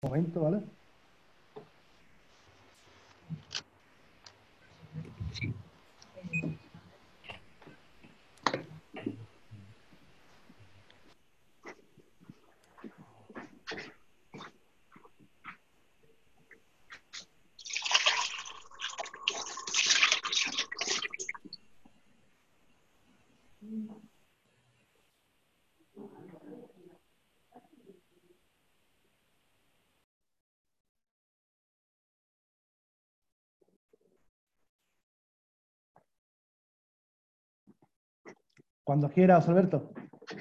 Momento, ¿vale? Cuando quieras, Alberto.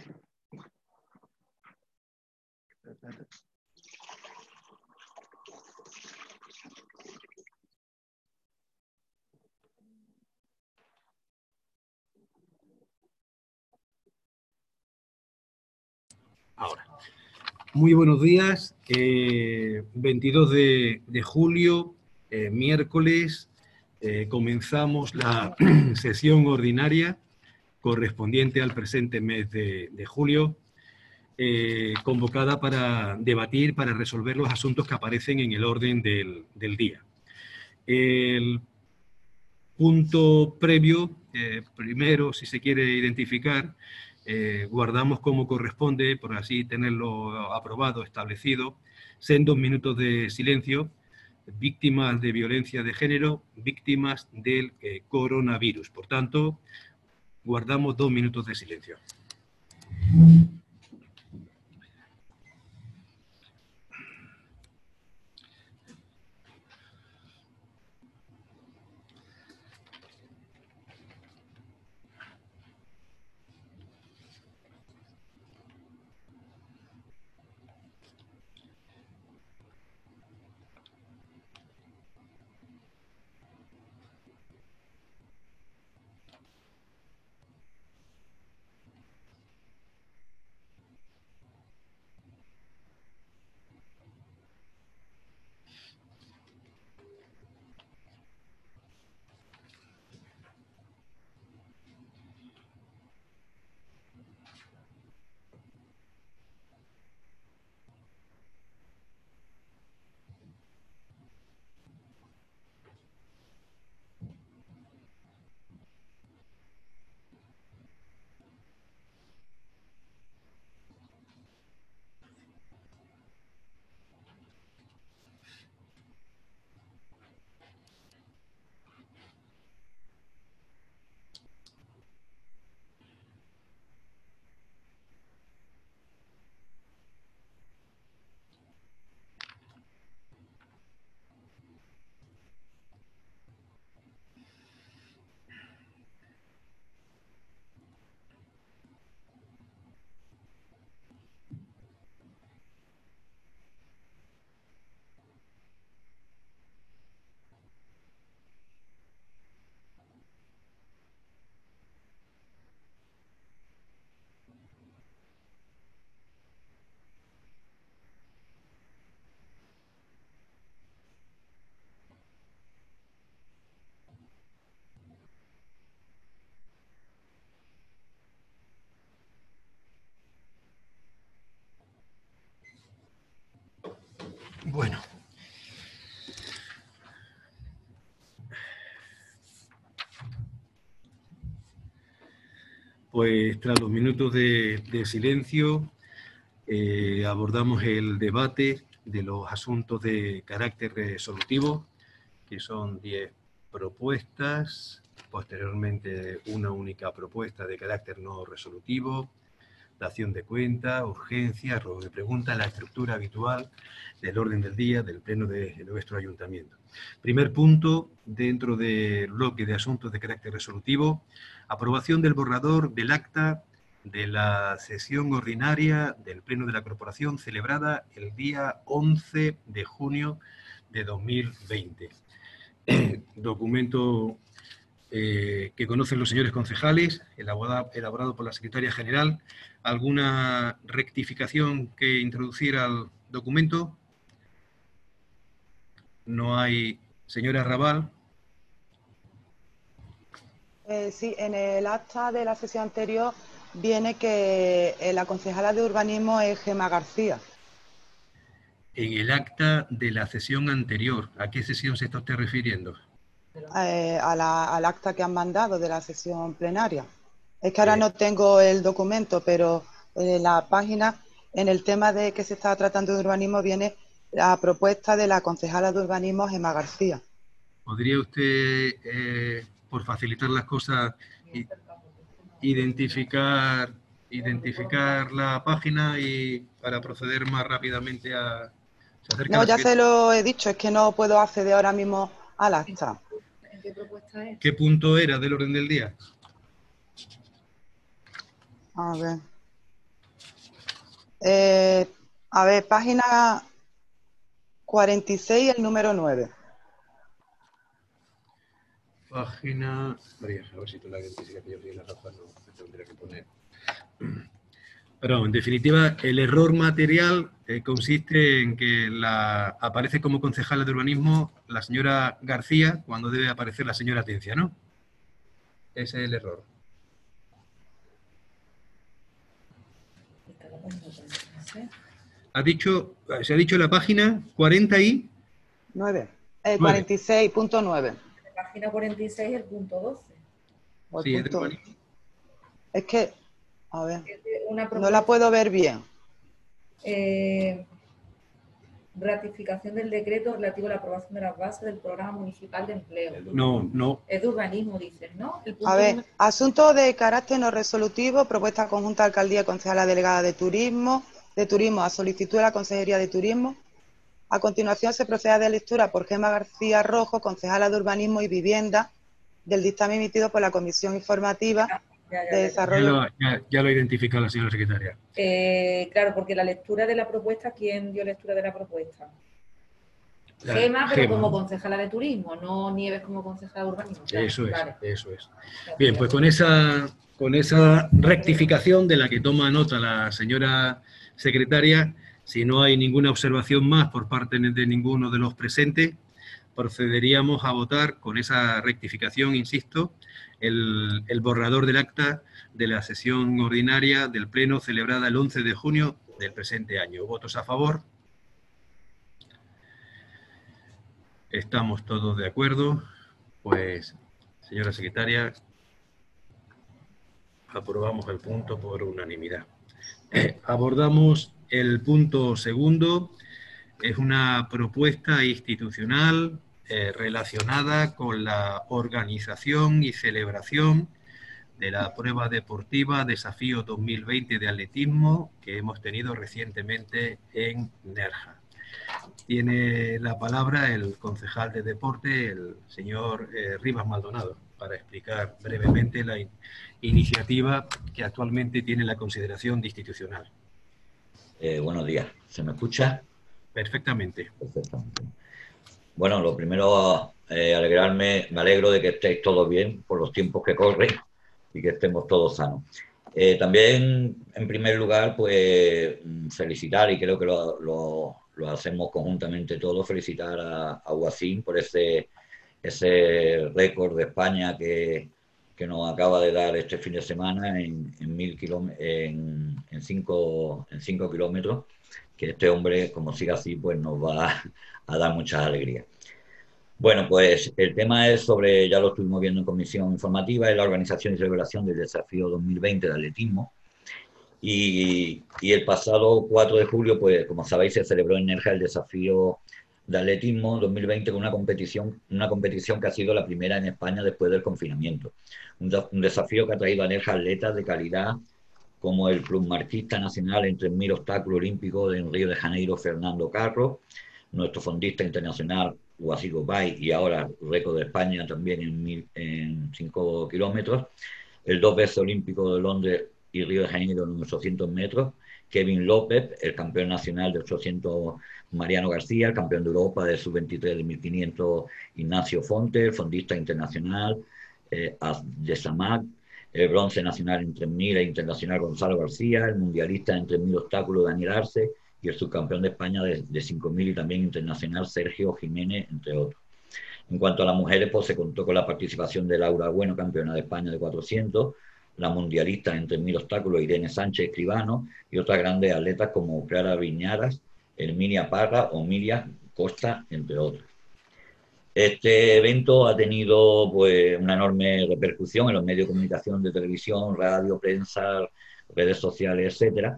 Ahora. Muy buenos días. 22 de julio, miércoles, comenzamos la sesión ordinaria correspondiente al presente mes de julio, convocada para debatir, para resolver los asuntos que aparecen en el orden del día. El punto previo, primero, si se quiere identificar, guardamos como corresponde, por así tenerlo aprobado, establecido, sendos minutos de silencio, víctimas de violencia de género, víctimas del coronavirus. Por tanto, guardamos 2 minutos de silencio. Bueno. Pues tras los minutos de silencio, abordamos el debate de los asuntos de carácter resolutivo, que son 10 propuestas, posteriormente una única propuesta de carácter no resolutivo, dación de cuenta, urgencia, ruego de pregunta, la estructura habitual del orden del día del pleno de nuestro ayuntamiento. Primer punto, dentro del bloque de asuntos de carácter resolutivo, aprobación del borrador del acta de la sesión ordinaria del pleno de la corporación celebrada el día 11 de junio de 2020. Documento que conocen los señores concejales, elaborado por la secretaria general. ¿Alguna rectificación que introducir al documento? No hay. Señora Raval. Sí, en el acta de la sesión anterior viene que la concejala de urbanismo es Gemma García. En el acta de la sesión anterior, ¿a qué sesión se está usted refiriendo? Al acta que han mandado de la sesión plenaria. Es que ahora no tengo el documento, pero en la página, en el tema de que se está tratando de urbanismo, viene la propuesta de la concejala de urbanismo, Gemma García. ¿Podría usted, por facilitar las cosas, identificar la página y para proceder más rápidamente a... No, ya se lo he dicho, es que no puedo acceder ahora mismo al acta. ¿En qué propuesta es? ¿Qué punto era del orden del día? A ver, página 46, el número 9. Página... María, a ver si tú la identificas, que yo soy la Rafa, no me tendría que poner. Pero en definitiva, el error material consiste en que aparece como concejala de urbanismo la señora García cuando debe aparecer la señora Atencia, ¿no? Ese es el error. Se ha dicho la página 49. 46.9. La página 46, el punto 12. Sí, es de urbanismo. Es que, a ver, no la puedo ver bien. Ratificación del decreto relativo a la aprobación de las bases del programa municipal de empleo. No. Es de urbanismo, dicen, ¿no? A ver, asunto de carácter no resolutivo, propuesta conjunta alcaldía concejala delegada de turismo a solicitud de la Consejería de Turismo. A continuación se procede a lectura por Gemma García Rojo, concejala de urbanismo y vivienda, del dictamen emitido por la Comisión Informativa de Desarrollo. Ya lo ha identificado la señora secretaria. Claro, porque la lectura de la propuesta, ¿quién dio lectura de la propuesta? Gemma, pero como concejala de turismo, no Nieves como concejala de urbanismo. Claro, eso es, vale. eso es. Bien, pues con esa rectificación de la que toma nota la señora secretaria, si no hay ninguna observación más por parte de ninguno de los presentes, procederíamos a votar con esa rectificación, insisto, el borrador del acta de la sesión ordinaria del Pleno celebrada el 11 de junio del presente año. ¿Votos a favor? ¿Estamos todos de acuerdo? Pues, señora secretaria, aprobamos el punto por unanimidad. Abordamos el punto segundo. Es una propuesta institucional relacionada con la organización y celebración de la prueba deportiva Desafío 2020 de atletismo que hemos tenido recientemente en Nerja. Tiene la palabra el concejal de deporte, el señor Rivas Maldonado, para explicar brevemente la iniciativa que actualmente tiene la consideración de institucional. Buenos días. ¿Se me escucha? Perfectamente. Perfectamente. Bueno, lo primero, alegrarme, me alegro de que estéis todos bien por los tiempos que corren y que estemos todos sanos. También, en primer lugar, pues felicitar, y creo que lo hacemos conjuntamente todos, felicitar a UACIN por ese récord de España que nos acaba de dar este fin de semana en 5 kilómetros, que este hombre, como siga así, pues nos va a dar muchas alegrías. Bueno, pues el tema es sobre, ya lo estuvimos viendo en comisión informativa, es la organización y celebración del Desafío 2020 de atletismo. Y el pasado 4 de julio, pues como sabéis, se celebró en Nerja el Desafío de Atletismo 2020 con una competición que ha sido la primera en España después del confinamiento. Un desafío que ha traído a Nerja atletas de calidad como el Club Marquista Nacional en 3.000 obstáculos olímpicos en Río de Janeiro, Fernando Carro, nuestro fondista internacional, Guasico Bay, y ahora récord de España también en 5 kilómetros, el 2 veces olímpico de Londres y Río de Janeiro en 800 metros, Kevin López, el campeón nacional de 800 Mariano García, el campeón de Europa de sub-23 de 1500 Ignacio Fonte, el fondista internacional de Samac, el bronce nacional en 3000 e internacional Gonzalo García, el mundialista en 3000 obstáculos Daniel Arce y el subcampeón de España de 5000 y también internacional Sergio Jiménez, entre otros. En cuanto a las mujeres, pues se contó con la participación de Laura Bueno, campeona de España de 400, la mundialista en 3000 obstáculos Irene Sánchez Escribano y otras grandes atletas como Clara Viñaras, Herminia Parra o Miriam Costa, entre otros. Este evento ha tenido pues una enorme repercusión en los medios de comunicación de televisión, radio, prensa, redes sociales, etcétera,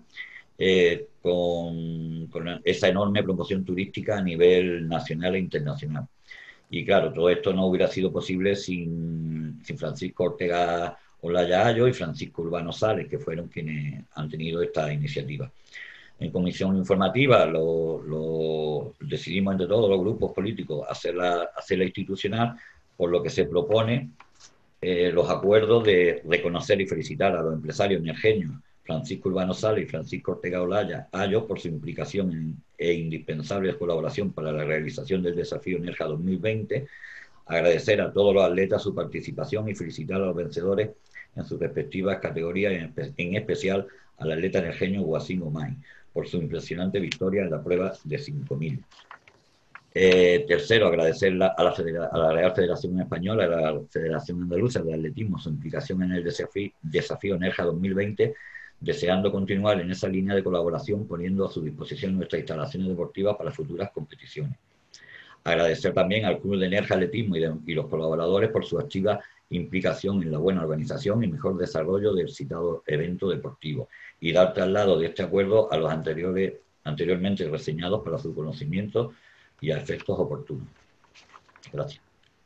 con esa enorme promoción turística a nivel nacional e internacional. Y claro, todo esto no hubiera sido posible sin Francisco Ortega Olaya Ayo y Francisco Urbano Sales, que fueron quienes han tenido esta iniciativa. En comisión informativa lo decidimos entre todos los grupos políticos hacerla institucional, por lo que se propone los acuerdos de reconocer y felicitar a los empresarios energéticos Francisco Urbano Sales y Francisco Ortega Olaya Ayo por su implicación e indispensable colaboración para la realización del desafío Nerja 2020, agradecer a todos los atletas su participación y felicitar a los vencedores en sus respectivas categorías, en especial al atleta energético Guasín Omay, por su impresionante victoria en la prueba de 5.000. Tercero, agradecer a la Real Federación Española, a la Federación Andaluza de Atletismo, su implicación en el desafío Nerja 2020, deseando continuar en esa línea de colaboración, poniendo a su disposición nuestras instalaciones deportivas para futuras competiciones. Agradecer también al Club de Nerja Atletismo y los colaboradores por su activa implicación en la buena organización y mejor desarrollo del citado evento deportivo, y dar traslado de este acuerdo a los anteriormente reseñados para su conocimiento y a efectos oportunos. Gracias.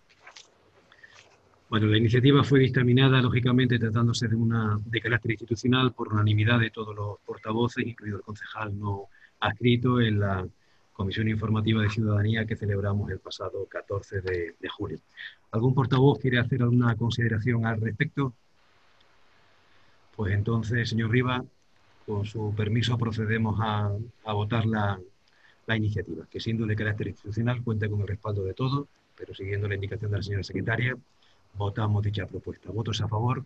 Bueno, la iniciativa fue dictaminada, lógicamente, tratándose de carácter institucional por unanimidad de todos los portavoces, incluido el concejal no adscrito, en la Comisión Informativa de Ciudadanía que celebramos el pasado 14 de julio. ¿Algún portavoz quiere hacer alguna consideración al respecto? Pues entonces, señor Rivas, con su permiso procedemos a votar la iniciativa, que siendo de carácter institucional cuenta con el respaldo de todos, pero siguiendo la indicación de la señora secretaria, votamos dicha propuesta. ¿Votos a favor?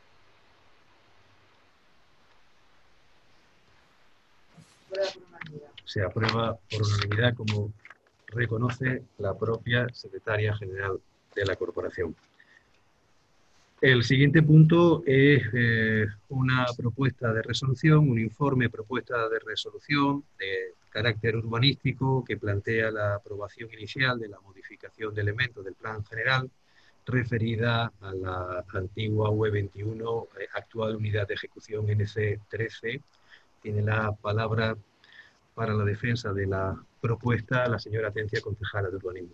Se aprueba por unanimidad, como reconoce la propia secretaria general de la corporación. El siguiente punto es una propuesta de resolución, un informe propuesta de resolución de carácter urbanístico que plantea la aprobación inicial de la modificación de elementos del plan general referida a la antigua UE21, actual unidad de ejecución NC13. Tiene la palabra para la defensa de la propuesta la señora Atencia, concejala de urbanismo.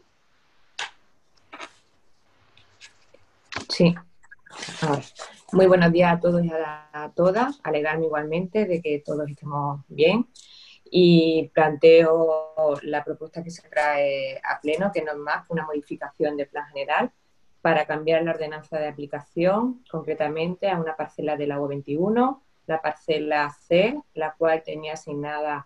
Sí. Muy buenos días a todos y a todas. Alegrarme igualmente de que todos estemos bien. Y planteo la propuesta que se trae a pleno, que no es más que una modificación del plan general para cambiar la ordenanza de aplicación, concretamente a una parcela de la UE21, la parcela C, la cual tenía asignada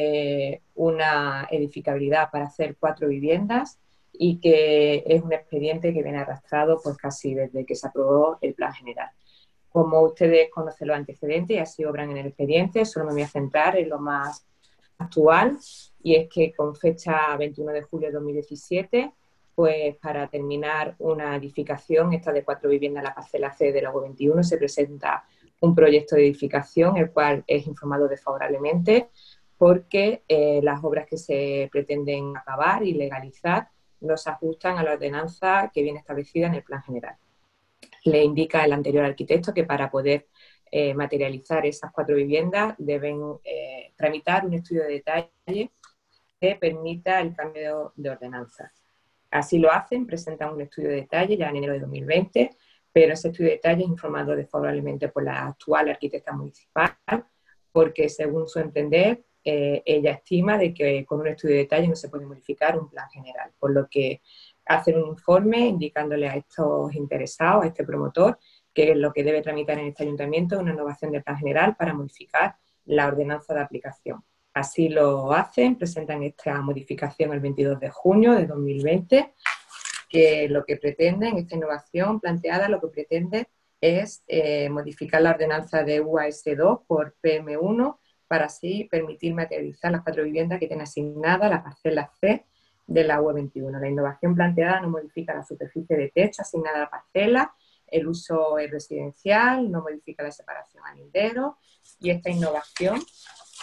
una edificabilidad para hacer 4 viviendas y que es un expediente que viene arrastrado pues casi desde que se aprobó el plan general. Como ustedes conocen los antecedentes y así obran en el expediente, solo me voy a centrar en lo más actual, y es que con fecha 21 de julio de 2017, pues para terminar una edificación, esta de 4 viviendas en la parcela C de la UE21, se presenta un proyecto de edificación, el cual es informado desfavorablemente porque las obras que se pretenden acabar y legalizar no se ajustan a la ordenanza que viene establecida en el plan general. Le indica el anterior arquitecto que para poder materializar esas 4 viviendas deben tramitar un estudio de detalle que permita el cambio de ordenanza. Así lo hacen, presentan un estudio de detalle ya en enero de 2020, pero ese estudio de detalle es informado desfavorablemente por la actual arquitecta municipal, porque según su entender, ella estima de que con un estudio de detalle no se puede modificar un plan general, por lo que hacen un informe indicándole a estos interesados, a este promotor, que lo que debe tramitar en este ayuntamiento es una innovación del plan general para modificar la ordenanza de aplicación. Así lo hacen, presentan esta modificación el 22 de junio de 2020, que lo que pretenden, esta innovación planteada, lo que pretende es modificar la ordenanza de UAS2 por PM1 para así permitir materializar las 4 viviendas que tiene asignada la parcela C de la UE21. La innovación planteada no modifica la superficie de techo asignada a la parcela, el uso es residencial, no modifica la separación a lindero, y esta innovación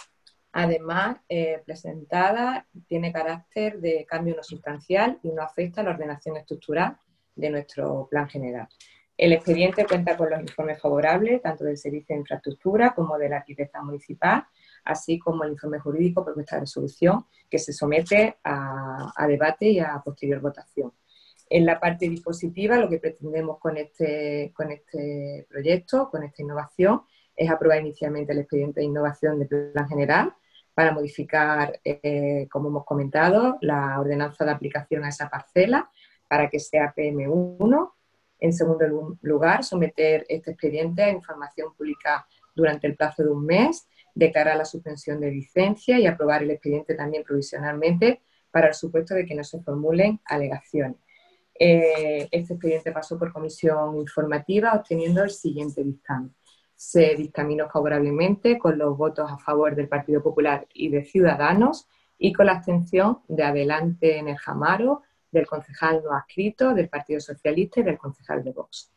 Además, presentada tiene carácter de cambio no sustancial y no afecta a la ordenación estructural de nuestro plan general. El expediente cuenta con los informes favorables, tanto del Servicio de Infraestructura como de la arquitecta municipal, así como el informe jurídico propuesta de resolución que se somete a debate y a posterior votación. En la parte dispositiva, lo que pretendemos con este proyecto, con esta innovación, es aprobar inicialmente el expediente de innovación del plan general para modificar, como hemos comentado, la ordenanza de aplicación a esa parcela para que sea PM1. En segundo lugar, someter este expediente a información pública durante el plazo de un mes de cara a la suspensión de licencia y aprobar el expediente también provisionalmente para el supuesto de que no se formulen alegaciones. Este expediente pasó por comisión informativa obteniendo el siguiente dictamen. Se dictaminó favorablemente con los votos a favor del Partido Popular y de Ciudadanos y con la abstención de Adelante Nerjamaro, del concejal no adscrito, del Partido Socialista y del concejal de Vox.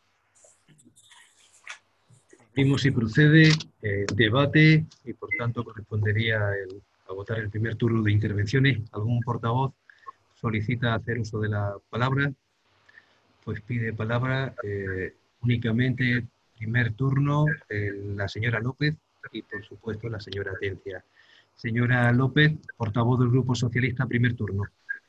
Abrimos, si procede, debate y por tanto correspondería a votar el primer turno de intervenciones. ¿Algún portavoz solicita hacer uso de la palabra? Pues pide palabra únicamente primer turno la señora López y por supuesto la señora Atencia. Señora López, portavoz del Grupo Socialista, primer turno.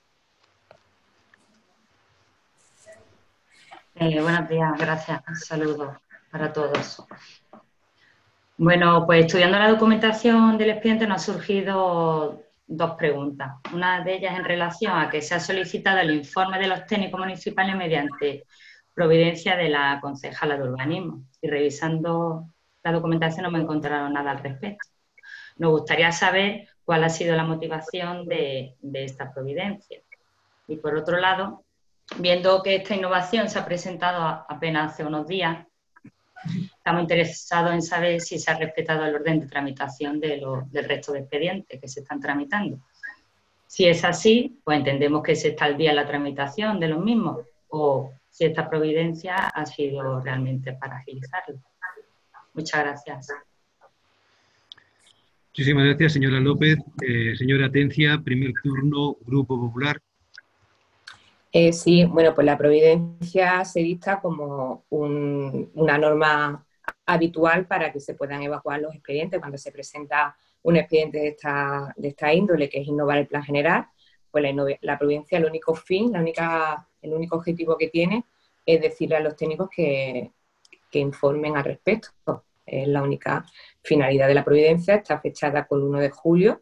Buenos días, gracias. Un saludo para todos. Bueno, pues estudiando la documentación del expediente nos han surgido dos preguntas. Una de ellas en relación a que se ha solicitado el informe de los técnicos municipales mediante providencia de la concejala de urbanismo. Y revisando la documentación no me he encontrado nada al respecto. Nos gustaría saber cuál ha sido la motivación de esta providencia. Y por otro lado, viendo que esta innovación se ha presentado apenas hace unos días, estamos interesados en saber si se ha respetado el orden de tramitación del resto de expedientes que se están tramitando. Si es así, pues entendemos que se está al día en la tramitación de los mismos, o si esta providencia ha sido realmente para agilizarlo. Muchas gracias. Muchísimas gracias, señora López. Señora Atencia, primer turno, Grupo Popular. Sí, bueno, pues la providencia se dicta como una norma habitual para que se puedan evacuar los expedientes. Cuando se presenta un expediente de esta índole, que es innovar el plan general, pues la providencia, el único fin, el único objetivo que tiene es decirle a los técnicos que informen al respecto. Es la única finalidad de la providencia, está fechada con el 1 de julio,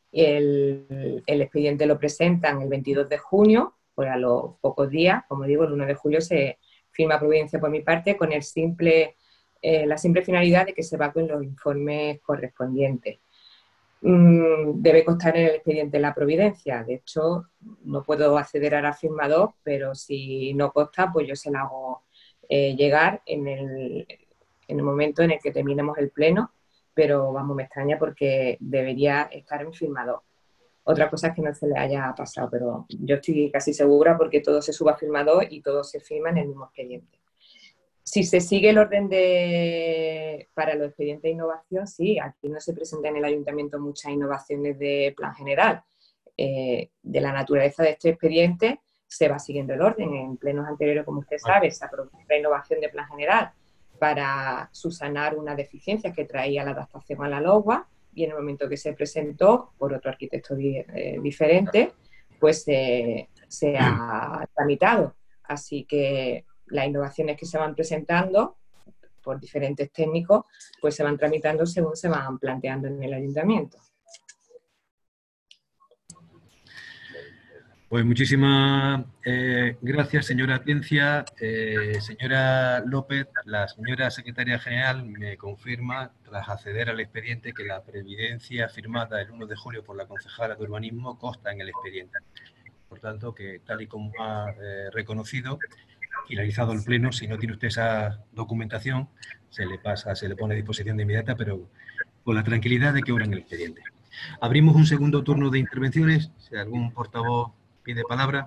el expediente lo presentan el 22 de junio, pues a los pocos días, como digo, el 1 de julio se firma providencia por mi parte con la simple finalidad de que se evacúen los informes correspondientes. Debe constar en el expediente la providencia. De hecho, no puedo acceder al firmador, pero si no consta, pues yo se la hago llegar en el momento en el que terminemos el pleno, pero vamos, me extraña porque debería estar en firmador. Otra cosa es que no se le haya pasado, pero yo estoy casi segura porque todo se sube a firmador y todo se firma en el mismo expediente. Si se sigue el orden para los expedientes de innovación, sí, aquí no se presentan en el ayuntamiento muchas innovaciones de plan general. De la naturaleza de este expediente se va siguiendo el orden. En plenos anteriores, como usted sabe, se aprobó la innovación de plan general para subsanar una deficiencia que traía la adaptación a la LOGUA, y en el momento que se presentó por otro arquitecto diferente, pues se ha tramitado. Así que las innovaciones que se van presentando por diferentes técnicos, pues se van tramitando según se van planteando en el ayuntamiento. Pues muchísimas gracias, señora Atencia. Señora López, la señora secretaria general me confirma, tras acceder al expediente, que la previdencia firmada el 1 de julio por la concejala de urbanismo consta en el expediente. Por tanto, que tal y como ha reconocido, finalizado el pleno, si no tiene usted esa documentación, se le pone a disposición de inmediata, pero con la tranquilidad de que obra en el expediente. Abrimos un segundo turno de intervenciones. Si algún portavoz pide palabra,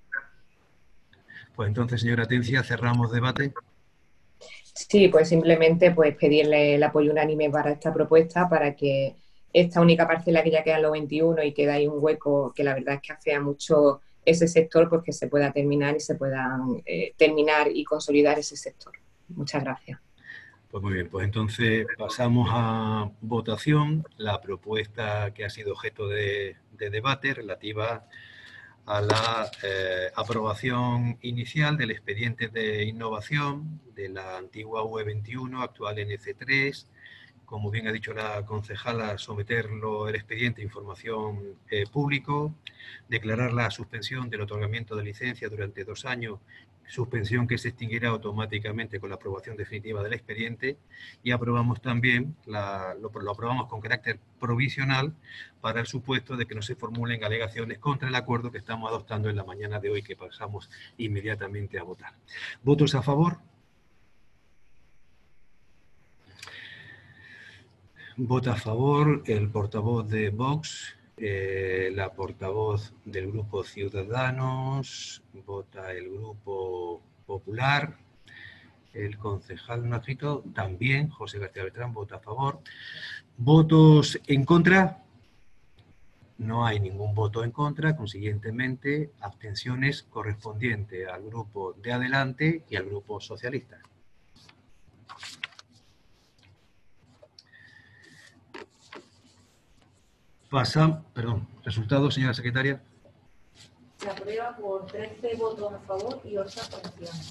pues entonces, señora Atencia, cerramos debate. Sí, pues simplemente pues pedirle el apoyo unánime para esta propuesta para que esta única parcela que ya quedan los 21 y queda ahí un hueco que la verdad es que afea mucho ese sector, porque se pueda terminar y se puedan terminar y consolidar ese sector. Muchas gracias. Pues muy bien, pues entonces pasamos a votación la propuesta que ha sido objeto de debate relativa a la aprobación inicial del expediente de innovación de la antigua UE21, actual NC3. Como bien ha dicho la concejala, someterlo el expediente a información público, declarar la suspensión del otorgamiento de licencia durante 2 años, suspensión que se extinguirá automáticamente con la aprobación definitiva del expediente, y aprobamos también, lo aprobamos con carácter provisional para el supuesto de que no se formulen alegaciones contra el acuerdo que estamos adoptando en la mañana de hoy, que pasamos inmediatamente a votar. ¿Votos a favor? Vota a favor el portavoz de Vox, la portavoz del Grupo Ciudadanos, vota el Grupo Popular, el concejal no adscrito también, José García Beltrán, vota a favor. ¿Votos en contra? No hay ningún voto en contra, consiguientemente, abstenciones correspondientes al Grupo de Adelante y al Grupo Socialista. Resultados, señora secretaria. Se aprueba por 13 votos a favor y 8 abstenciones.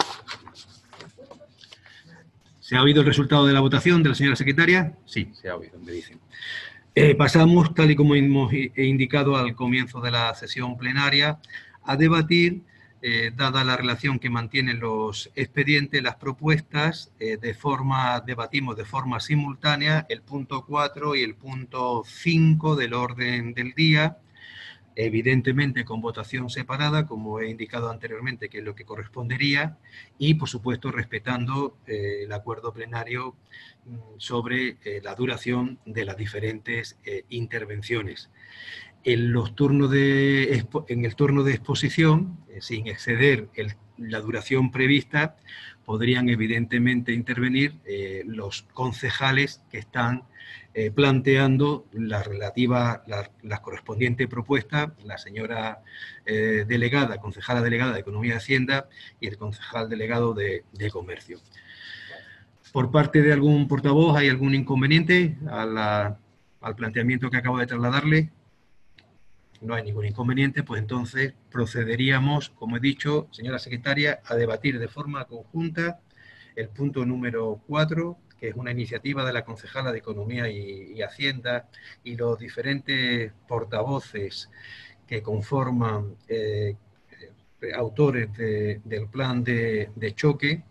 ¿Se ha oído el resultado de la votación de la señora secretaria? Sí, se ha oído, me dicen. Pasamos, tal y como hemos indicado al comienzo de la sesión plenaria, a debatir, dada la relación que mantienen los expedientes, las propuestas, debatimos de forma simultánea el punto 4 y el punto 5 del orden del día, evidentemente con votación separada, como he indicado anteriormente, que es lo que correspondería, y por supuesto respetando el acuerdo plenario sobre la duración de las diferentes intervenciones. En el turno de exposición, sin exceder la duración prevista, podrían evidentemente intervenir los concejales que están planteando las correspondientes propuestas, la señora concejala delegada de Economía y Hacienda y el concejal delegado de Comercio. Por parte de algún portavoz, ¿hay algún inconveniente al planteamiento que acabo de trasladarle? No hay ningún inconveniente, pues entonces procederíamos, como he dicho, señora secretaria, a debatir de forma conjunta el punto número 4, que es una iniciativa de la concejala de Economía y Hacienda y los diferentes portavoces que conforman autores del plan de choque,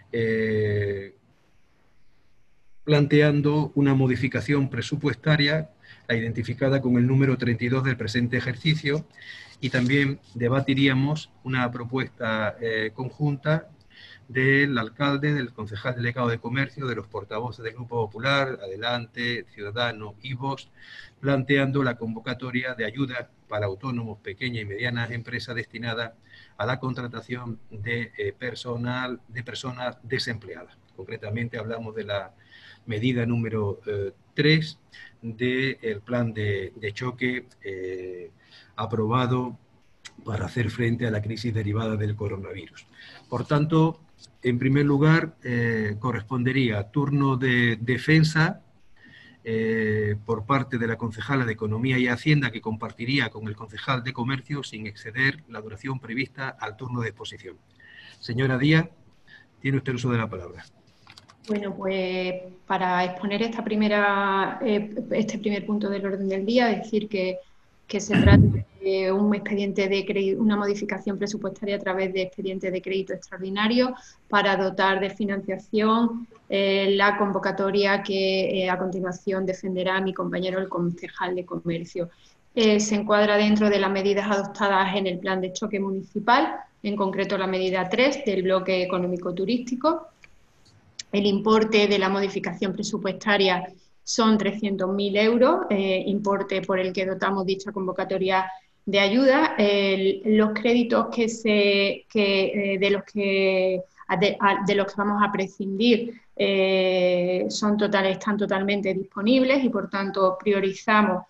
planteando una modificación presupuestaria, la identificada con el número 32 del presente ejercicio, y también debatiríamos una propuesta conjunta del alcalde, del concejal delegado de Comercio, de los portavoces del Grupo Popular, Adelante, Ciudadanos y Vox, planteando la convocatoria de ayuda para autónomos, pequeñas y medianas empresas destinadas a la contratación de personas desempleadas. Concretamente hablamos de la medida número 3 del plan de choque aprobado para hacer frente a la crisis derivada del coronavirus. Por tanto, en primer lugar, correspondería turno de defensa por parte de la concejala de Economía y Hacienda, que compartiría con el concejal de Comercio sin exceder la duración prevista al turno de exposición. Señora Díaz, tiene usted el uso de la palabra. Bueno, pues para exponer este primer punto del orden del día, decir que se trata de un expediente de crédito, una modificación presupuestaria a través de expediente de crédito extraordinario para dotar de financiación la convocatoria que a continuación defenderá mi compañero el concejal de Comercio. Se encuadra dentro de las medidas adoptadas en el plan de choque municipal, en concreto la medida 3 del bloque económico-turístico. El importe de la modificación presupuestaria son 300.000 euros, importe por el que dotamos dicha convocatoria de ayuda. Los créditos de los que vamos a prescindir están totalmente disponibles y por tanto priorizamos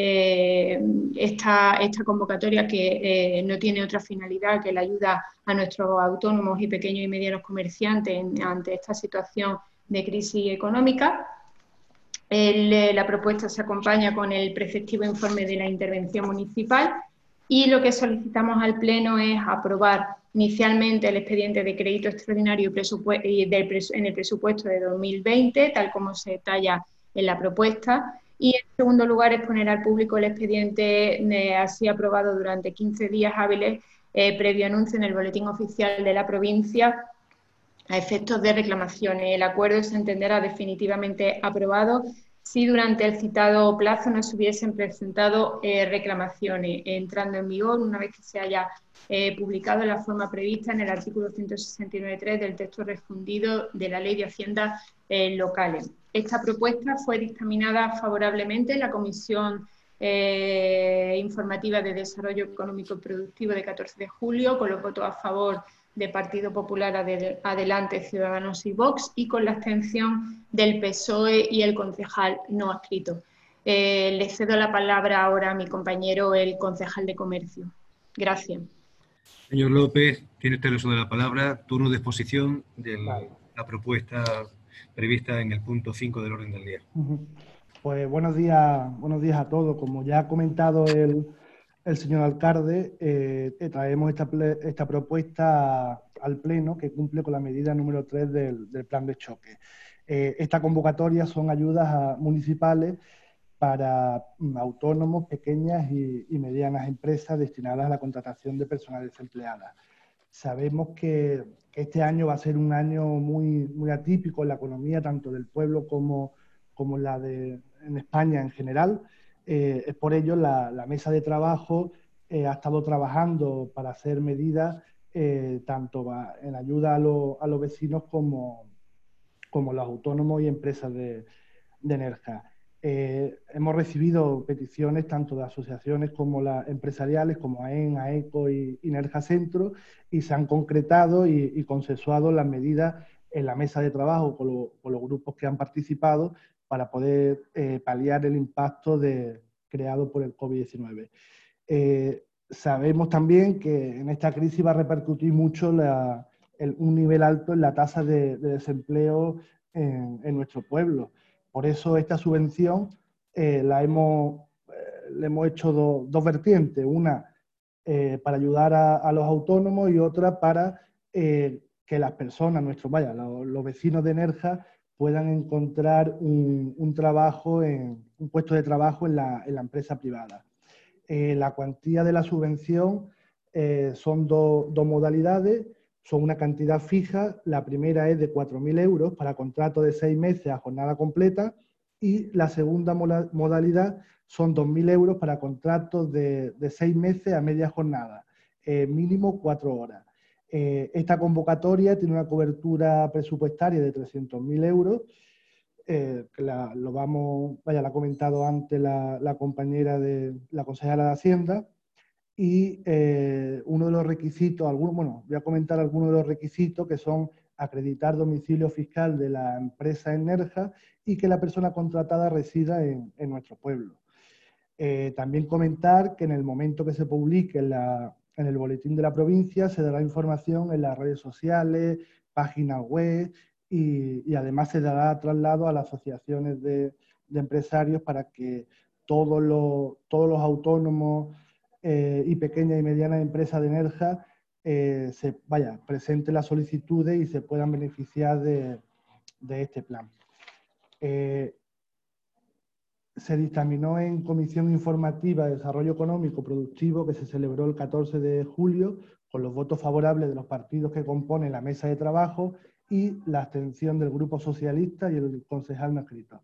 esta convocatoria que no tiene otra finalidad que la ayuda a nuestros autónomos y pequeños y medianos comerciantes ante esta situación de crisis económica. La propuesta se acompaña con el preceptivo informe de la intervención municipal y lo que solicitamos al Pleno es aprobar inicialmente el expediente de crédito extraordinario en el presupuesto de 2020, tal como se detalla en la propuesta, y en segundo lugar es poner al público el expediente así aprobado durante 15 días hábiles previo anuncio en el Boletín Oficial de la provincia a efectos de reclamaciones. El acuerdo se entenderá definitivamente aprobado si durante el citado plazo no se hubiesen presentado reclamaciones, entrando en vigor una vez que se haya publicado en la forma prevista en el artículo 169.3 del texto refundido de la Ley de Haciendas Locales. Esta propuesta fue dictaminada favorablemente en la Comisión Informativa de Desarrollo Económico y Productivo de 14 de julio, con los votos a favor de Partido Popular, Adelante, Ciudadanos y Vox, y con la abstención del PSOE y el concejal no adscrito. Le cedo la palabra ahora a mi compañero, el concejal de Comercio. Gracias. Señor López, tiene usted el uso de la palabra. Turno de exposición de la propuesta prevista en el punto 5 del orden del día. Pues buenos días a todos. Como ya ha comentado el señor alcalde, traemos esta propuesta al Pleno que cumple con la medida número 3 del plan de choque. Esta convocatoria son ayudas municipales para autónomos, pequeñas y medianas empresas destinadas a la contratación de personas desempleadas. Sabemos que este año va a ser un año muy, muy atípico en la economía, tanto del pueblo como en España en general. Es por ello la mesa de trabajo ha estado trabajando para hacer medidas tanto en ayuda a los vecinos como los autónomos y empresas de Nerja. Hemos recibido peticiones tanto de asociaciones como las empresariales, como AEN, AECO y Nerja Centro, y se han concretado y consensuado las medidas en la mesa de trabajo con los grupos que han participado para poder paliar el impacto creado por el COVID-19. Sabemos también que en esta crisis va a repercutir mucho un nivel alto en la tasa de desempleo en nuestro pueblo. Por eso esta subvención le hemos hecho dos vertientes, una para ayudar a los autónomos y otra para que las personas, los vecinos de Nerja, puedan encontrar un puesto de trabajo en la empresa privada. La cuantía de la subvención son dos modalidades, son una cantidad fija. La primera es de 4.000 euros para contrato de 6 meses a jornada completa y la segunda modalidad son 2.000 euros para contratos de 6 meses a media jornada, mínimo 4 horas. Esta convocatoria tiene una cobertura presupuestaria de 300.000 euros, que la ha comentado antes la compañera la consejera de Hacienda, y uno de los requisitos, voy a comentar algunos de los requisitos, que son acreditar domicilio fiscal de la empresa en Nerja y que la persona contratada resida en nuestro pueblo. También comentar que en el momento que se publique en el boletín de la provincia se dará información en las redes sociales, páginas web y además se dará traslado a las asociaciones de empresarios para que todos los autónomos y pequeñas y medianas empresas de Nerja presenten las solicitudes y se puedan beneficiar de este plan. Se dictaminó en Comisión Informativa de Desarrollo Económico Productivo, que se celebró el 14 de julio, con los votos favorables de los partidos que componen la mesa de trabajo y la abstención del Grupo Socialista y el concejal no adscrito.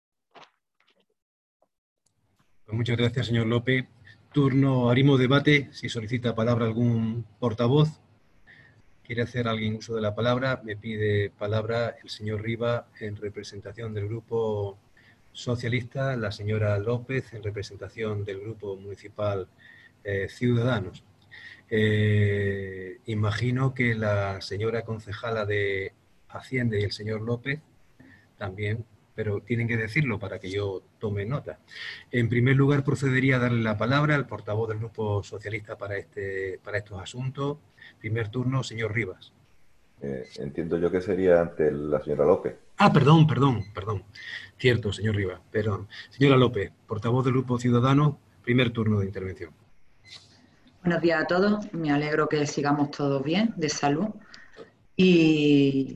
Pues muchas gracias, señor López. Abrimos debate. Si solicita palabra algún portavoz. ¿Quiere hacer alguien uso de la palabra? Me pide palabra el señor Riba en representación del Grupo Socialista, la señora López en representación del Grupo Municipal Ciudadanos. Imagino que la señora concejala de Hacienda y el señor López también, pero tienen que decirlo para que yo tome nota. En primer lugar, procedería a darle la palabra al portavoz del Grupo Socialista para estos asuntos. Primer turno, señor Rivas. Entiendo yo que sería ante la señora López. Ah, perdón. Cierto, señor Rivas, perdón. Señora López, portavoz del Grupo Ciudadanos, primer turno de intervención. Buenos días a todos. Me alegro que sigamos todos bien, de salud. Y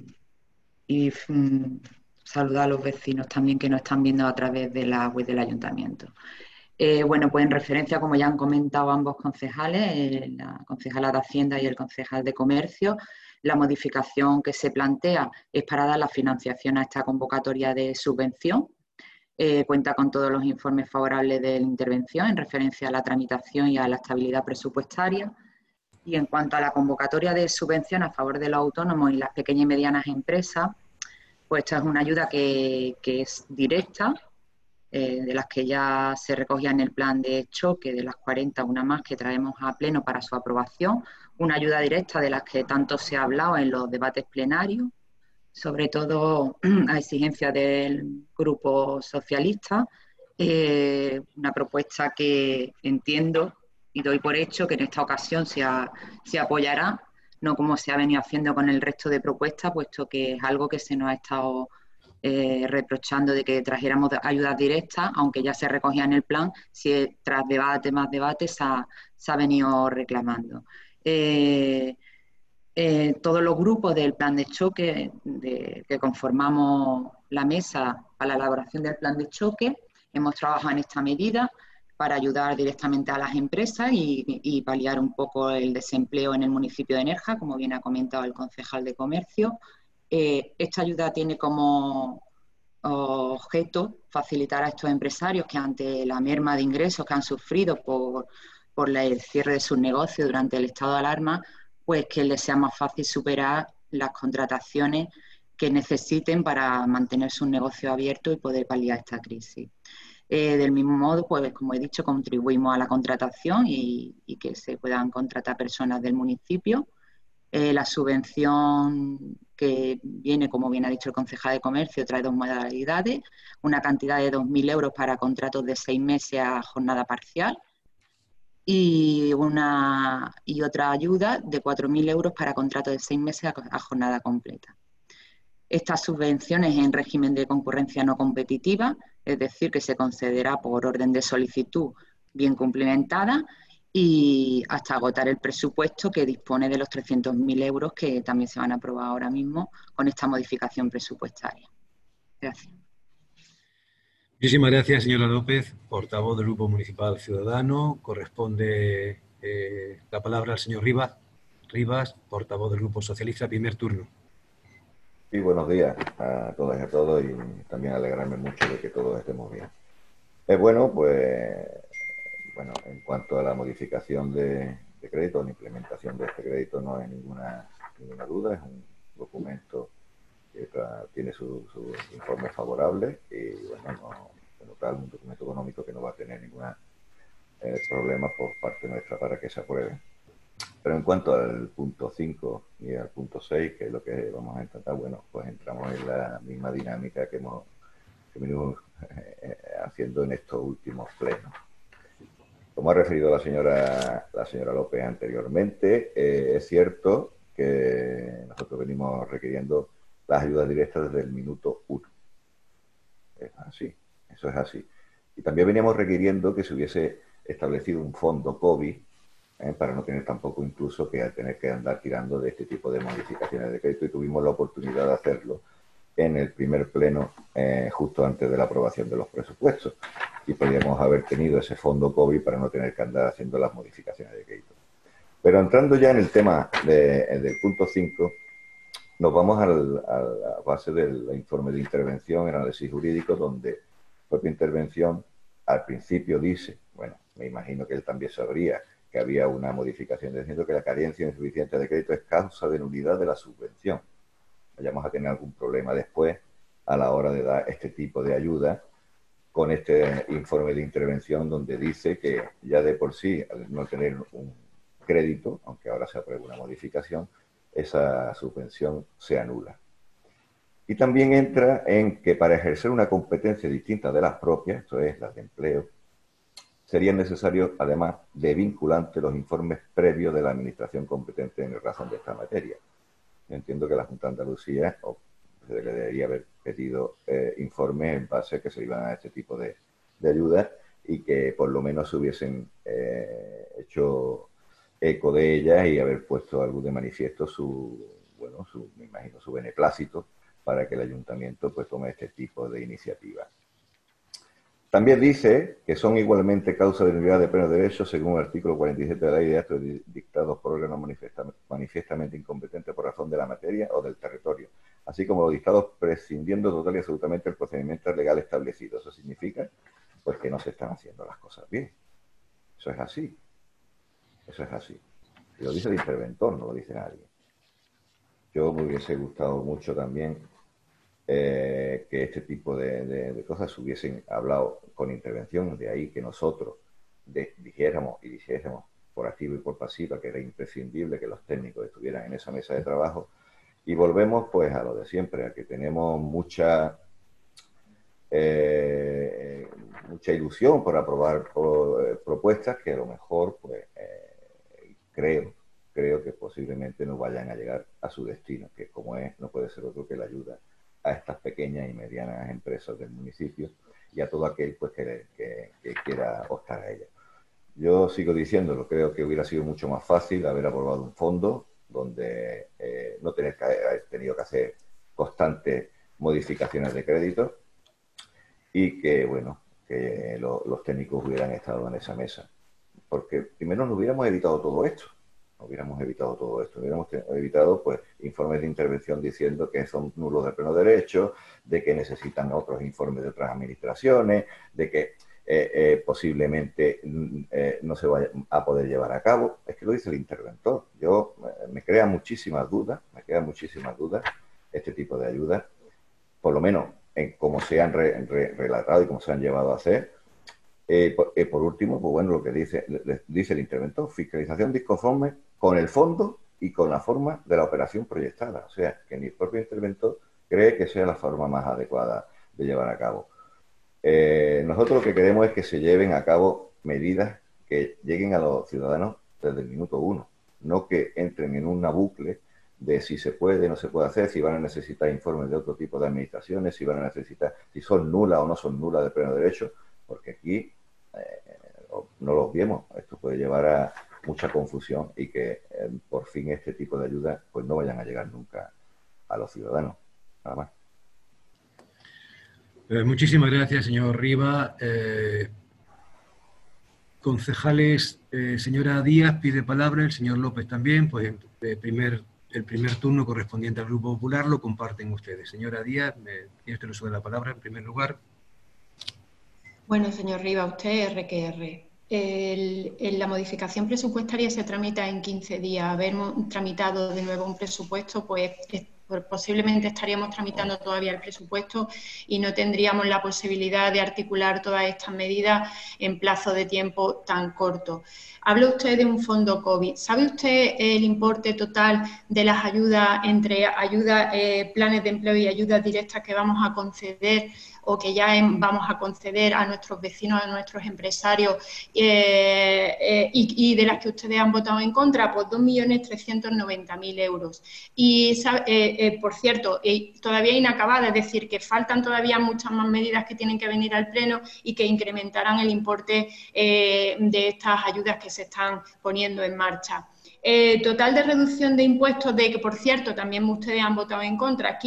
saludar a los vecinos también que nos están viendo a través de la web del ayuntamiento. Bueno, pues en referencia, como ya han comentado ambos concejales, la concejala de Hacienda y el concejal de Comercio, la modificación que se plantea es para dar la financiación a esta convocatoria de subvención. Cuenta con todos los informes favorables de la intervención en referencia a la tramitación y a la estabilidad presupuestaria. Y en cuanto a la convocatoria de subvención a favor de los autónomos y las pequeñas y medianas empresas, pues esta es una ayuda que es directa, de las que ya se recogía en el plan de choque, de las 40, una más que traemos a pleno para su aprobación, una ayuda directa de las que tanto se ha hablado en los debates plenarios, sobre todo a exigencia del Grupo Socialista, una propuesta que entiendo y doy por hecho que en esta ocasión se apoyará, no como se ha venido haciendo con el resto de propuestas, puesto que es algo que se nos ha estado reprochando de que trajéramos ayudas directas, aunque ya se recogía en el plan, si tras más debate se ha venido reclamando. Todos los grupos del plan de choque que conformamos la mesa para la elaboración del plan de choque, hemos trabajado en esta medida para ayudar directamente a las empresas y paliar un poco el desempleo en el municipio de Nerja, como bien ha comentado el concejal de Comercio. Esta ayuda tiene como objeto facilitar a estos empresarios que ante la merma de ingresos que han sufrido por el cierre de sus negocios durante el estado de alarma, pues que les sea más fácil superar las contrataciones que necesiten para mantener sus negocios abiertos y poder paliar esta crisis. Del mismo modo, pues como he dicho, contribuimos a la contratación y que se puedan contratar personas del municipio. La subvención que viene, como bien ha dicho el concejal de Comercio, trae dos modalidades, una cantidad de 2.000 euros para contratos de 6 meses a jornada parcial y otra ayuda de 4.000 euros para contratos de 6 meses a jornada completa. Estas subvenciones en régimen de concurrencia no competitiva, es decir, que se concederá por orden de solicitud bien cumplimentada y hasta agotar el presupuesto que dispone de los 300.000 euros que también se van a aprobar ahora mismo con esta modificación presupuestaria. Gracias. Muchísimas gracias, señora López, portavoz del Grupo Municipal Ciudadano. Corresponde la palabra al señor Rivas, portavoz del Grupo Socialista, primer turno. Sí, buenos días a todas y a todos y también alegrarme mucho de que todos estemos bien. Bueno, en cuanto a la modificación de crédito, la implementación de este crédito no hay ninguna duda, es un documento que tiene sus informes favorables y un documento económico que no va a tener ningún problema por parte nuestra para que se apruebe. Pero en cuanto al punto 5 y al punto 6, que es lo que vamos a intentar, bueno, pues entramos en la misma dinámica que venimos haciendo en estos últimos plenos. Como ha referido la señora López anteriormente, es cierto que nosotros venimos requiriendo las ayudas directas desde el minuto 1. Es así, eso es así. Y también veníamos requiriendo que se hubiese establecido un fondo COVID para no tener tampoco incluso que tener que andar tirando de este tipo de modificaciones de crédito y tuvimos la oportunidad de hacerlo en el primer pleno justo antes de la aprobación de los presupuestos y podríamos haber tenido ese fondo COVID para no tener que andar haciendo las modificaciones de crédito. Pero entrando ya en el tema del punto 5, nos vamos a la base del informe de intervención, análisis jurídico, donde la propia intervención al principio dice, bueno, me imagino que él también sabría que había una modificación diciendo que la carencia insuficiente de crédito es causa de nulidad de la subvención. Vayamos a tener algún problema después a la hora de dar este tipo de ayuda con este informe de intervención donde dice que ya de por sí, al no tener un crédito, aunque ahora se apruebe una modificación, esa subvención se anula. Y también entra en que para ejercer una competencia distinta de las propias, esto es, las de empleo, sería necesario, además de vinculante, los informes previos de la administración competente en razón de esta materia. Yo entiendo que la Junta de Andalucía se le debería haber pedido informes en base a que se iban a este tipo de ayudas y que por lo menos se hubiesen hecho eco de ellas y haber puesto algo de manifiesto me imagino, su beneplácito para que el ayuntamiento pues tome este tipo de iniciativas. También dice que son igualmente causa de nulidad de pleno derecho según el artículo 47 de la Ley de Actos dictados por órganos manifiestamente incompetentes por razón de la materia o del territorio, así como los dictados prescindiendo total y absolutamente del procedimiento legal establecido. Eso significa pues que no se están haciendo las cosas bien. Eso es así. Eso es así. Y lo dice el interventor, no lo dice nadie. Yo me hubiese gustado mucho también que este tipo de cosas hubiesen hablado con intervención, de ahí que nosotros dijéramos por activo y por pasiva que era imprescindible que los técnicos estuvieran en esa mesa de trabajo. Y volvemos pues a lo de siempre, a que tenemos mucha ilusión por aprobar propuestas que a lo mejor pues creo que posiblemente no vayan a llegar a su destino, que como es, no puede ser otro que la ayuda a estas pequeñas y medianas empresas del municipio y a todo aquel pues que quiera optar a ellas. Yo sigo diciéndolo, creo que hubiera sido mucho más fácil haber aprobado un fondo donde no tener que haber tenido que hacer constantes modificaciones de crédito y que, bueno, que los técnicos hubieran estado en esa mesa. Porque primero nos hubiéramos evitado todo esto. Hubiéramos evitado pues informes de intervención diciendo que son nulos de pleno derecho, de que necesitan otros informes de otras administraciones, de que posiblemente no se vaya a poder llevar a cabo. Es que lo dice el interventor. Me queda muchísimas dudas este tipo de ayudas, por lo menos en cómo se han relatado y cómo se han llevado a hacer. Por último, pues bueno, lo que dice el interventor, fiscalización disconforme con el fondo y con la forma de la operación proyectada. O sea, que ni el propio interventor cree que sea la forma más adecuada de llevar a cabo. Nosotros lo que queremos es que se lleven a cabo medidas que lleguen a los ciudadanos desde el minuto 1, no que entren en una bucle de si se puede, no se puede hacer, si van a necesitar informes de otro tipo de administraciones, si van a necesitar, si son nulas o no son nulas de pleno derecho, porque aquí no lo obviemos, esto puede llevar a mucha confusión y que por fin este tipo de ayudas pues no vayan a llegar nunca a los ciudadanos. Nada más. Muchísimas gracias, señor Riva. Concejales, señora Díaz pide palabra, el señor López también, pues el primer turno correspondiente al Grupo Popular lo comparten ustedes. Señora Díaz, tiene usted el uso de la palabra en primer lugar. Bueno, señor Riva, usted RQR. La modificación presupuestaria se tramita en 15 días. Haber tramitado de nuevo un presupuesto, pues posiblemente estaríamos tramitando todavía el presupuesto y no tendríamos la posibilidad de articular todas estas medidas en plazo de tiempo tan corto. Habla usted de un fondo COVID. ¿Sabe usted el importe total de las ayudas entre ayudas, planes de empleo y ayudas directas que vamos a conceder o que ya vamos a conceder a nuestros vecinos, a nuestros empresarios y de las que ustedes han votado en contra? Pues 2.390.000 euros. Y, por cierto, todavía inacabada, es decir, que faltan todavía muchas más medidas que tienen que venir al Pleno y que incrementarán el importe de estas ayudas que se están poniendo en marcha. Total de reducción de impuestos de que, por cierto, también ustedes han votado en contra,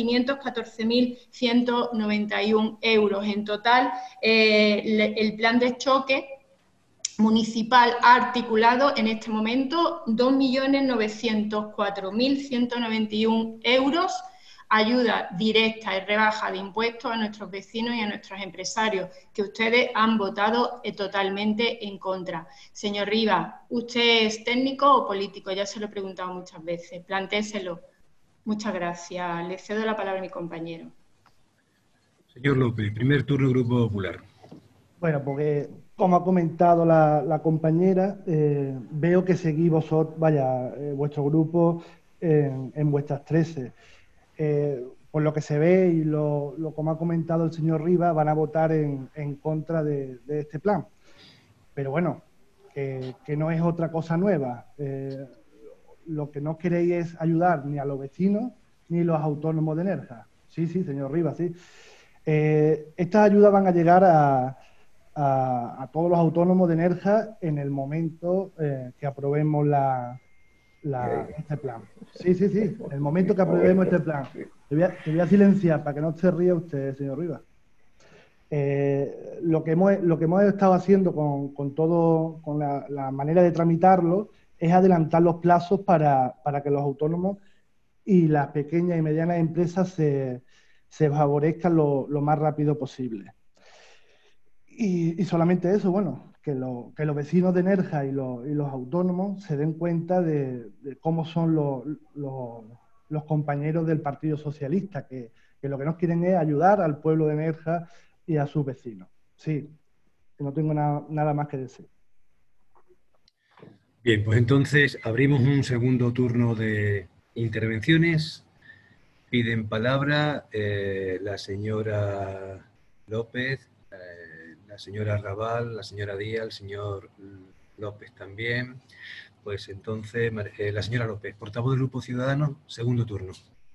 514.191 euros. En total, el plan de choque municipal ha articulado en este momento 2.904.191 euros, ayuda directa y rebaja de impuestos a nuestros vecinos y a nuestros empresarios, que ustedes han votado totalmente en contra. Señor Riva, ¿usted es técnico o político? Ya se lo he preguntado muchas veces, plantéselo. Muchas gracias. Le cedo la palabra a mi compañero. Señor López, primer turno Grupo Popular. Bueno, porque como ha comentado la compañera, veo que seguís vuestro grupo en vuestras 13. por lo que se ve y lo como ha comentado el señor Rivas, van a votar en contra de este plan. Pero bueno, que no es otra cosa nueva. Lo que no queréis es ayudar ni a los vecinos ni a los autónomos de Nerja. Sí, señor Rivas, sí. Estas ayudas van a llegar a todos los autónomos de Nerja en el momento que aprobemos este plan. Sí, en el momento que aprobemos este plan. Te voy a silenciar para que no se ría usted, señor Rivas. Lo que hemos estado haciendo con la manera de tramitarlo es adelantar los plazos para que los autónomos y las pequeñas y medianas empresas se favorezcan lo más rápido posible. Y solamente eso, bueno, que los vecinos de Nerja y los autónomos se den cuenta de cómo son los compañeros del Partido Socialista, que lo que nos quieren es ayudar al pueblo de Nerja y a sus vecinos. Sí, que no tengo nada más que decir. Bien, pues entonces abrimos un segundo turno de intervenciones. Piden palabra la señora López, la señora Raval, la señora Díaz, el señor López también. Pues entonces, la señora López, portavoz del Grupo Ciudadanos, segundo turno.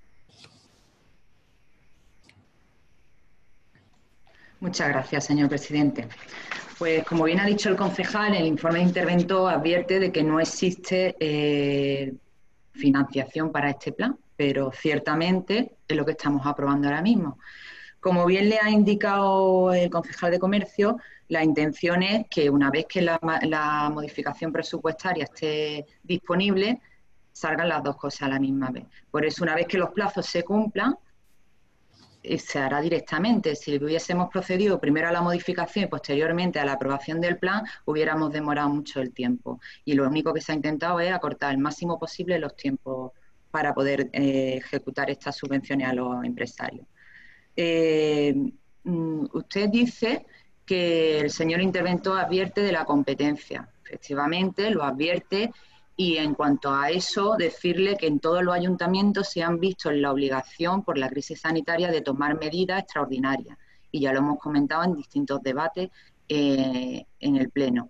Muchas gracias, señor presidente. Pues como bien ha dicho el concejal, el informe de interventor advierte de que no existe financiación para este plan, pero ciertamente es lo que estamos aprobando ahora mismo. Como bien le ha indicado el concejal de Comercio, la intención es que una vez que la modificación presupuestaria esté disponible, salgan las dos cosas a la misma vez. Por eso, una vez que los plazos se cumplan, se hará directamente. Si hubiésemos procedido primero a la modificación y posteriormente a la aprobación del plan, hubiéramos demorado mucho el tiempo. Y lo único que se ha intentado es acortar el máximo posible los tiempos para poder ejecutar estas subvenciones a los empresarios. Usted dice que el señor interventor advierte de la competencia. Efectivamente, lo advierte. Y en cuanto a eso, decirle que en todos los ayuntamientos se han visto en la obligación por la crisis sanitaria de tomar medidas extraordinarias. Y ya lo hemos comentado en distintos debates en el Pleno.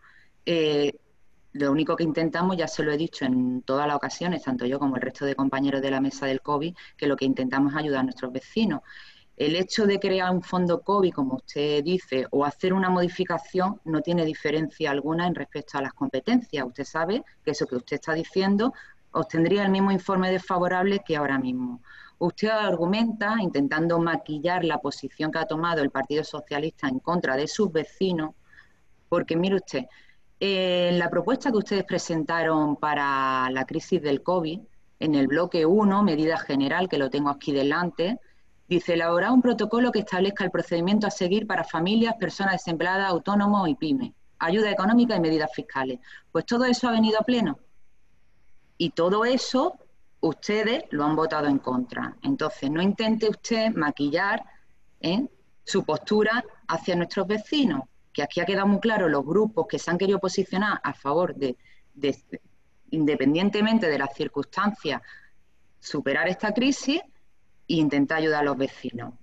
Lo único que intentamos, ya se lo he dicho en todas las ocasiones, tanto yo como el resto de compañeros de la mesa del COVID, que lo que intentamos es ayudar a nuestros vecinos. El hecho de crear un fondo COVID, como usted dice, o hacer una modificación no tiene diferencia alguna en respecto a las competencias. Usted sabe que eso que usted está diciendo obtendría el mismo informe desfavorable que ahora mismo. Usted argumenta, intentando maquillar la posición que ha tomado el Partido Socialista en contra de sus vecinos, porque mire usted, en la propuesta que ustedes presentaron para la crisis del COVID, en el bloque 1, medida general, que lo tengo aquí delante, dice, elaborar un protocolo que establezca el procedimiento a seguir para familias, personas desempleadas, autónomos y pymes, ayuda económica y medidas fiscales. Pues todo eso ha venido a pleno. Y todo eso ustedes lo han votado en contra. Entonces, no intente usted maquillar su postura hacia nuestros vecinos, que aquí ha quedado muy claro los grupos que se han querido posicionar a favor de independientemente de las circunstancias, superar esta crisis e intentar ayudar a los vecinos.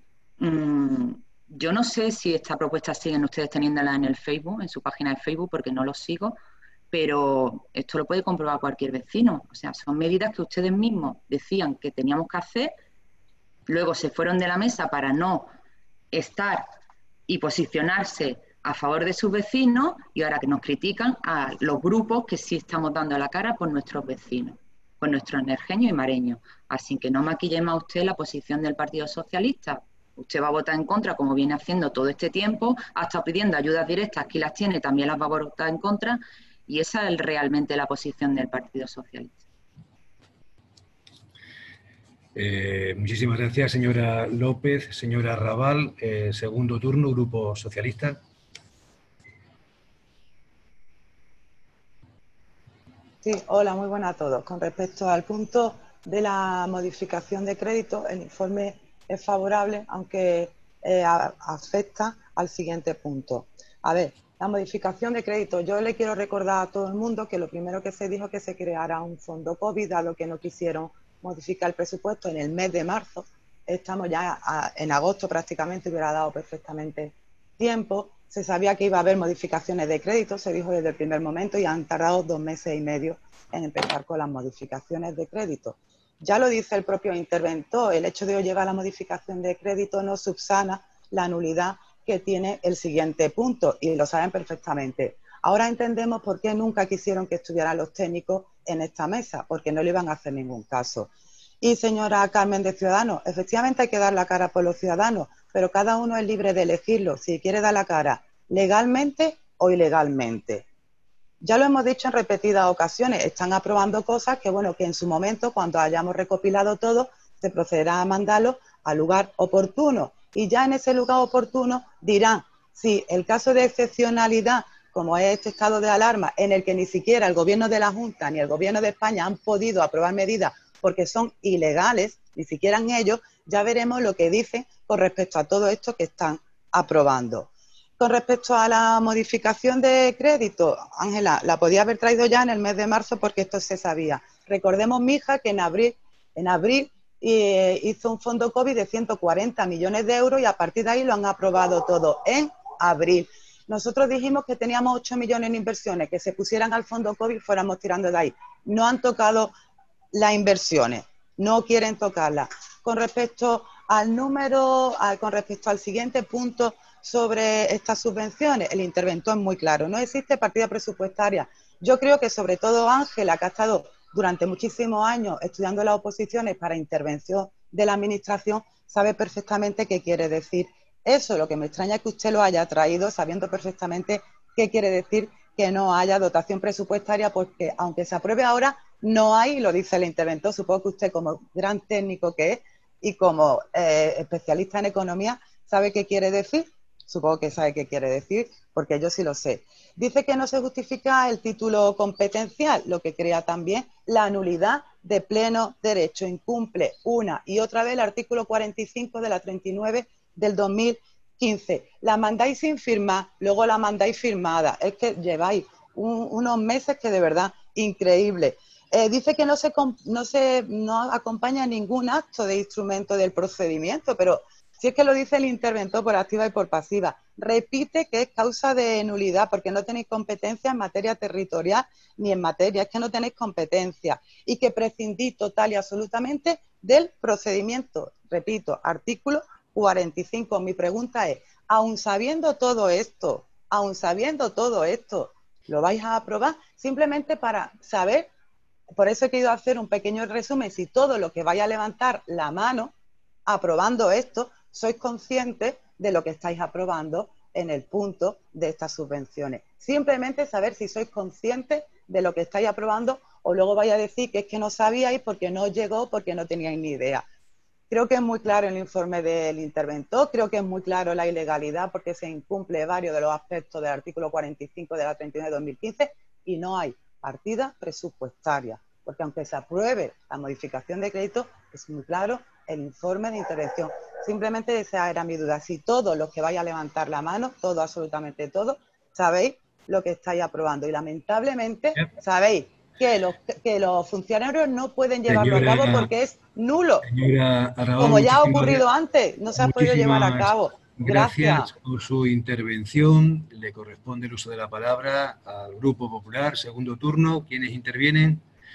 Yo no sé si esta propuesta siguen ustedes teniéndola en el Facebook, en su página de Facebook, porque no lo sigo, pero esto lo puede comprobar cualquier vecino. O sea, son medidas que ustedes mismos decían que teníamos que hacer, luego se fueron de la mesa para no estar y posicionarse a favor de sus vecinos y ahora que nos critican a los grupos que sí estamos dando la cara por nuestros vecinos, por nuestros nerjeños y mareños. Así que no maquille más usted la posición del Partido Socialista. Usted va a votar en contra, como viene haciendo todo este tiempo, hasta pidiendo ayudas directas, aquí las tiene, también las va a votar en contra, y esa es realmente la posición del Partido Socialista. Muchísimas gracias, señora López. Señora Raval, segundo turno, Grupo Socialista. Sí, hola, muy buenas a todos. Con respecto al punto de la modificación de crédito, el informe es favorable, aunque afecta al siguiente punto. A ver, la modificación de crédito. Yo le quiero recordar a todo el mundo que lo primero que se dijo es que se creara un fondo COVID, dado que no quisieron modificar el presupuesto en el mes de marzo, estamos ya en agosto prácticamente, hubiera dado perfectamente tiempo. Se sabía que iba a haber modificaciones de crédito, se dijo desde el primer momento, y han tardado 2 meses y medio en empezar con las modificaciones de crédito. Ya lo dice el propio interventor, el hecho de hoy llevar la modificación de crédito no subsana la nulidad que tiene el siguiente punto, y lo saben perfectamente. Ahora entendemos por qué nunca quisieron que estuvieran los técnicos en esta mesa, porque no le iban a hacer ningún caso. Y señora Carmen de Ciudadanos, efectivamente hay que dar la cara por los ciudadanos, pero cada uno es libre de elegirlo, si quiere dar la cara legalmente o ilegalmente. Ya lo hemos dicho en repetidas ocasiones, están aprobando cosas que, bueno, que en su momento, cuando hayamos recopilado todo, se procederá a mandarlo al lugar oportuno. Y ya en ese lugar oportuno dirán si el caso de excepcionalidad, como es este estado de alarma, en el que ni siquiera el gobierno de la Junta ni el gobierno de España han podido aprobar medidas porque son ilegales, ni siquiera en ellos, ya veremos lo que dicen con respecto a todo esto que están aprobando. Con respecto a la modificación de crédito, Ángela, la podía haber traído ya en el mes de marzo porque esto se sabía. Recordemos, mija, que en abril hizo un fondo COVID de 140 millones de euros y a partir de ahí lo han aprobado todo en abril. Nosotros dijimos que teníamos 8 millones en inversiones, que se pusieran al fondo COVID y fuéramos tirando de ahí. No han tocado las inversiones, no quieren tocarlas. Con respecto al siguiente punto sobre estas subvenciones, el interventor es muy claro, no existe partida presupuestaria. Yo creo que sobre todo Ángela, que ha estado durante muchísimos años estudiando las oposiciones para intervención de la administración, sabe perfectamente qué quiere decir eso. Lo que me extraña es que usted lo haya traído sabiendo perfectamente qué quiere decir que no haya dotación presupuestaria, porque aunque se apruebe ahora, no hay, lo dice el interventor. Supongo que usted, como gran técnico que es y como especialista en economía, sabe qué quiere decir. Supongo que sabe qué quiere decir, porque yo sí lo sé. Dice que no se justifica el título competencial, lo que crea también la nulidad de pleno derecho. Incumple una y otra vez el artículo 45 de la 39 del 2015. La mandáis sin firmar, luego la mandáis firmada. Es que lleváis unos meses que de verdad, increíble. Dice que no acompaña ningún acto de instrumento del procedimiento, pero si es que lo dice el interventor por activa y por pasiva. Repite que es causa de nulidad porque no tenéis competencia en materia territorial ni en materia, es que no tenéis competencia y que prescindís total y absolutamente del procedimiento. Repito, artículo 45. Mi pregunta es, aun sabiendo todo esto, ¿lo vais a aprobar? Simplemente para saber, por eso he querido hacer un pequeño resumen, si todo lo que vaya a levantar la mano aprobando esto, sois conscientes de lo que estáis aprobando en el punto de estas subvenciones. Simplemente saber si sois conscientes de lo que estáis aprobando o luego vais a decir que es que no sabíais porque no llegó, porque no teníais ni idea. Creo que es muy claro el informe del interventor, creo que es muy claro la ilegalidad porque se incumple varios de los aspectos del artículo 45 de la 39 de 2015 y no hay partida presupuestaria, porque aunque se apruebe la modificación de crédito, es muy claro el informe de intervención. Simplemente esa era mi duda. Si todos los que vais a levantar la mano, todo, absolutamente todo, sabéis lo que estáis aprobando. Y lamentablemente sabéis que los funcionarios no pueden llevarlo a cabo porque es nulo. Como ya ha ocurrido antes, no se ha podido llevar a cabo. Gracias por su intervención. Le corresponde el uso de la palabra al Grupo Popular. Segundo turno. ¿Quiénes intervienen?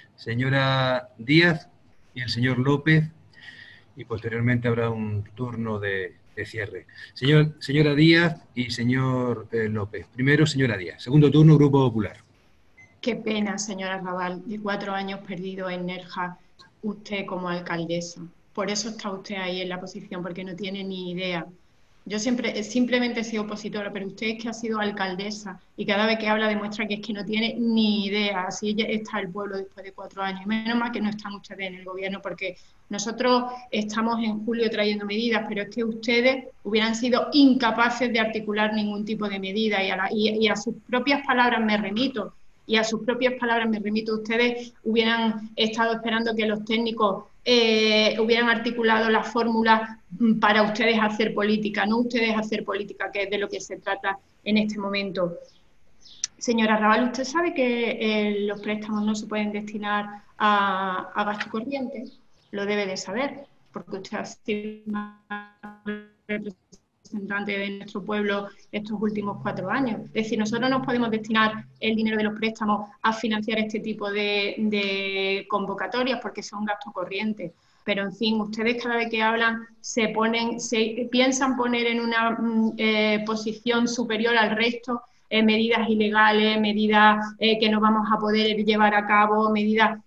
Señora Díaz y el señor López. Y posteriormente habrá un turno de cierre. Señora Díaz y señor López. Primero, señora Díaz. Segundo turno, Grupo Popular. Qué pena, señora Raval, de 4 años perdidos en Nerja, usted como alcaldesa. Por eso está usted ahí en la posición, porque no tiene ni idea. Yo simplemente he sido opositora, pero usted es que ha sido alcaldesa y cada vez que habla demuestra que es que no tiene ni idea. Así está el pueblo después de 4 años. Y menos mal que no están ustedes en el gobierno, porque nosotros estamos en julio trayendo medidas, pero es que ustedes hubieran sido incapaces de articular ningún tipo de medida y a sus propias palabras me remito. Y a sus propias palabras me remito, ustedes hubieran estado esperando que los técnicos hubieran articulado las fórmulas para ustedes hacer política, no ustedes hacer política, que es de lo que se trata en este momento. Señora Raval, ¿usted sabe que los préstamos no se pueden destinar a gasto corriente? Lo debe de saber, porque usted ha sido representante de nuestro pueblo estos últimos 4 años. Es decir, nosotros no podemos destinar el dinero de los préstamos a financiar este tipo de convocatorias porque son gastos corrientes. Pero, en fin, ustedes cada vez que hablan se piensan poner en una posición superior al resto, medidas ilegales, medidas que no vamos a poder llevar a cabo, medidas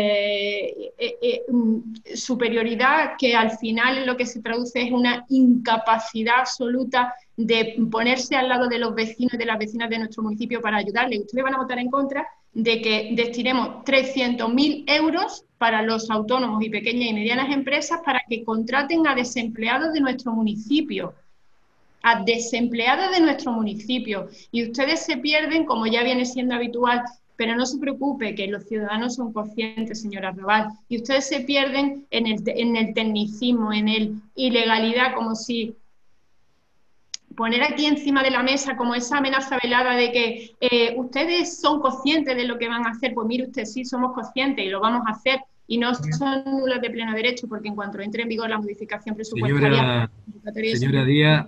superioridad que al final lo que se traduce es una incapacidad absoluta de ponerse al lado de los vecinos y de las vecinas de nuestro municipio para ayudarles. Ustedes van a votar en contra de que destinemos 300.000 euros para los autónomos y pequeñas y medianas empresas para que contraten a desempleados de nuestro municipio. A desempleados de nuestro municipio. Y ustedes se pierden, como ya viene siendo habitual, pero no se preocupe, que los ciudadanos son conscientes, señora Raval, y ustedes se pierden en el tecnicismo, en el ilegalidad, como si poner aquí encima de la mesa como esa amenaza velada de que ustedes son conscientes de lo que van a hacer. Pues mire usted, sí, somos conscientes y lo vamos a hacer, y no son nulas de pleno derecho, porque en cuanto entre en vigor la modificación presupuestaria... Señora Díaz,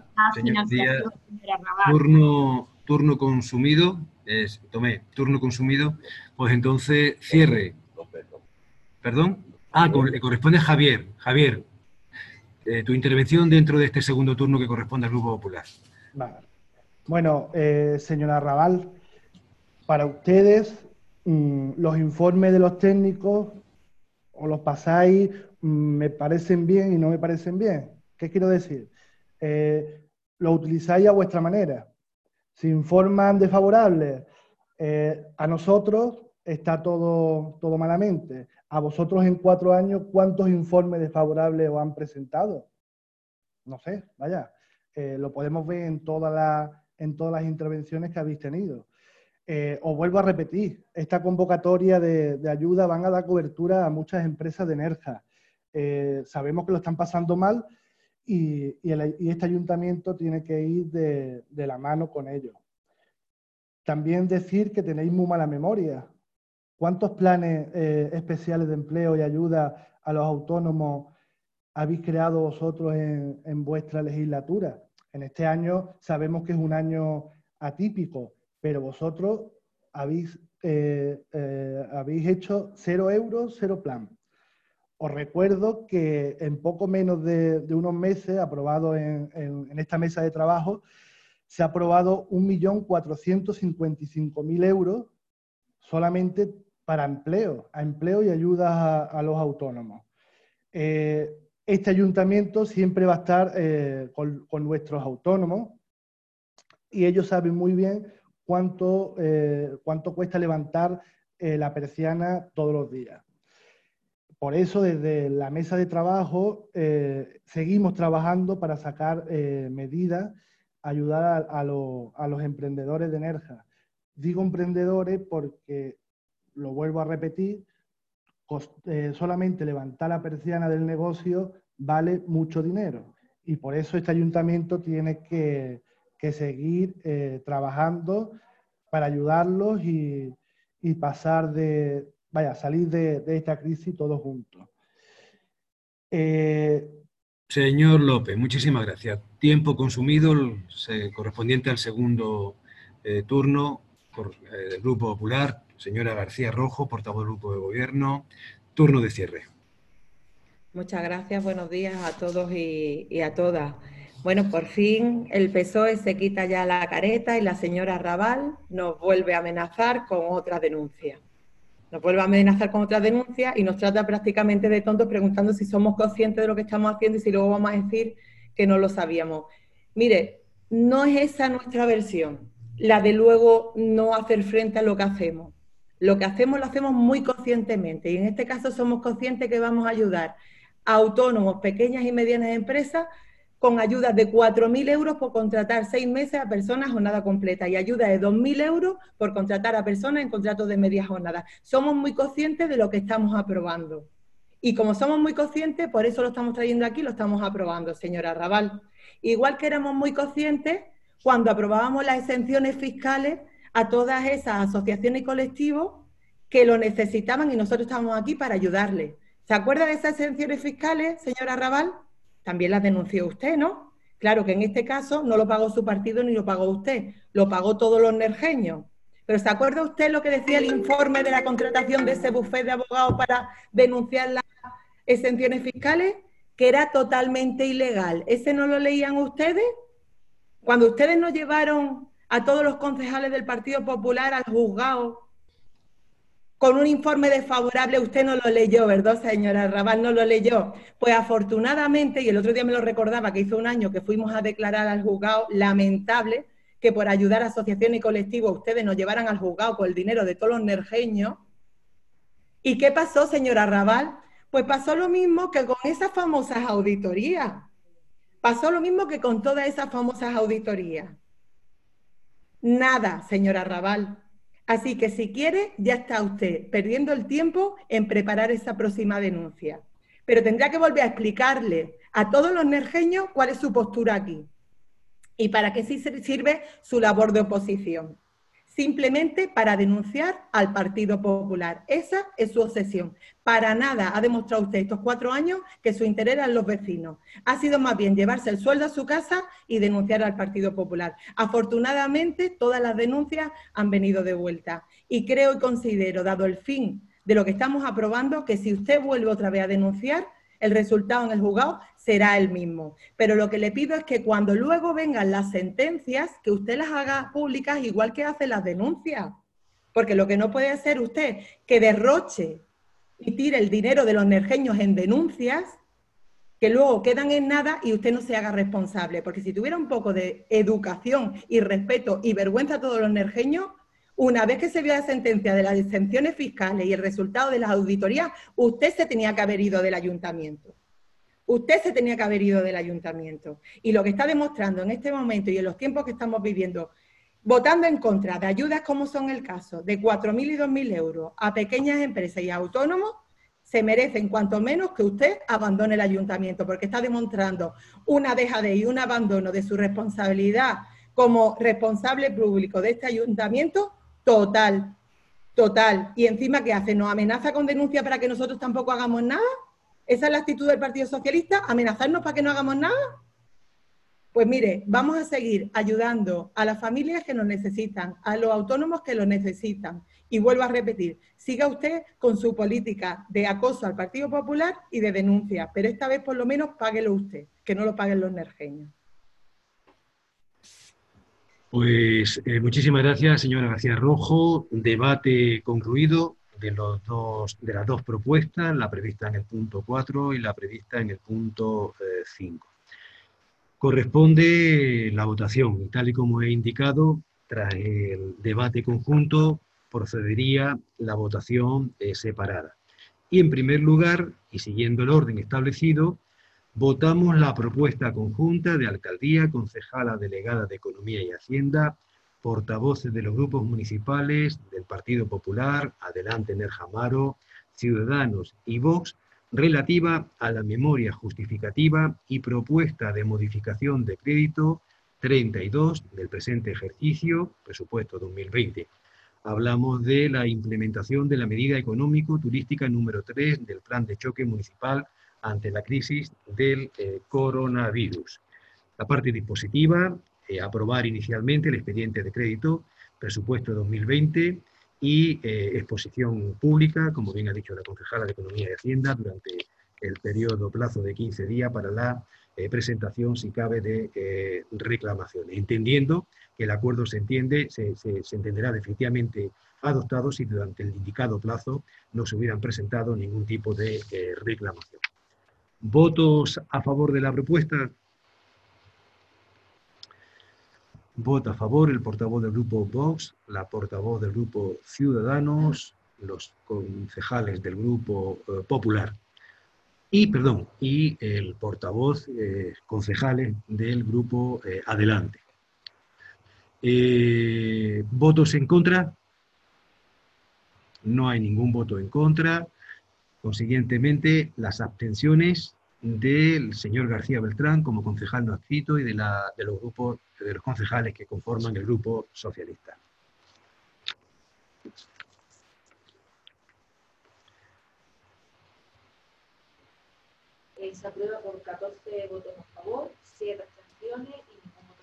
turno consumido, turno consumido, pues entonces cierre. ¿Perdón? Le corresponde a Javier. Javier, tu intervención dentro de este segundo turno que corresponde al Grupo Popular. Vale. Bueno, señora Raval, para ustedes los informes de los técnicos o los pasáis, me parecen bien y no me parecen bien. ¿Qué quiero decir? Lo utilizáis a vuestra manera. Si informan desfavorables, a nosotros está todo malamente. A vosotros en 4 años, ¿cuántos informes desfavorables os han presentado? No sé, vaya. Lo podemos ver en todas las intervenciones que habéis tenido. Os vuelvo a repetir, esta convocatoria de ayuda van a dar cobertura a muchas empresas de Nerja. Sabemos que lo están pasando mal y este ayuntamiento tiene que ir de la mano con ellos. También decir que tenéis muy mala memoria. ¿Cuántos planes especiales de empleo y ayuda a los autónomos habéis creado vosotros en vuestra legislatura? En este año sabemos que es un año atípico, pero vosotros habéis hecho 0 euros, 0 plan. Os recuerdo que en poco menos de unos meses, aprobado en esta mesa de trabajo, se ha aprobado 1.455.000 euros solamente para empleo y ayudas a los autónomos. Este ayuntamiento siempre va a estar con nuestros autónomos y ellos saben muy bien cuánto cuesta levantar la persiana todos los días. Por eso, desde la mesa de trabajo, seguimos trabajando para sacar medidas, ayudar a los emprendedores de Nerja. Digo emprendedores porque, lo vuelvo a repetir, solamente levantar la persiana del negocio vale mucho dinero. Y por eso este ayuntamiento tiene que seguir trabajando para ayudarlos y pasar salir de esta crisis todos juntos. Señor López, muchísimas gracias. Tiempo consumido correspondiente al segundo turno por el Grupo Popular. Señora García Rojo, portavoz del Grupo de Gobierno. Turno de cierre. Muchas gracias. Buenos días a todos y a todas. Bueno, por fin el PSOE se quita ya la careta y la señora Raval nos vuelve a amenazar con otra denuncia. Nos vuelve a amenazar con otra denuncia y nos trata prácticamente de tontos preguntando si somos conscientes de lo que estamos haciendo y si luego vamos a decir que no lo sabíamos. Mire, no es esa nuestra versión, la de luego no hacer frente a lo que hacemos. Lo que hacemos lo hacemos muy conscientemente y en este caso somos conscientes que vamos a ayudar a autónomos, pequeñas y medianas empresas con ayudas de 4.000 euros por contratar 6 meses a personas a jornada completa y ayuda de 2.000 euros por contratar a personas en contratos de media jornada. Somos muy conscientes de lo que estamos aprobando. Y como somos muy conscientes, por eso lo estamos trayendo aquí, lo estamos aprobando, señora Raval. Igual que éramos muy conscientes cuando aprobábamos las exenciones fiscales a todas esas asociaciones y colectivos que lo necesitaban y nosotros estamos aquí para ayudarles. ¿Se acuerda de esas exenciones fiscales, señora Raval? También las denunció usted, ¿no? Claro que en este caso no lo pagó su partido ni lo pagó usted, lo pagó todos los nerjeños. Pero ¿se acuerda usted lo que decía el informe de la contratación de ese bufete de abogados para denunciar las exenciones fiscales? Que era totalmente ilegal. ¿Ese no lo leían ustedes? Cuando ustedes nos llevaron a todos los concejales del Partido Popular al juzgado con un informe desfavorable, usted no lo leyó, ¿verdad, señora Raval? No lo leyó. Pues afortunadamente, y el otro día me lo recordaba, que hizo un año que fuimos a declarar al juzgado, lamentable que por ayudar a asociaciones y colectivos ustedes nos llevaran al juzgado con el dinero de todos los nerjeños. ¿Y qué pasó, señora Raval? Pues pasó lo mismo que con esas famosas auditorías. Pasó lo mismo que con todas esas famosas auditorías. Nada, señora Raval. Así que si quiere, ya está usted perdiendo el tiempo en preparar esa próxima denuncia. Pero tendrá que volver a explicarle a todos los nerjeños cuál es su postura aquí y para qué sí sirve su labor de oposición. Simplemente para denunciar al Partido Popular. Esa es su obsesión. Para nada ha demostrado usted estos 4 años que su interés eran los vecinos. Ha sido más bien llevarse el sueldo a su casa y denunciar al Partido Popular. Afortunadamente, todas las denuncias han venido de vuelta. Y creo y considero, dado el fin de lo que estamos aprobando, que si usted vuelve otra vez a denunciar, el resultado en el juzgado será el mismo. Pero lo que le pido es que cuando luego vengan las sentencias, que usted las haga públicas igual que hace las denuncias. Porque lo que no puede hacer usted que derroche y tire el dinero de los nerjeños en denuncias, que luego quedan en nada y usted no se haga responsable. Porque si tuviera un poco de educación y respeto y vergüenza a todos los nerjeños, una vez que se vio la sentencia de las exenciones fiscales y el resultado de las auditorías, usted se tenía que haber ido del ayuntamiento. Usted se tenía que haber ido del ayuntamiento. Y lo que está demostrando en este momento y en los tiempos que estamos viviendo, votando en contra de ayudas como son el caso, de 4.000 y 2.000 euros a pequeñas empresas y autónomos, se merecen cuanto menos que usted abandone el ayuntamiento, porque está demostrando una dejadez y un abandono de su responsabilidad como responsable público de este ayuntamiento total, total. Y encima, ¿qué hace? ¿Nos amenaza con denuncia para que nosotros tampoco hagamos nada? ¿Esa es la actitud del Partido Socialista? ¿Amenazarnos para que no hagamos nada? Pues mire, vamos a seguir ayudando a las familias que nos necesitan, a los autónomos que lo necesitan. Y vuelvo a repetir, siga usted con su política de acoso al Partido Popular y de denuncia, pero esta vez por lo menos páguelo usted, que no lo paguen los nerjeños. Pues muchísimas gracias, señora García Rojo. Debate concluido de las dos propuestas, la prevista en el punto 4 y la prevista en el punto 5. Corresponde la votación, y tal y como he indicado, tras el debate conjunto procedería la votación separada. Y en primer lugar, y siguiendo el orden establecido, votamos la propuesta conjunta de alcaldía, concejala delegada de Economía y Hacienda, portavoces de los grupos municipales del Partido Popular, Adelante Nerja Amaro, Ciudadanos y Vox, relativa a la memoria justificativa y propuesta de modificación de crédito 32 del presente ejercicio, presupuesto 2020. Hablamos de la implementación de la medida económico-turística número 3 del Plan de Choque Municipal ante la crisis del coronavirus. La parte dispositiva, aprobar inicialmente el expediente de crédito, presupuesto 2020 y exposición pública, como bien ha dicho la concejala de Economía y Hacienda, durante el periodo plazo de 15 días para la presentación, si cabe, de reclamaciones, entendiendo que el acuerdo se entenderá definitivamente adoptado si durante el indicado plazo no se hubieran presentado ningún tipo de reclamación. ¿Votos a favor de la propuesta? Vota a favor el portavoz del grupo Vox, la portavoz del grupo Ciudadanos, los concejales del grupo Popular y el portavoz concejales del grupo Adelante. ¿Votos en contra? No hay ningún voto en contra. Consiguientemente, las abstenciones del señor García Beltrán como concejal no adscrito y de los concejales que conforman el grupo socialista. Se aprueba por 14 votos a favor, 7 abstenciones y ningún voto.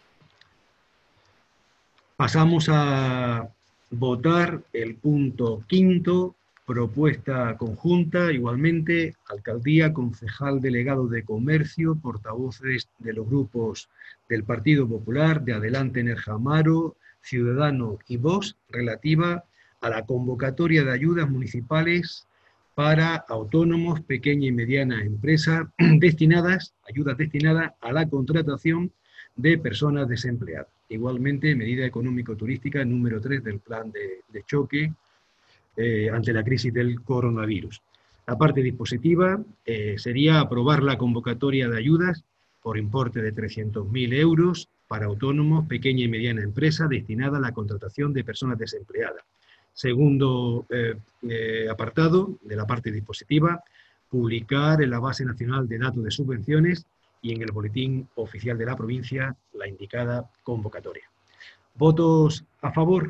Pasamos a votar el punto quinto, propuesta conjunta, igualmente, alcaldía, concejal delegado de comercio, portavoces de los grupos del Partido Popular, de Adelante Nerjamaro, Ciudadanos y Vox, relativa a la convocatoria de ayudas municipales para autónomos, pequeña y mediana empresa, ayudas destinadas a la contratación de personas desempleadas. Igualmente, medida económico-turística número 3 del plan de choque ante la crisis del coronavirus. La parte dispositiva sería aprobar la convocatoria de ayudas por importe de 300.000 euros para autónomos, pequeña y mediana empresa destinada a la contratación de personas desempleadas. Segundo apartado de la parte dispositiva, publicar en la Base Nacional de Datos de Subvenciones y en el Boletín Oficial de la provincia la indicada convocatoria. ¿Votos a favor?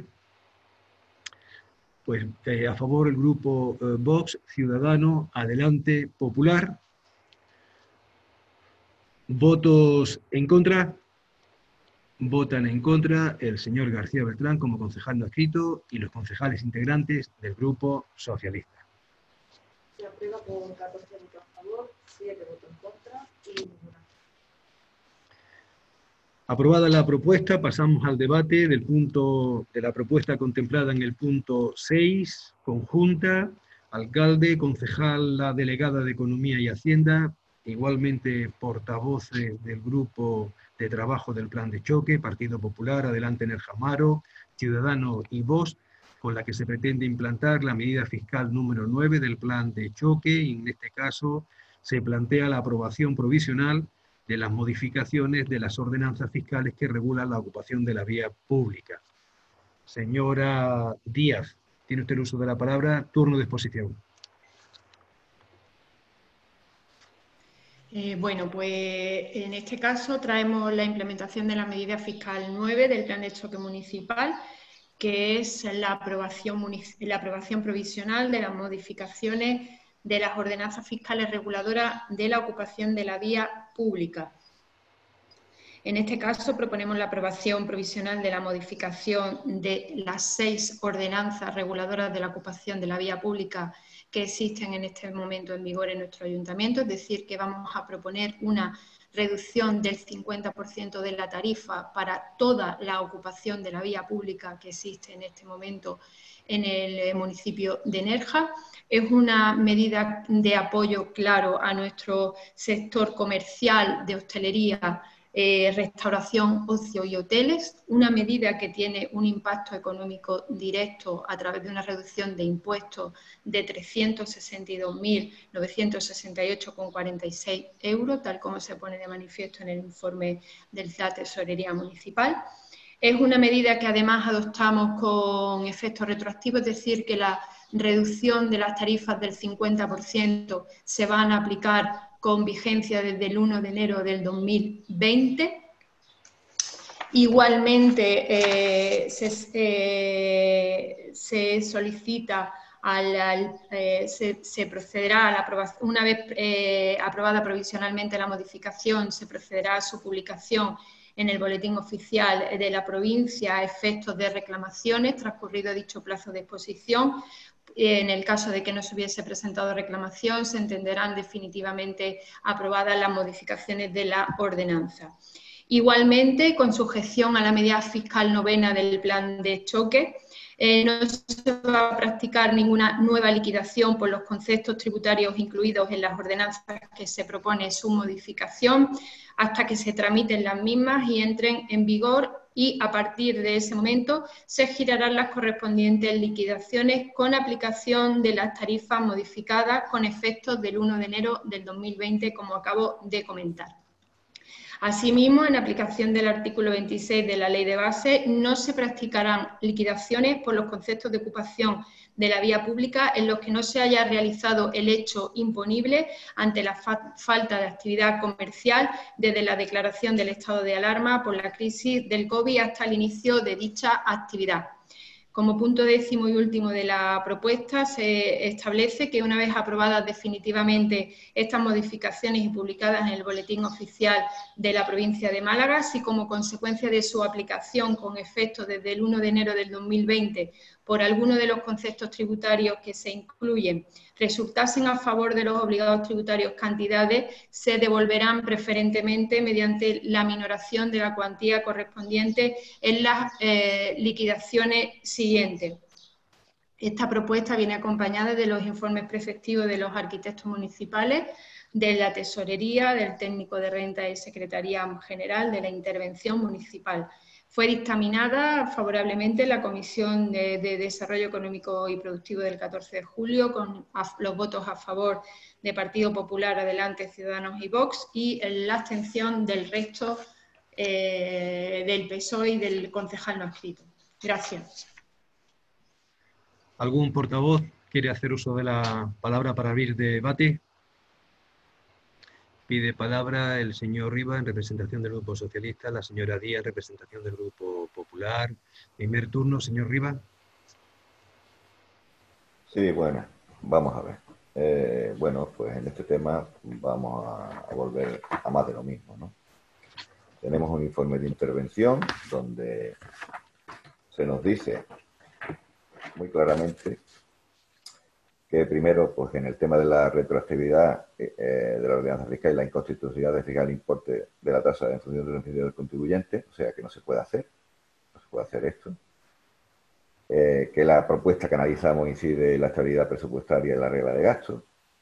Pues a favor el grupo Vox, Ciudadanos, Adelante, Popular. ¿Votos en contra? Votan en contra el señor García Beltrán como concejal no adscrito y los concejales integrantes del Grupo Socialista. Se aprueba por 14 votos a favor, 7 votos en contra y ninguna. Aprobada la propuesta, pasamos al debate del punto de la propuesta contemplada en el punto 6, conjunta, alcalde, concejal, la delegada de Economía y Hacienda, igualmente portavoces del grupo de trabajo del plan de choque, Partido Popular, Adelante Nerjamaro, Ciudadanos y Vox, con la que se pretende implantar la medida fiscal número 9 del plan de choque, y en este caso se plantea la aprobación provisional de las modificaciones de las ordenanzas fiscales que regulan la ocupación de la vía pública. Señora Díaz, tiene usted el uso de la palabra, turno de exposición. Bueno, pues en este caso traemos la implementación de la medida fiscal 9 del plan de choque municipal, que es la aprobación provisional de las modificaciones de las ordenanzas fiscales reguladoras de la ocupación de la vía pública. En este caso proponemos la aprobación provisional de la modificación de las 6 ordenanzas reguladoras de la ocupación de la vía pública que existen en este momento en vigor en nuestro ayuntamiento, es decir, que vamos a proponer una reducción del 50% de la tarifa para toda la ocupación de la vía pública que existe en este momento en el municipio de Nerja. Es una medida de apoyo claro a nuestro sector comercial de hostelería, restauración, ocio y hoteles, una medida que tiene un impacto económico directo a través de una reducción de impuestos de 362.968,46 euros, tal como se pone de manifiesto en el informe de la Tesorería Municipal. Es una medida que además adoptamos con efecto retroactivo, es decir, que la reducción de las tarifas del 50% se van a aplicar con vigencia desde el 1 de enero del 2020. Igualmente se solicita, se procederá a la aprobación, una vez aprobada provisionalmente la modificación, se procederá a su publicación en el boletín oficial de la provincia a efectos de reclamaciones, transcurrido dicho plazo de exposición. En el caso de que no se hubiese presentado reclamación, se entenderán definitivamente aprobadas las modificaciones de la ordenanza. Igualmente, con sujeción a la medida fiscal 9 del plan de choque, no se va a practicar ninguna nueva liquidación por los conceptos tributarios incluidos en las ordenanzas que se propone su modificación hasta que se tramiten las mismas y entren en vigor, y a partir de ese momento se girarán las correspondientes liquidaciones con aplicación de las tarifas modificadas con efectos del 1 de enero del 2020, como acabo de comentar. Asimismo, en aplicación del artículo 26 de la Ley de Base, no se practicarán liquidaciones por los conceptos de ocupación de la vía pública en los que no se haya realizado el hecho imponible ante la falta de actividad comercial desde la declaración del estado de alarma por la crisis del COVID hasta el inicio de dicha actividad. Como punto 10º y último de la propuesta, se establece que una vez aprobadas definitivamente estas modificaciones y publicadas en el Boletín Oficial de la provincia de Málaga, si como consecuencia de su aplicación con efecto desde el 1 de enero del 2020 por alguno de los conceptos tributarios que se incluyen resultasen a favor de los obligados tributarios cantidades, se devolverán preferentemente mediante la minoración de la cuantía correspondiente en las liquidaciones siguientes. Esta propuesta viene acompañada de los informes preceptivos de los arquitectos municipales, de la tesorería, del técnico de renta y secretaría general de la intervención municipal. Fue dictaminada favorablemente en la Comisión de Desarrollo Económico y Productivo del 14 de julio con los votos a favor de Partido Popular, Adelante, Ciudadanos y Vox y la abstención del resto del PSOE y del concejal no escrito. Gracias. ¿Algún portavoz quiere hacer uso de la palabra para abrir debate? Pide palabra el señor Riba en representación del Grupo Socialista, la señora Díaz en representación del Grupo Popular. Primer turno, señor Riba. Sí, bueno, vamos a ver. Bueno, pues en este tema vamos a volver a más de lo mismo, ¿no? Tenemos un informe de intervención donde se nos dice muy claramente que primero, pues en el tema de la retroactividad de la ordenanza fiscal y la inconstitucionalidad de fijar el importe de la tasa en función del beneficio del contribuyente, o sea que no se puede hacer esto. Que la propuesta que analizamos incide en la estabilidad presupuestaria y la regla de gasto.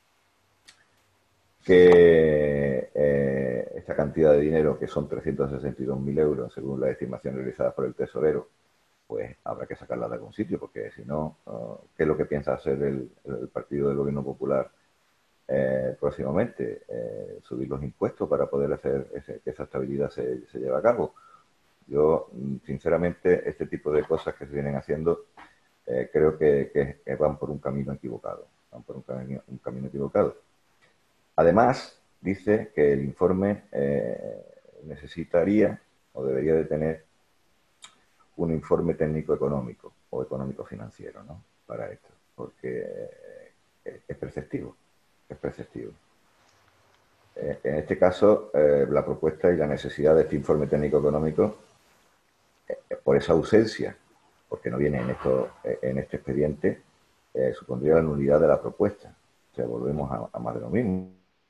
Que esta cantidad de dinero, que son 362.000 euros, según la estimación realizada por el tesorero, pues habrá que sacarla de algún sitio, porque si no, ¿qué es lo que piensa hacer el Partido del Gobierno Popular próximamente? Subir los impuestos para poder hacer que esa estabilidad se lleve a cabo. Yo, sinceramente, este tipo de cosas que se vienen haciendo, creo que van por un camino equivocado. Un camino equivocado. Además, dice que el informe necesitaría o debería de tener un informe técnico-económico o económico-financiero, ¿no? Para esto, porque es perceptivo, En este caso, la propuesta y la necesidad de este informe técnico-económico, por esa ausencia, porque no viene en este expediente, supondría la nulidad de la propuesta. O sea, volvemos a más de lo mismo.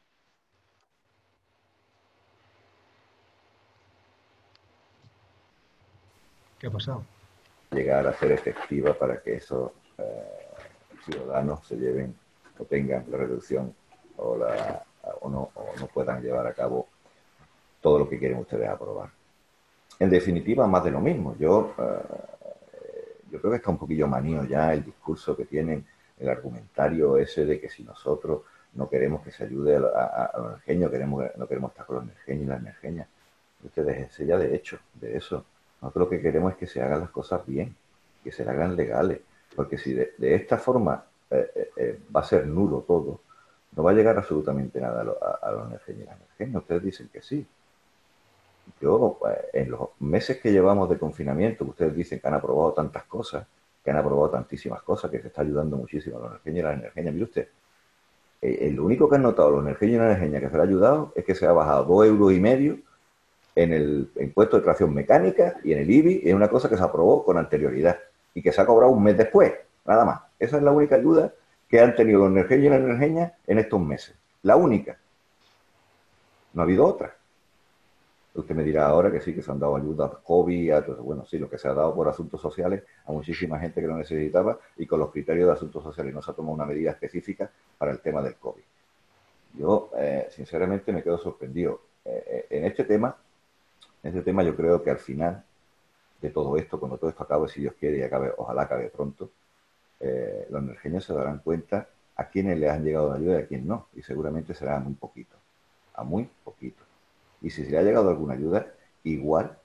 ¿Qué ha pasado? Llegar a ser efectiva para que esos ciudadanos se lleven o tengan la reducción o no puedan llevar a cabo todo lo que quieren ustedes aprobar. En definitiva, más de lo mismo. Yo creo que está un poquillo manío ya el discurso que tienen, el argumentario ese de que si nosotros no queremos que se ayude a los nerjeños, no queremos estar con los nerjeños y las nerjeñas. Ustedes ya de hecho de eso. Nosotros lo que queremos es que se hagan las cosas bien, que se hagan legales, porque si de esta forma va a ser nulo todo, no va a llegar absolutamente nada a los nerjeños y las nerjeñas. Ustedes dicen que sí. Yo, en los meses que llevamos de confinamiento, ustedes dicen que han aprobado tantas cosas, que han aprobado tantísimas cosas, que se está ayudando muchísimo a los nerjeños y las nerjeñas. Mire usted, lo único que han notado los nerjeños y las nerjeñas que se le ha ayudado es que se ha bajado 2,5 € en el impuesto de tracción mecánica y en el IBI, es una cosa que se aprobó con anterioridad y que se ha cobrado un mes después, nada más. Esa es la única ayuda que han tenido los nerjeños y las nerjeñas en estos meses. La única. No ha habido otra. Usted me dirá ahora que sí, que se han dado ayudas COVID, bueno, sí, lo que se ha dado por asuntos sociales a muchísima gente que lo necesitaba y con los criterios de asuntos sociales. No se ha tomado una medida específica para el tema del COVID. Yo, sinceramente, me quedo sorprendido. En este tema yo creo que al final de todo esto, cuando todo esto acabe, si Dios quiere y acabe, ojalá acabe pronto, los nerjeños se darán cuenta a quiénes les han llegado la ayuda y a quién no. Y seguramente será muy poquito. A muy poquito. Y si se le ha llegado alguna ayuda, igual,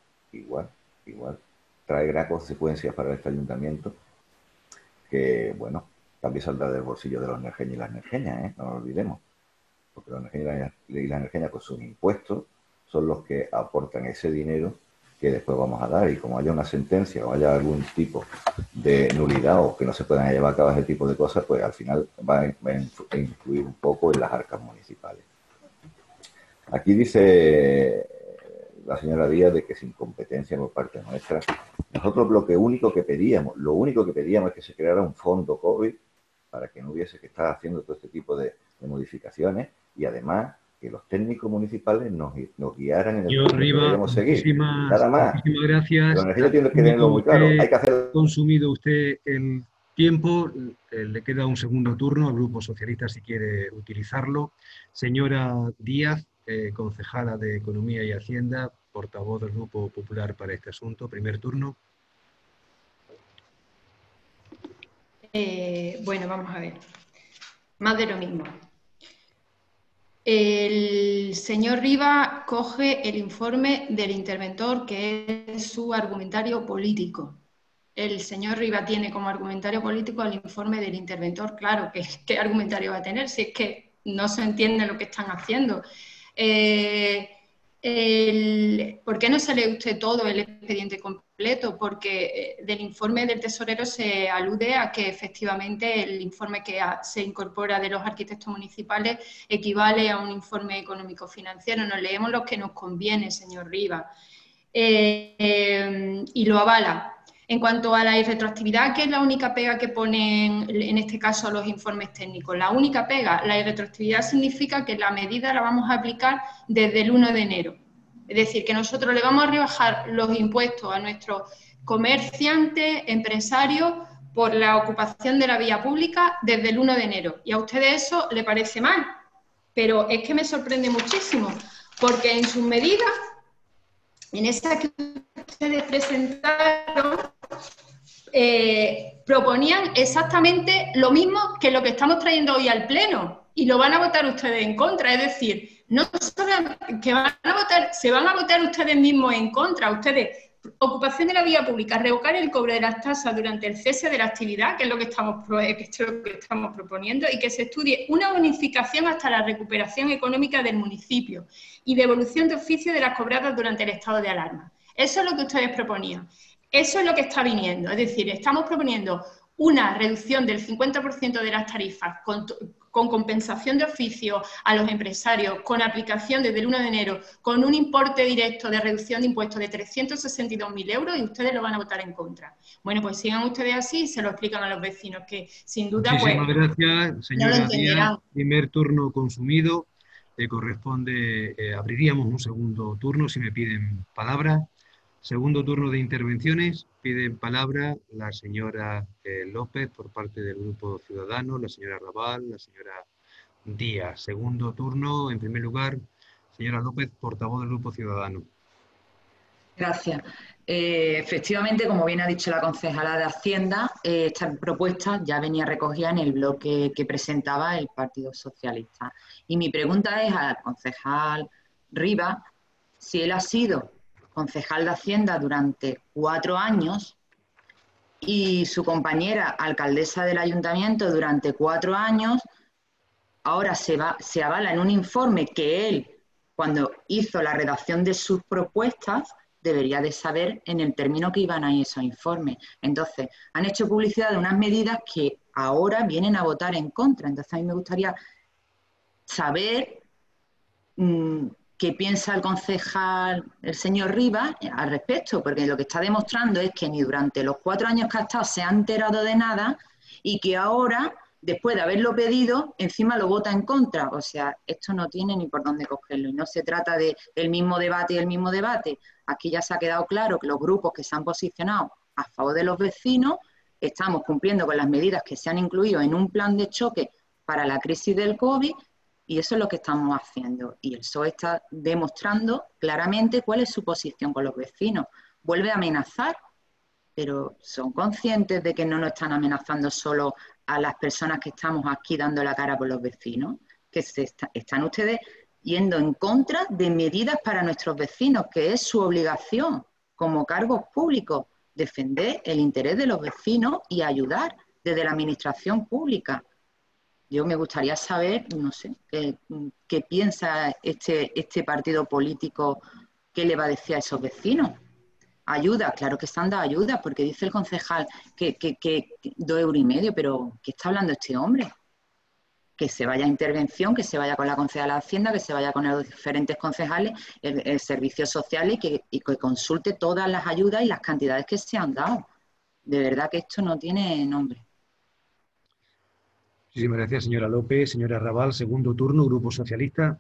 traerá consecuencias para este ayuntamiento que, bueno, también saldrá del bolsillo de los nerjeños y las nerjeñas, no lo olvidemos. Porque los nerjeños y las nerjeñas con sus impuestos son los que aportan ese dinero que después vamos a dar, y como haya una sentencia o haya algún tipo de nulidad o que no se puedan llevar a cabo ese tipo de cosas, pues al final va a influir un poco en las arcas municipales. Aquí dice la señora Díaz de que sin competencia por parte nuestra. Nosotros lo único que pedíamos es que se creara un fondo COVID para que no hubiese que estar haciendo todo este tipo de modificaciones, y además que los técnicos municipales nos guiaran en el camino que debemos seguir. Nada más. Muchísimas gracias. Pero Energía tiene que tenerlo muy claro. Hay que hacer... Consumido usted el tiempo, le queda un segundo turno al Grupo Socialista si quiere utilizarlo. Señora Díaz, concejala de Economía y Hacienda, portavoz del Grupo Popular para este asunto. Primer turno. Bueno, vamos a ver. Más de lo mismo. El señor Rivas coge el informe del interventor, que es su argumentario político. El señor Rivas tiene como argumentario político el informe del interventor. Claro, ¿qué argumentario va a tener si es que no se entiende lo que están haciendo? ¿Por qué no se lee usted todo el expediente completo? Porque del informe del tesorero se alude a que efectivamente el informe que se incorpora de los arquitectos municipales equivale a un informe económico-financiero. Nos leemos lo que nos conviene, señor Rivas, y lo avala. En cuanto a la irretroactividad, que es la única pega que ponen en este caso los informes técnicos, la única pega, la irretroactividad significa que la medida la vamos a aplicar desde el 1 de enero. Es decir, que nosotros le vamos a rebajar los impuestos a nuestros comerciantes, empresarios, por la ocupación de la vía pública desde el 1 de enero. Y a ustedes eso le parece mal, pero es que me sorprende muchísimo, porque en sus medidas, en esa que ustedes presentaron, proponían exactamente lo mismo que lo que estamos trayendo hoy al Pleno, y lo van a votar ustedes en contra. Es decir, no solo que se van a votar ustedes mismos en contra. Ustedes, ocupación de la vía pública, revocar el cobro de las tasas durante el cese de la actividad, que es lo que estamos proponiendo, y que se estudie una bonificación hasta la recuperación económica del municipio y devolución de oficio de las cobradas durante el estado de alarma. Eso es lo que ustedes proponían. Eso es lo que está viniendo. Es decir, estamos proponiendo una reducción del 50% de las tarifas con compensación de oficio a los empresarios, con aplicación desde el 1 de enero, con un importe directo de reducción de impuestos de 362.000 euros, y ustedes lo van a votar en contra. Bueno, pues sigan ustedes así y se lo explican a los vecinos, que sin duda... Muchísimas gracias, señora no lo Díaz. Primer turno consumido. Corresponde, abriríamos un segundo turno si me piden palabra. Segundo turno de intervenciones. Piden palabra la señora López por parte del Grupo Ciudadano, la señora Raval, la señora Díaz. Segundo turno, en primer lugar, señora López, portavoz del Grupo Ciudadano. Gracias. Efectivamente, como bien ha dicho la concejala de Hacienda, esta propuesta ya venía recogida en el bloque que presentaba el Partido Socialista. Y mi pregunta es al concejal Rivas, si él ha sido concejal de Hacienda durante 4 años y su compañera alcaldesa del ayuntamiento durante 4 años, ahora se avala en un informe que él, cuando hizo la redacción de sus propuestas, debería de saber en el término que iban ahí esos informes. Entonces, han hecho publicidad de unas medidas que ahora vienen a votar en contra. Entonces, a mí me gustaría saber qué piensa el concejal, el señor Rivas, al respecto, porque lo que está demostrando es que ni durante los 4 años que ha estado se ha enterado de nada, y que ahora, después de haberlo pedido, encima lo vota en contra. O sea, esto no tiene ni por dónde cogerlo, y no se trata de el mismo debate y el mismo debate. Aquí ya se ha quedado claro que los grupos que se han posicionado a favor de los vecinos estamos cumpliendo con las medidas que se han incluido en un plan de choque para la crisis del COVID, y eso es lo que estamos haciendo. Y el PSOE está demostrando claramente cuál es su posición con los vecinos. Vuelve a amenazar, pero son conscientes de que no nos están amenazando solo a las personas que estamos aquí dando la cara por los vecinos, que están ustedes yendo en contra de medidas para nuestros vecinos, que es su obligación como cargos públicos, defender el interés de los vecinos y ayudar desde la administración pública. Yo me gustaría saber, no sé, qué piensa este partido político, qué le va a decir a esos vecinos. Ayuda, claro que se han dado ayuda, porque dice el concejal que 2,5 €, pero ¿qué está hablando este hombre? Que se vaya a intervención, que se vaya con la concejala de Hacienda, que se vaya con los diferentes concejales, el servicios sociales y que consulte todas las ayudas y las cantidades que se han dado. De verdad que esto no tiene nombre. Muchísimas gracias, señora López. Señora Raval, segundo turno, Grupo Socialista.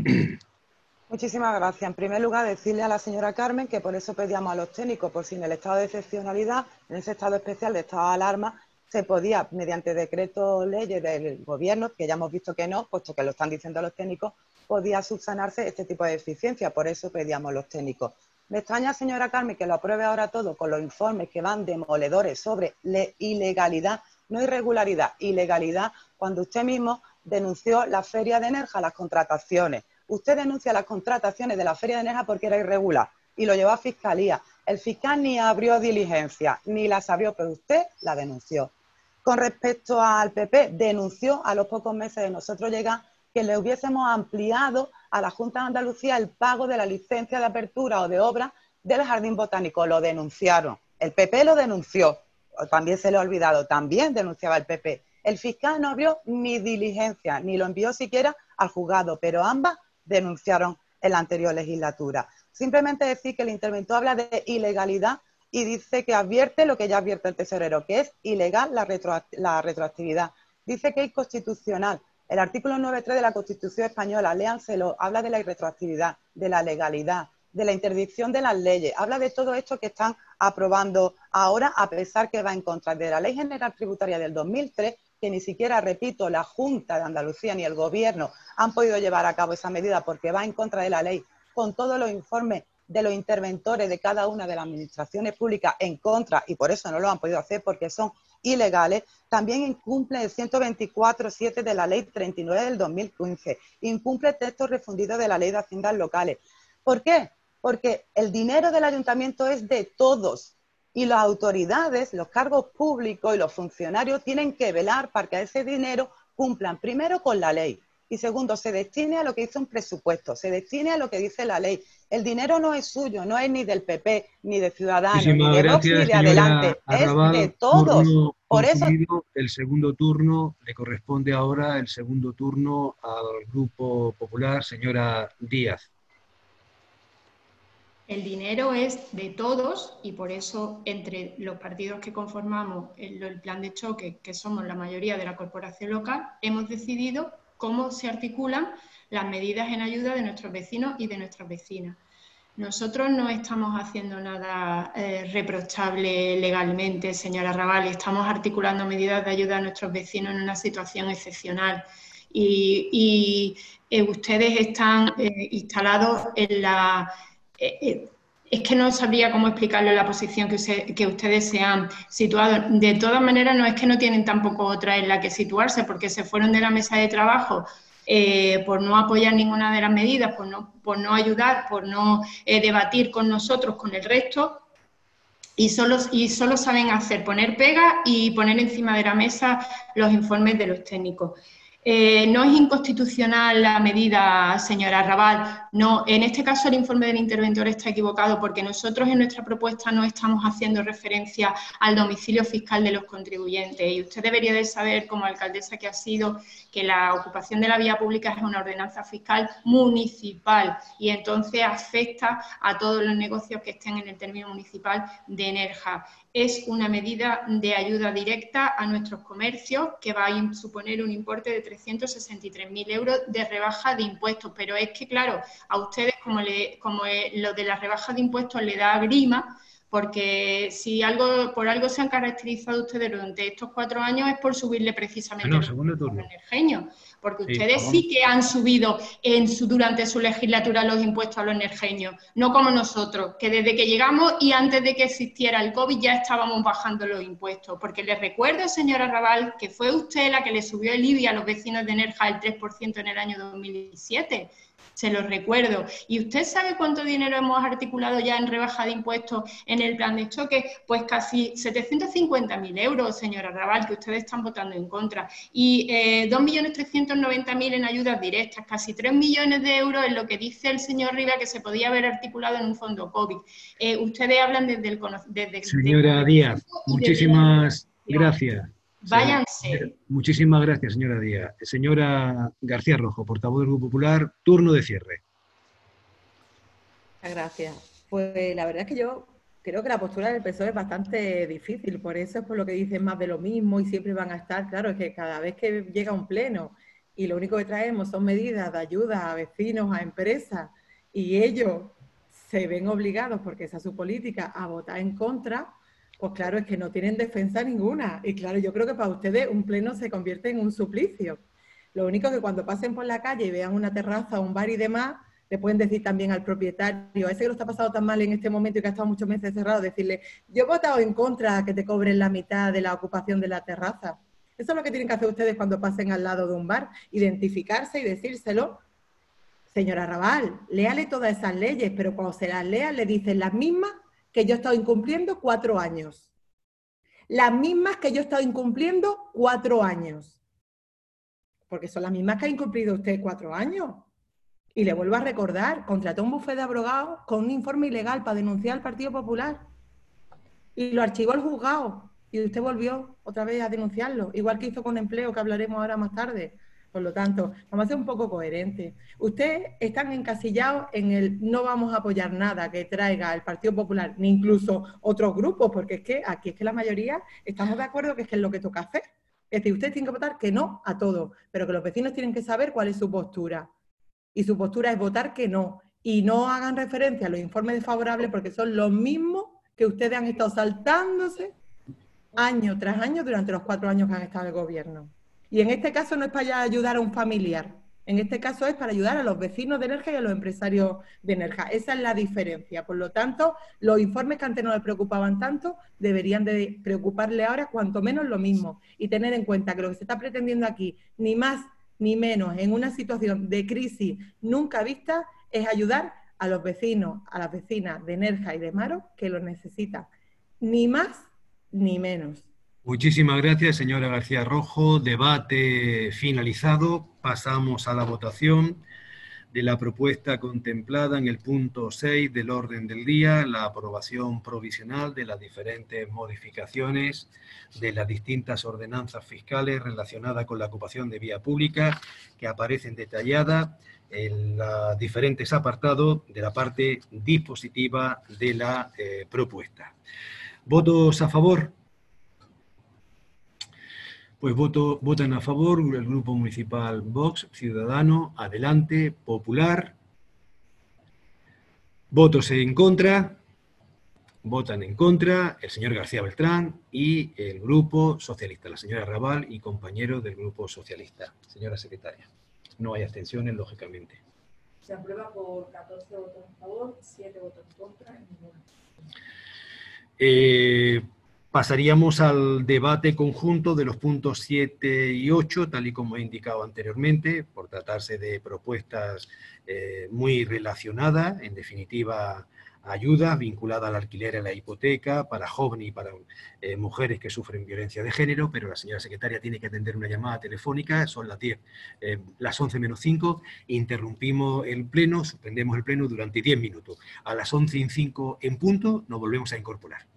Muchísimas gracias. En primer lugar, decirle a la señora Carmen que por eso pedíamos a los técnicos, por si en el estado de excepcionalidad, en ese estado especial de estado de alarma, se podía, mediante decreto leyes del gobierno, que ya hemos visto que no, puesto que lo están diciendo los técnicos, podía subsanarse este tipo de deficiencia. Por eso pedíamos los técnicos. Me extraña, señora Carmen, que lo apruebe ahora todo con los informes que van demoledores sobre ilegalidad, no irregularidad, ilegalidad, cuando usted mismo denunció la feria de Nerja, las contrataciones. Usted denuncia las contrataciones de la feria de Nerja porque era irregular y lo llevó a Fiscalía. El fiscal ni abrió diligencia, ni las abrió, pero usted la denunció. Con respecto al PP, denunció a los pocos meses de nosotros llegar que le hubiésemos ampliado a la Junta de Andalucía el pago de la licencia de apertura o de obra del Jardín Botánico. Lo denunciaron. El PP lo denunció. También se le ha olvidado. También denunciaba el PP. El fiscal no abrió ni diligencia, ni lo envió siquiera al juzgado, pero ambas denunciaron en la anterior legislatura. Simplemente decir que el interventor habla de ilegalidad y dice que advierte lo que ya advierte el tesorero, que es ilegal la retroactividad. Dice que es inconstitucional. El artículo 9.3 de la Constitución española, léanselo, habla de la irretroactividad, de la legalidad, de la interdicción de las leyes, habla de todo esto que están aprobando ahora, a pesar que va en contra de la Ley General Tributaria del 2003, que ni siquiera, repito, la Junta de Andalucía ni el Gobierno han podido llevar a cabo esa medida porque va en contra de la ley, con todos los informes de los interventores de cada una de las administraciones públicas en contra, y por eso no lo han podido hacer porque son ilegales. También incumple el 124.7 de la Ley 39 del 2015, incumple textos refundidos de la Ley de Haciendas Locales. ¿Por qué? Porque el dinero del ayuntamiento es de todos y las autoridades, los cargos públicos y los funcionarios tienen que velar para que ese dinero cumplan primero con la ley y segundo, se destine a lo que dice un presupuesto, se destine a lo que dice la ley. El dinero no es suyo, no es ni del PP, ni de Ciudadanos, ni de Vox, ni de Adelante, Arrabal, es de todos. Por eso el segundo turno le corresponde ahora el segundo turno al Grupo Popular, señora Díaz. El dinero es de todos y por eso entre los partidos que conformamos el plan de choque, que somos la mayoría de la corporación local, hemos decidido cómo se articulan las medidas en ayuda de nuestros vecinos y de nuestras vecinas. Nosotros no estamos haciendo nada reprochable legalmente, señora Raval, estamos articulando medidas de ayuda a nuestros vecinos en una situación excepcional. Y ustedes están instalados en la... es que no sabría cómo explicarlo en la posición que ustedes se han situado. De todas maneras, no es que no tienen tampoco otra en la que situarse, porque se fueron de la mesa de trabajo por no apoyar ninguna de las medidas, por no ayudar, por no debatir con nosotros, con el resto, y solo saben poner pega y poner encima de la mesa los informes de los técnicos. No es inconstitucional la medida, señora Raval. No, en este caso el informe del interventor está equivocado porque nosotros en nuestra propuesta no estamos haciendo referencia al domicilio fiscal de los contribuyentes. Y usted debería de saber, como alcaldesa que ha sido, que la ocupación de la vía pública es una ordenanza fiscal municipal y entonces afecta a todos los negocios que estén en el término municipal de Nerja. Es una medida de ayuda directa a nuestros comercios que va a suponer un importe de 363.000 € de rebaja de impuestos. Pero es que, claro, a ustedes como lo de las rebajas de impuestos le da grima, porque si por algo se han caracterizado ustedes durante estos 4 años es por subirle precisamente los impuestos a los energéños. Porque ustedes sí que han subido durante su legislatura los impuestos a los energéños, no como nosotros, que desde que llegamos y antes de que existiera el COVID ya estábamos bajando los impuestos. Porque les recuerdo, señora Raval, que fue usted la que le subió el IBI a los vecinos de Nerja el 3% en el año 2017. Se los recuerdo. ¿Y usted sabe cuánto dinero hemos articulado ya en rebaja de impuestos en en el plan de choque, pues casi 750.000 euros, señora Raval, que ustedes están votando en contra, y 2.390.000 en ayudas directas, casi 3 millones de euros en lo que dice el señor Rivera que se podía haber articulado en un fondo COVID. Ustedes hablan desde señora Díaz, muchísimas gracias. Váyanse. Muchísimas gracias, señora Díaz. Señora García Rojo, portavoz del Grupo Popular, turno de cierre. Muchas gracias. Pues la verdad es que yo creo que la postura del PSOE es bastante difícil, por eso es por lo que dicen más de lo mismo y siempre van a estar, claro, es que cada vez que llega un pleno y lo único que traemos son medidas de ayuda a vecinos, a empresas, y ellos se ven obligados, porque esa es su política, a votar en contra, pues claro, es que no tienen defensa ninguna. Y claro, yo creo que para ustedes un pleno se convierte en un suplicio. Lo único que cuando pasen por la calle y vean una terraza, un bar y demás, le pueden decir también al propietario, a ese que lo está pasando tan mal en este momento y que ha estado muchos meses cerrado, decirle, yo he votado en contra que te cobren la mitad de la ocupación de la terraza. Eso es lo que tienen que hacer ustedes cuando pasen al lado de un bar, identificarse y decírselo. Señora Raval, léale todas esas leyes, pero cuando se las lea le dicen las mismas que yo he estado incumpliendo 4 años. Las mismas que yo he estado incumpliendo 4 años. Porque son las mismas que ha incumplido usted 4 años. Y le vuelvo a recordar, contrató un bufete de abogados con un informe ilegal para denunciar al Partido Popular. Y lo archivó el juzgado. Y usted volvió otra vez a denunciarlo. Igual que hizo con empleo, que hablaremos ahora más tarde. Por lo tanto, vamos a ser un poco coherentes. Ustedes están encasillados en el no vamos a apoyar nada que traiga el Partido Popular, ni incluso otros grupos, porque es que aquí es que la mayoría estamos de acuerdo que es lo que toca hacer. Es decir, ustedes tienen que votar que no a todo, pero que los vecinos tienen que saber cuál es su postura. Y su postura es votar que no. Y no hagan referencia a los informes desfavorables porque son los mismos que ustedes han estado saltándose año tras año durante los 4 años que han estado en el gobierno. Y en este caso no es para ayudar a un familiar. En este caso es para ayudar a los vecinos de Nerja y a los empresarios de Nerja. Esa es la diferencia. Por lo tanto, los informes que antes no les preocupaban tanto deberían de preocuparle ahora cuanto menos lo mismo. Y tener en cuenta que lo que se está pretendiendo aquí, ni más ni menos, en una situación de crisis nunca vista, es ayudar a los vecinos, a las vecinas de Nerja y de Maro que lo necesitan. Ni más ni menos. Muchísimas gracias, señora García Rojo. Debate finalizado. Pasamos a la votación de la propuesta contemplada en el punto 6 del orden del día, la aprobación provisional de las diferentes modificaciones de las distintas ordenanzas fiscales relacionadas con la ocupación de vía pública que aparecen detalladas en los diferentes apartados de la parte dispositiva de la propuesta. ¿Votos a favor? Pues votan a favor el Grupo Municipal Vox, Ciudadano, Adelante, Popular. Votos en contra. Votan en contra el señor García Beltrán y el Grupo Socialista, la señora Raval y compañeros del Grupo Socialista. Señora secretaria, no hay abstenciones, lógicamente. Se aprueba por 14 votos a favor, 7 votos en contra y ninguno. Pasaríamos al debate conjunto de los puntos 7 y 8, tal y como he indicado anteriormente, por tratarse de propuestas muy relacionadas, en definitiva, ayudas vinculadas al alquiler y a la hipoteca para jóvenes y para mujeres que sufren violencia de género, pero la señora secretaria tiene que atender una llamada telefónica, son las 10, las 11 menos 5, interrumpimos el pleno, suspendemos el pleno durante 10 minutos. A las 11:05 en punto nos volvemos a incorporar.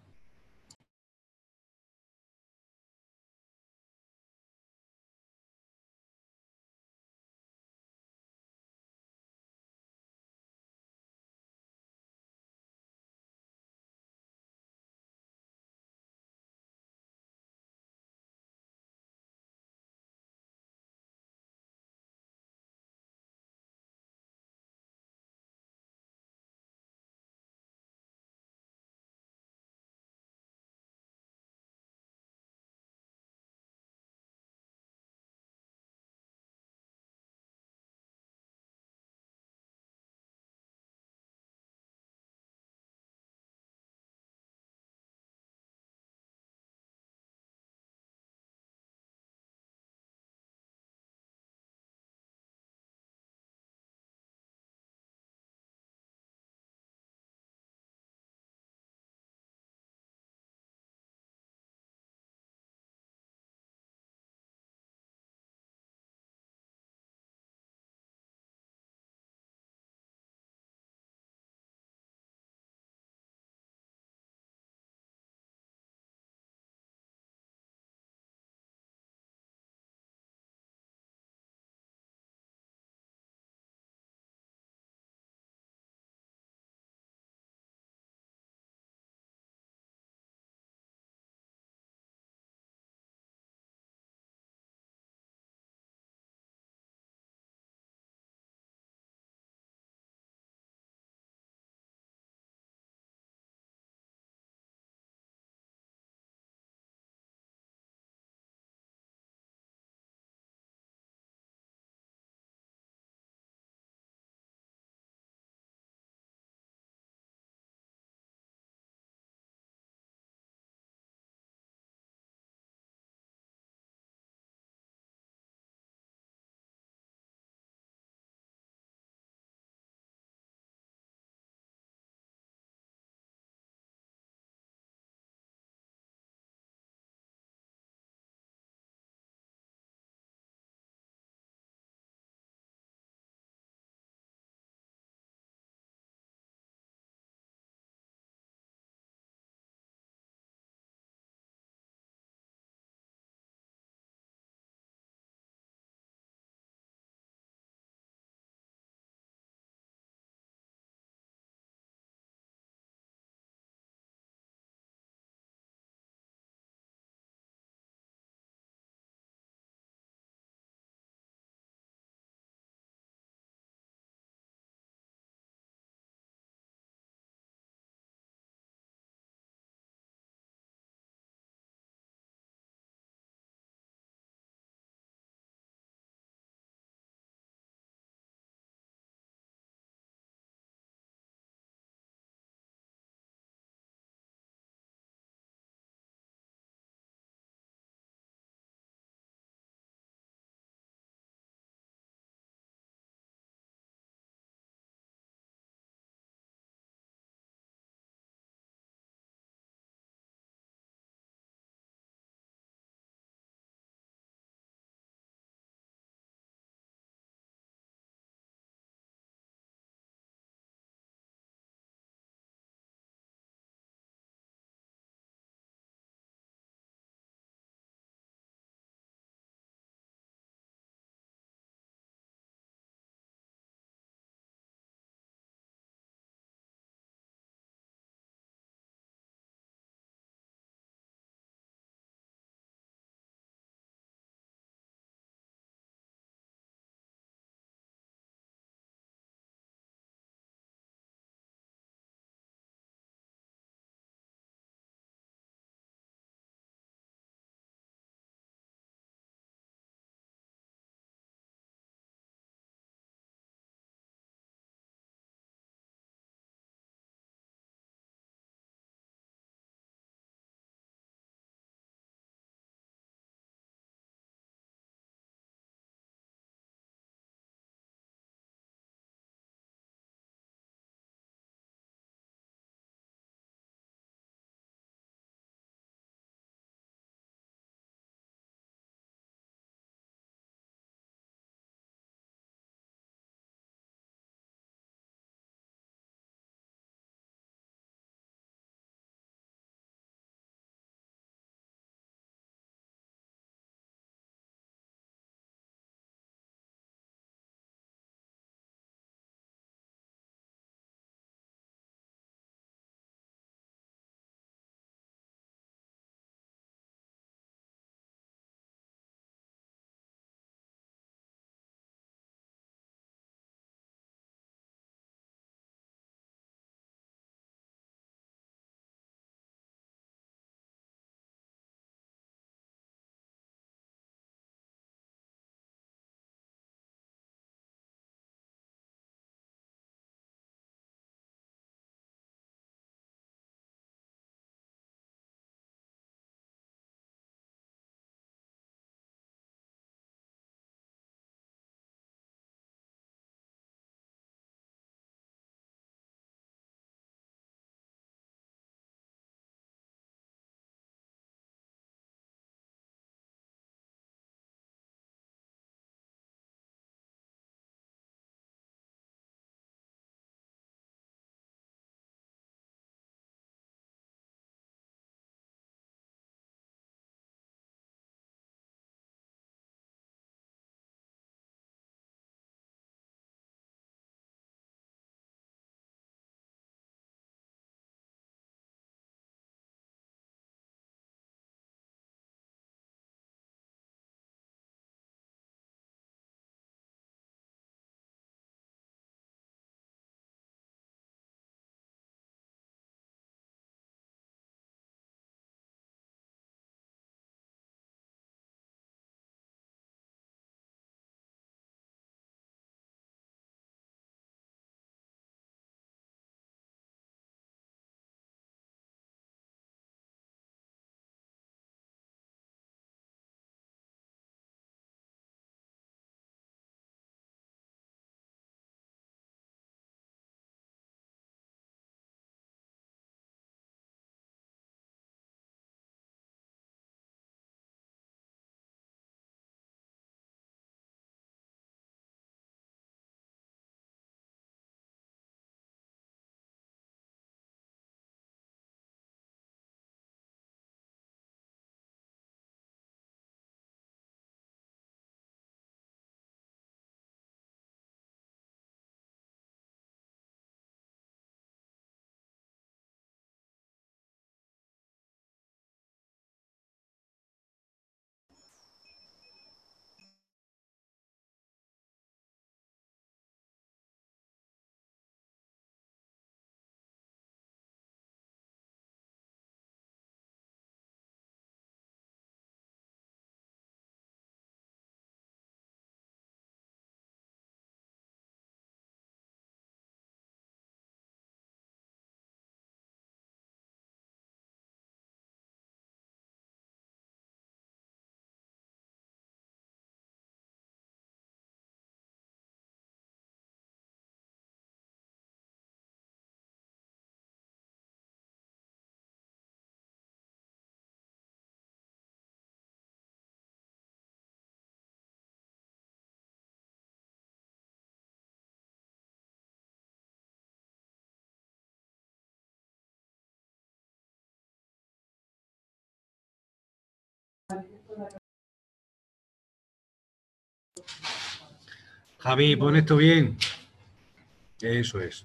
Javi, pon esto bien. Eso es.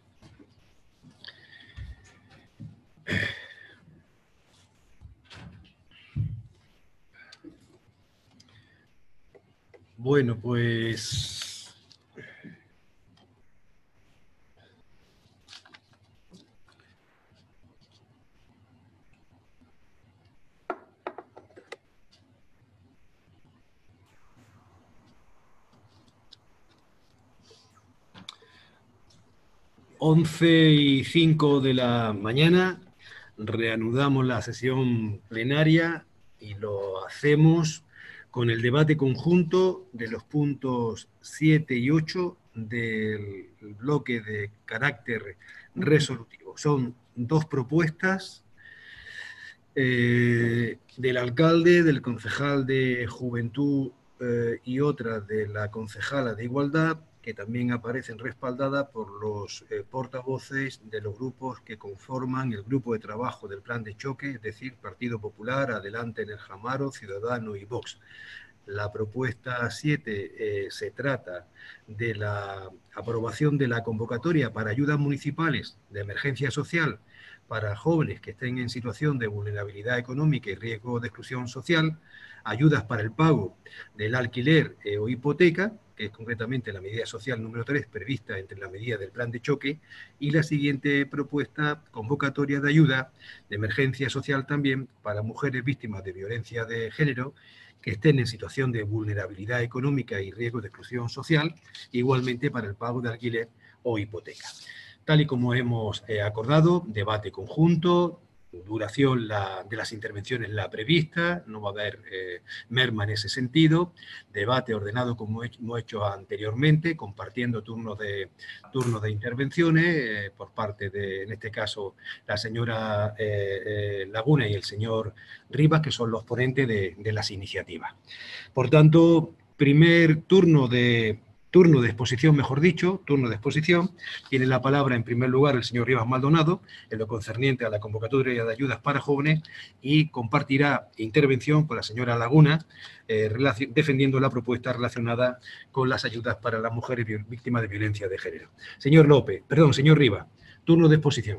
Bueno, pues... ...11:05 de la mañana... reanudamos la sesión plenaria y lo hacemos con el debate conjunto de los puntos 7 y 8 del bloque de carácter resolutivo. Son dos propuestas del alcalde, del concejal de Juventud y otra de la concejala de Igualdad, que también aparecen respaldadas por los portavoces de los grupos que conforman el grupo de trabajo del plan de choque, es decir, Partido Popular, Adelante en el Jamaro, Ciudadanos y Vox. La propuesta 7 se trata de la aprobación de la convocatoria para ayudas municipales de emergencia social para jóvenes que estén en situación de vulnerabilidad económica y riesgo de exclusión social, ayudas para el pago del alquiler o hipoteca, que es concretamente la medida social número 3 prevista entre las medidas del plan de choque, y la siguiente propuesta, convocatoria de ayuda de emergencia social también para mujeres víctimas de violencia de género que estén en situación de vulnerabilidad económica y riesgo de exclusión social, igualmente para el pago de alquiler o hipoteca. Tal y como hemos acordado, debate conjunto, duración de las intervenciones la prevista, no va a haber merma en ese sentido, debate ordenado como hemos hecho anteriormente, compartiendo turnos de intervenciones por parte de, en este caso, la señora Laguna y el señor Rivas, que son los ponentes de las iniciativas. Por tanto, primer turno de exposición, mejor dicho, turno de exposición. Tiene la palabra en primer lugar el señor Rivas Maldonado, en lo concerniente a la convocatoria de ayudas para jóvenes, y compartirá intervención con la señora Laguna, defendiendo la propuesta relacionada con las ayudas para las mujeres víctimas de violencia de género. Señor Rivas, turno de exposición.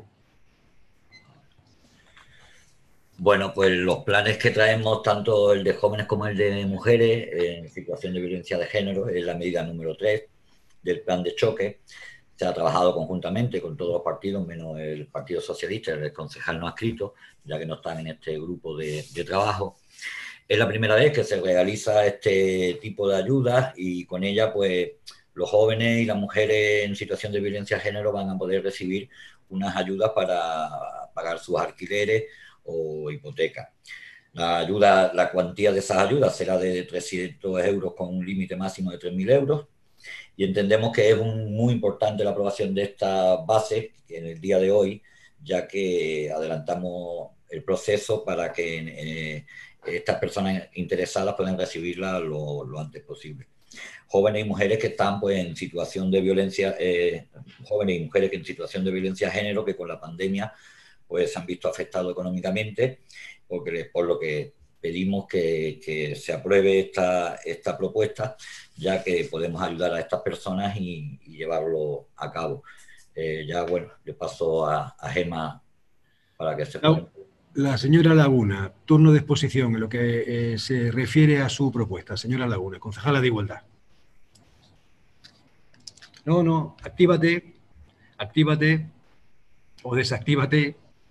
Bueno, pues los planes que traemos, tanto el de jóvenes como el de mujeres en situación de violencia de género, es la medida número 3 del plan de choque. Se ha trabajado conjuntamente con todos los partidos, menos el Partido Socialista, el concejal no adscrito, ya que no están en este grupo de trabajo. Es la primera vez que se realiza este tipo de ayudas y con ella, pues, los jóvenes y las mujeres en situación de violencia de género van a poder recibir unas ayudas para pagar sus alquileres o hipoteca. La cuantía de esas ayudas será de 300 euros con un límite máximo de 3.000 euros y entendemos que es muy importante la aprobación de esta base en el día de hoy, ya que adelantamos el proceso para que estas personas interesadas puedan recibirla lo antes posible. Jóvenes y mujeres que están, pues, en situación de violencia, jóvenes y mujeres que en situación de violencia de género, que con la pandemia pues se han visto afectados económicamente, por lo que pedimos que se apruebe esta propuesta, ya que podemos ayudar a estas personas y llevarlo a cabo. Ya, bueno, le paso a Gemma para que se ponga. La señora Laguna, turno de exposición en lo que se refiere a su propuesta. Señora Laguna, concejala de Igualdad. No, actívate o desactívate.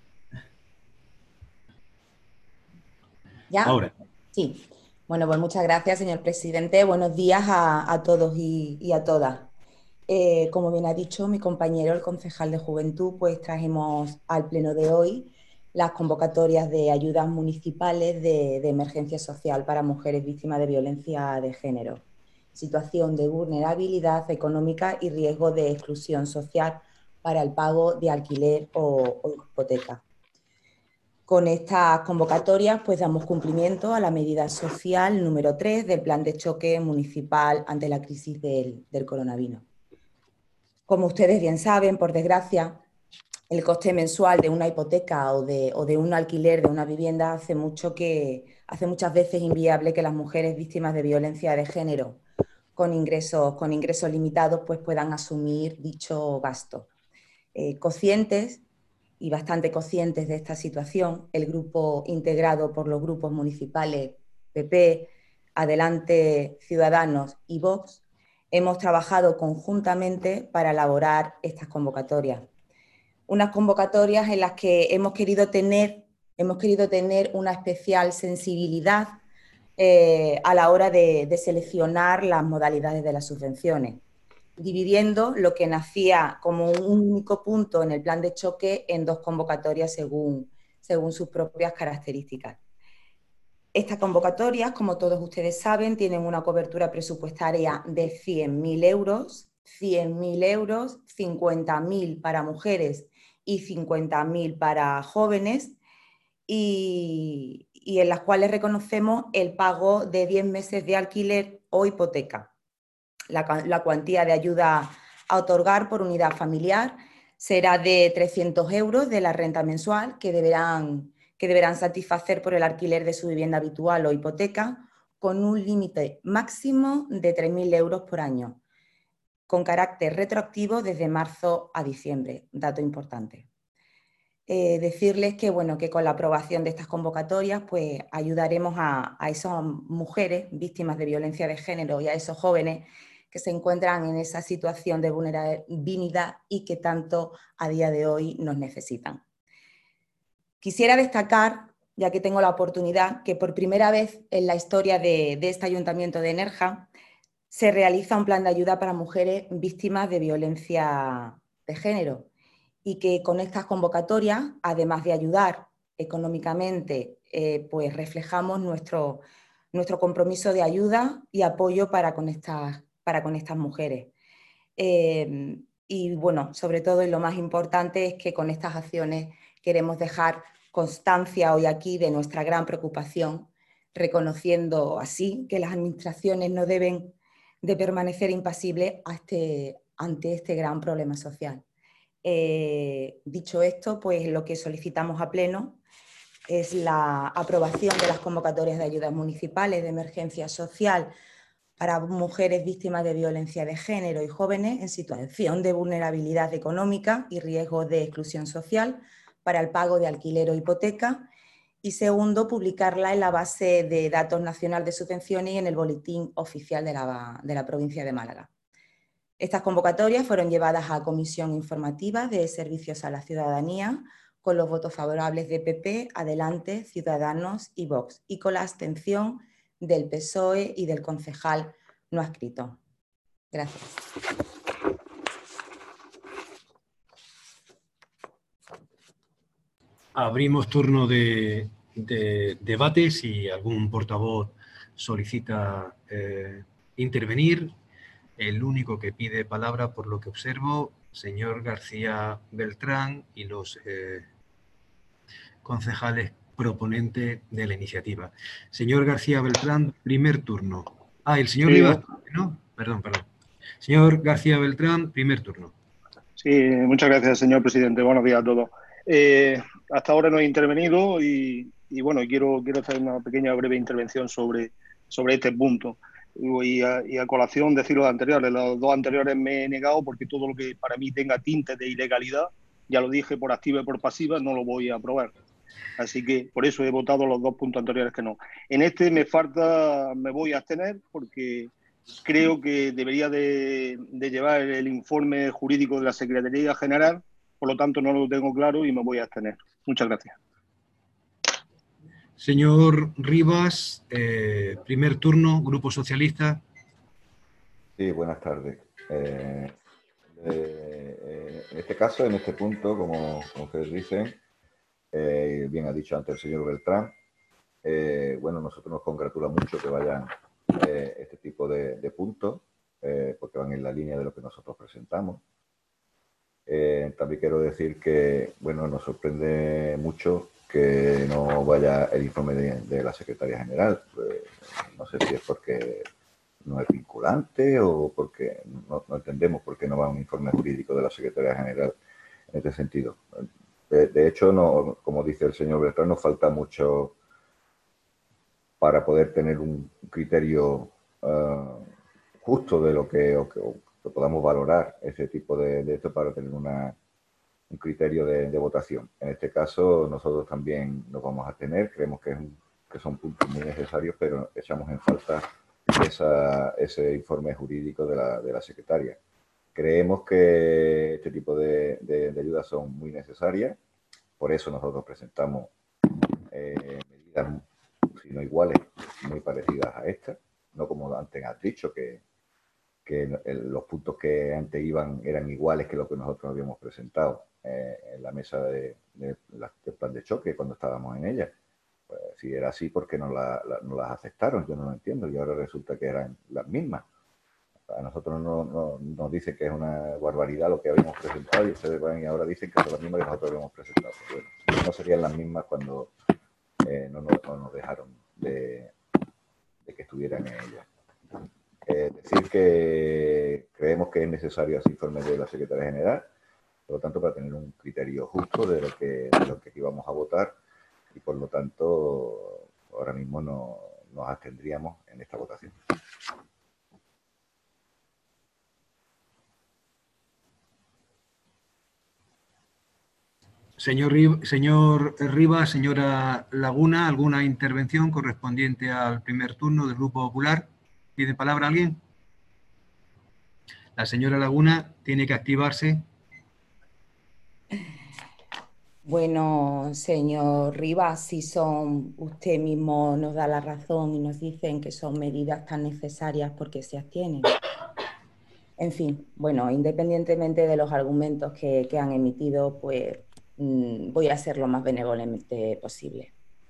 ¿Ya? Ahora. Sí. Bueno, pues muchas gracias, señor presidente. Buenos días a todos y a todas. Como bien ha dicho mi compañero, el concejal de Juventud, pues trajimos al pleno de hoy las convocatorias de ayudas municipales de emergencia social para mujeres víctimas de violencia de género, situación de vulnerabilidad económica y riesgo de exclusión social para el pago de alquiler o hipoteca. Con estas convocatorias, pues damos cumplimiento a la medida social número 3 del plan de choque municipal ante la crisis del coronavirus. Como ustedes bien saben, por desgracia, el coste mensual de una hipoteca o de un alquiler de una vivienda hace muchas veces inviable que las mujeres víctimas de violencia de género con ingresos limitados pues puedan asumir dicho gasto. Conscientes y bastante conscientes de esta situación, el grupo integrado por los grupos municipales PP, Adelante, Ciudadanos y Vox, hemos trabajado conjuntamente para elaborar estas convocatorias. Unas convocatorias en las que hemos querido tener una especial sensibilidad a la hora de seleccionar las modalidades de las subvenciones, dividiendo lo que nacía como un único punto en el plan de choque en 2 convocatorias según sus propias características. Estas convocatorias, como todos ustedes saben, tienen una cobertura presupuestaria de 100.000 euros, 50.000 para mujeres y 50.000 para jóvenes, y en las cuales reconocemos el pago de 10 meses de alquiler o hipoteca. La cuantía de ayuda a otorgar por unidad familiar será de 300 euros de la renta mensual que deberán satisfacer por el alquiler de su vivienda habitual o hipoteca, con un límite máximo de 3.000 euros por año, con carácter retroactivo desde marzo a diciembre, dato importante. Decirles que, bueno, que con la aprobación de estas convocatorias pues, ayudaremos a esas mujeres víctimas de violencia de género y a esos jóvenes que se encuentran en esa situación de vulnerabilidad y que tanto a día de hoy nos necesitan. Quisiera destacar, ya que tengo la oportunidad, que por primera vez en la historia de este Ayuntamiento de Nerja se realiza un plan de ayuda para mujeres víctimas de violencia de género, y que con estas convocatorias, además de ayudar económicamente, pues reflejamos nuestro compromiso de ayuda y apoyo para con estas mujeres. Y bueno, sobre todo, y lo más importante, es que con estas acciones queremos dejar constancia hoy aquí de nuestra gran preocupación, reconociendo así que las administraciones no deben de permanecer impasibles ante este gran problema social. Dicho esto, pues lo que solicitamos a pleno es la aprobación de las convocatorias de ayudas municipales de emergencia social para mujeres víctimas de violencia de género y jóvenes en situación de vulnerabilidad económica y riesgo de exclusión social para el pago de alquiler o hipoteca. Y segundo, publicarla en la base de datos nacional de subvenciones y en el boletín oficial de la provincia de Málaga. Estas convocatorias fueron llevadas a comisión informativa de servicios a la ciudadanía con los votos favorables de PP, Adelante, Ciudadanos y Vox, y con la abstención del PSOE y del concejal no adscrito. Gracias. Abrimos turno de debate. Si algún portavoz solicita intervenir. El único que pide palabra, por lo que observo, señor García Beltrán y los concejales proponentes de la iniciativa. Señor García Beltrán, primer turno. El señor Rivas, ¿no? Perdón. Señor García Beltrán, primer turno. Sí, muchas gracias, señor presidente. Buenos días a todos. Hasta ahora no he intervenido y bueno, quiero hacer una pequeña breve intervención sobre este punto. Y a colación decir los anteriores. Los 2 anteriores me he negado porque todo lo que para mí tenga tintes de ilegalidad, ya lo dije, por activa y por pasiva, no lo voy a aprobar. Así que por eso he votado los 2 puntos anteriores que no. En este me voy a abstener porque creo que debería de llevar el informe jurídico de la Secretaría General, por lo tanto no lo tengo claro y me voy a abstener. Muchas gracias. Señor Rivas, primer turno, Grupo Socialista. Sí, buenas tardes. En este caso, en este punto, como ustedes dicen, bien ha dicho antes el señor Beltrán, bueno, nosotros nos congratula mucho que vayan este tipo de puntos, porque van en la línea de lo que nosotros presentamos. También quiero decir que, bueno, nos sorprende mucho que no vaya el informe de la Secretaría General. Pues, no sé si es porque no es vinculante o porque no entendemos por qué no va un informe jurídico de la Secretaría General en este sentido. De hecho, no, como dice el señor Beltrán, nos falta mucho para poder tener un criterio justo de lo que podamos valorar ese tipo de esto para tener un criterio de votación. En este caso, nosotros también nos vamos a tener, creemos que son puntos muy necesarios, pero echamos en falta ese informe jurídico de la secretaria. Creemos que este tipo de ayudas son muy necesarias, por eso nosotros presentamos medidas, si no iguales, muy parecidas a estas, no como antes has dicho, que los puntos que antes iban eran iguales que lo que nosotros habíamos presentado en la mesa del plan de choque cuando estábamos en ella. Pues, si era así, ¿por qué no las aceptaron? Yo no lo entiendo, y ahora resulta que eran las mismas. A nosotros nos dicen que es una barbaridad lo que habíamos presentado y ustedes van y ahora dicen que son las mismas que nosotros habíamos presentado. Bueno, no serían las mismas cuando no nos dejaron de que estuvieran en ellas. Decir que creemos que es necesario ese informe de la Secretaría General, por lo tanto, para tener un criterio justo de lo que íbamos a votar, y por lo tanto, ahora mismo nos abstendríamos en esta votación. Señor Rivas, señora Laguna, ¿alguna intervención correspondiente al primer turno del Grupo Popular? ¿Pide palabra alguien? La señora Laguna tiene que activarse. Bueno, señor Rivas, si usted mismo nos da la razón y nos dicen que son medidas tan necesarias, ¿por qué se abstienen? En fin, bueno, independientemente de los argumentos que han emitido, pues voy a ser lo más benevolente posible.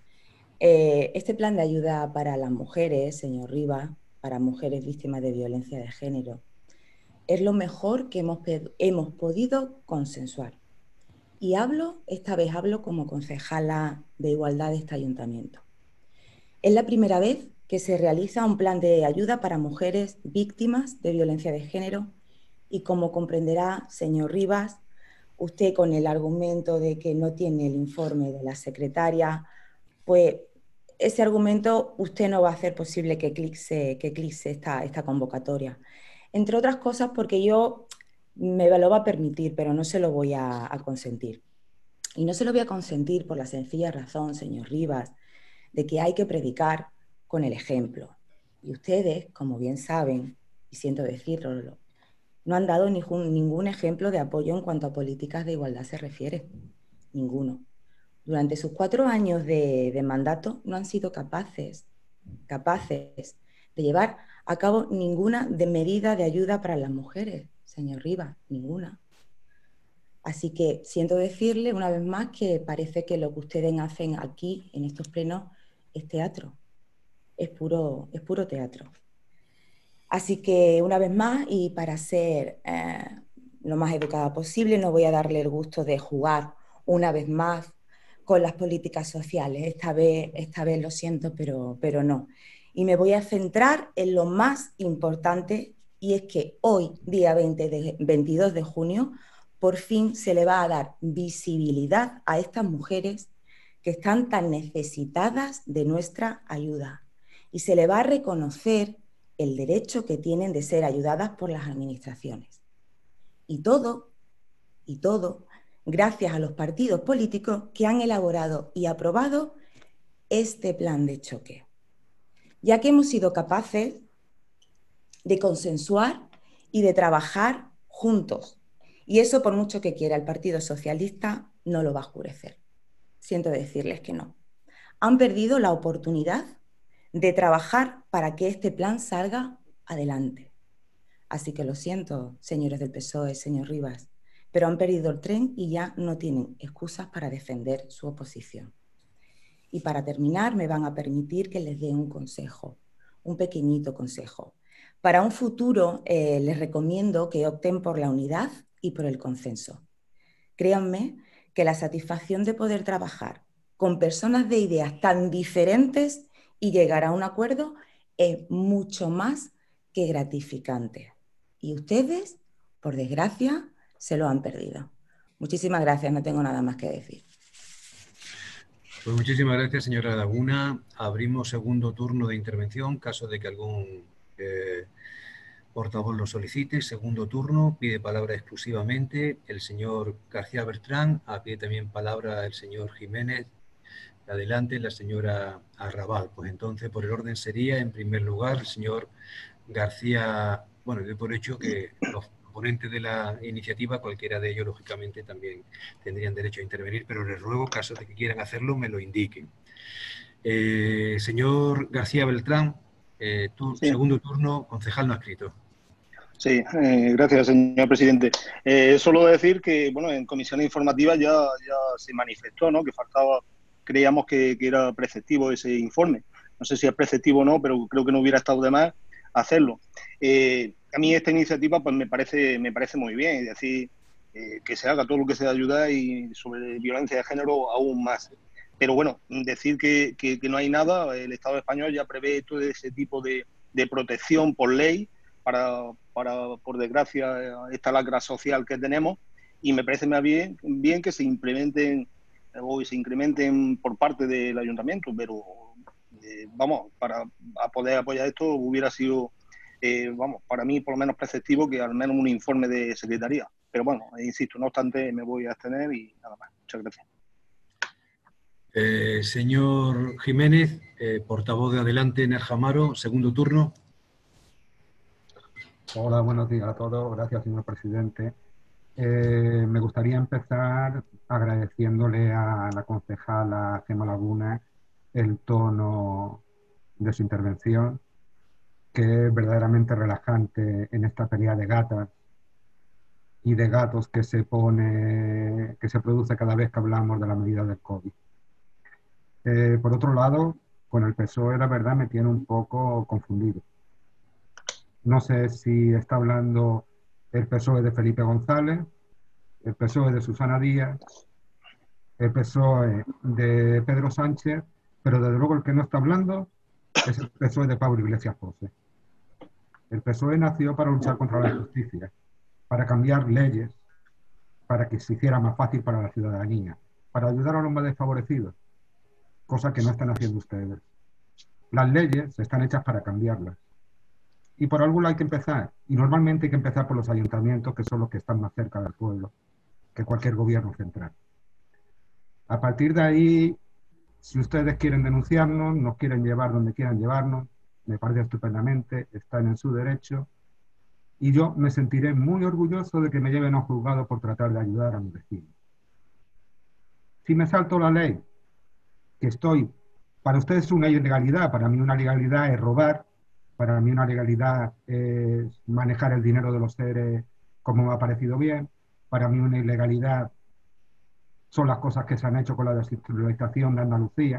Este plan de ayuda para las mujeres, señor Rivas, para mujeres víctimas de violencia de género, es lo mejor que hemos podido consensuar. Y esta vez hablo como concejala de Igualdad de este ayuntamiento. Es la primera vez que se realiza un plan de ayuda para mujeres víctimas de violencia de género y, como comprenderá, señor Rivas, usted con el argumento de que no tiene el informe de la secretaria, pues ese argumento usted no va a hacer posible que eclipse esta convocatoria. Entre otras cosas porque yo me lo va a permitir, pero no se lo voy a consentir. Y no se lo voy a consentir por la sencilla razón, señor Rivas, de que hay que predicar con el ejemplo. Y ustedes, como bien saben, y siento decirlo, no han dado ningún ejemplo de apoyo en cuanto a políticas de igualdad se refiere. Ninguno. Durante sus 4 años de mandato no han sido capaces de llevar a cabo ninguna medida de ayuda para las mujeres, señor Rivas, ninguna. Así que siento decirle una vez más que parece que lo que ustedes hacen aquí en estos plenos es teatro, es puro teatro. Así que una vez más, y para ser lo más educada posible, no voy a darle el gusto de jugar una vez más con las políticas sociales. Esta vez lo siento, pero no. Y me voy a centrar en lo más importante, y es que hoy, día 22 de junio, por fin se le va a dar visibilidad a estas mujeres que están tan necesitadas de nuestra ayuda. Y se le va a reconocer el derecho que tienen de ser ayudadas por las administraciones. Y todo, gracias a los partidos políticos que han elaborado y aprobado este plan de choque. Ya que hemos sido capaces de consensuar y de trabajar juntos. Y eso, por mucho que quiera el Partido Socialista, no lo va a oscurecer. Siento decirles que no. Han perdido la oportunidad de trabajar para que este plan salga adelante. Así que lo siento, señores del PSOE, señor Rivas, pero han perdido el tren y ya no tienen excusas para defender su oposición. Y para terminar, me van a permitir que les dé un consejo, un pequeñito consejo. Para un futuro, les recomiendo que opten por la unidad y por el consenso. Créanme que la satisfacción de poder trabajar con personas de ideas tan diferentes y llegar a un acuerdo es mucho más que gratificante. Y ustedes, por desgracia, se lo han perdido. Muchísimas gracias, no tengo nada más que decir. Pues muchísimas gracias, señora Laguna. Abrimos segundo turno de intervención, caso de que algún portavoz lo solicite. Segundo turno, pide palabra exclusivamente el señor García Bertrán, pide también palabra el señor Jiménez. Adelante, la señora Arrabal. Pues entonces, por el orden sería, en primer lugar, el señor García. Bueno, doy por hecho que los ponentes de la iniciativa, cualquiera de ellos, lógicamente, también tendrían derecho a intervenir, pero les ruego, caso de que quieran hacerlo, me lo indiquen. Señor García Beltrán, Sí. Segundo turno, concejal no adscrito. Sí, gracias, señor presidente. Solo decir que, bueno, en comisión informativa ya se manifestó, ¿no?, que faltaba, creíamos que era preceptivo ese informe. No sé si es preceptivo o no, pero creo que no hubiera estado de más hacerlo. A mí esta iniciativa pues me parece muy bien, es decir, que se haga todo lo que sea ayudar y sobre violencia de género aún más. Pero bueno, decir que no hay nada, el Estado español ya prevé todo ese tipo de protección por ley para, por desgracia, esta lacra social que tenemos, y me parece más bien que se implementen o se incrementen por parte del ayuntamiento, pero vamos, para poder apoyar esto hubiera sido, vamos, para mí por lo menos preceptivo que al menos un informe de secretaría. Pero bueno, insisto, no obstante, me voy a abstener y nada más. Muchas gracias. Señor Jiménez, portavoz de Adelante, Nerja Amaro, segundo turno. Hola, buenos días a todos. Gracias, señor presidente. Me gustaría empezar agradeciéndole a la concejala Gemma Laguna el tono de su intervención, que es verdaderamente relajante en esta pelea de gatas y de gatos que se produce cada vez que hablamos de la medida del COVID. Por otro lado, con el PSOE, la verdad, me tiene un poco confundido. No sé si está hablando el PSOE de Felipe González, el PSOE de Susana Díaz, el PSOE de Pedro Sánchez, pero desde luego el que no está hablando es el PSOE de Pablo Iglesias Pose. El PSOE nació para luchar contra la injusticia, para cambiar leyes, para que se hiciera más fácil para la ciudadanía, para ayudar a los más desfavorecidos, cosa que no están haciendo ustedes. Las leyes están hechas para cambiarlas. Y por algún lado hay que empezar. Y normalmente hay que empezar por los ayuntamientos, que son los que están más cerca del pueblo que cualquier gobierno central. A partir de ahí, si ustedes quieren denunciarnos, nos quieren llevar donde quieran llevarnos, me parece estupendamente, están en su derecho. Y yo me sentiré muy orgulloso de que me lleven a un juzgado por tratar de ayudar a mi vecino. Si me salto la ley, para ustedes es una ilegalidad, para mí una legalidad es robar, para mí una legalidad es manejar el dinero de los seres como me ha parecido bien, para mí una ilegalidad son las cosas que se han hecho con la descentralización de Andalucía,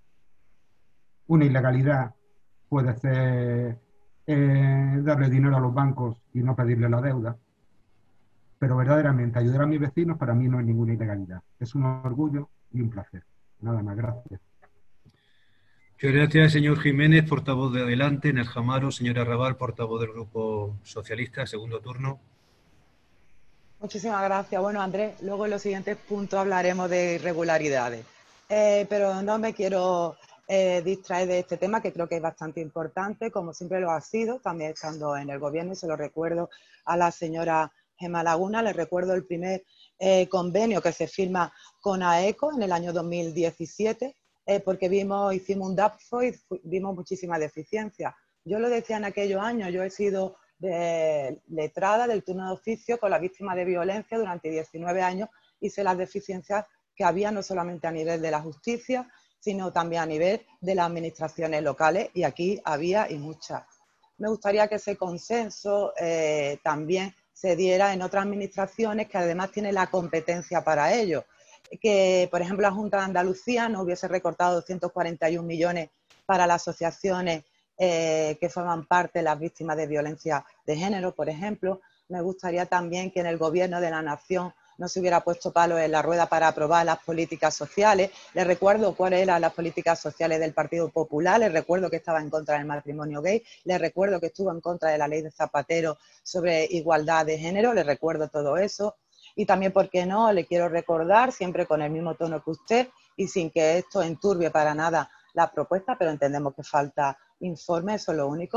una ilegalidad puede ser darle dinero a los bancos y no pedirle la deuda, pero verdaderamente ayudar a mis vecinos para mí no es ninguna ilegalidad, es un orgullo y un placer. Nada más, gracias. Muchas gracias, señor Jiménez, portavoz de Adelante, Nerja Amaro, señora Arrabal, portavoz del Grupo Socialista, segundo turno. Muchísimas gracias. Bueno, Andrés, luego en los siguientes puntos hablaremos de irregularidades, pero no me quiero distraer de este tema, que creo que es bastante importante, como siempre lo ha sido, también estando en el gobierno, y se lo recuerdo a la señora Gemma Laguna, le recuerdo el primer convenio que se firma con AECO en el año 2017, porque hicimos un DAPFO y vimos muchísimas deficiencias. Yo lo decía en aquellos años, yo he sido letrada del turno de oficio con las víctimas de violencia durante 19 años y sé las deficiencias que había no solamente a nivel de la justicia, sino también a nivel de las administraciones locales, y aquí había y muchas. Me gustaría que ese consenso también se diera en otras administraciones que además tienen la competencia para ello. Que, por ejemplo, la Junta de Andalucía no hubiese recortado 241 millones para las asociaciones que forman parte de las víctimas de violencia de género, por ejemplo. Me gustaría también que en el Gobierno de la Nación no se hubiera puesto palos en la rueda para aprobar las políticas sociales. Les recuerdo cuáles eran las políticas sociales del Partido Popular, les recuerdo que estaba en contra del matrimonio gay, les recuerdo que estuvo en contra de la ley de Zapatero sobre igualdad de género, les recuerdo todo eso. Y también, ¿por qué no?, le quiero recordar, siempre con el mismo tono que usted y sin que esto enturbie para nada la propuesta, pero entendemos que falta informe, eso es lo único,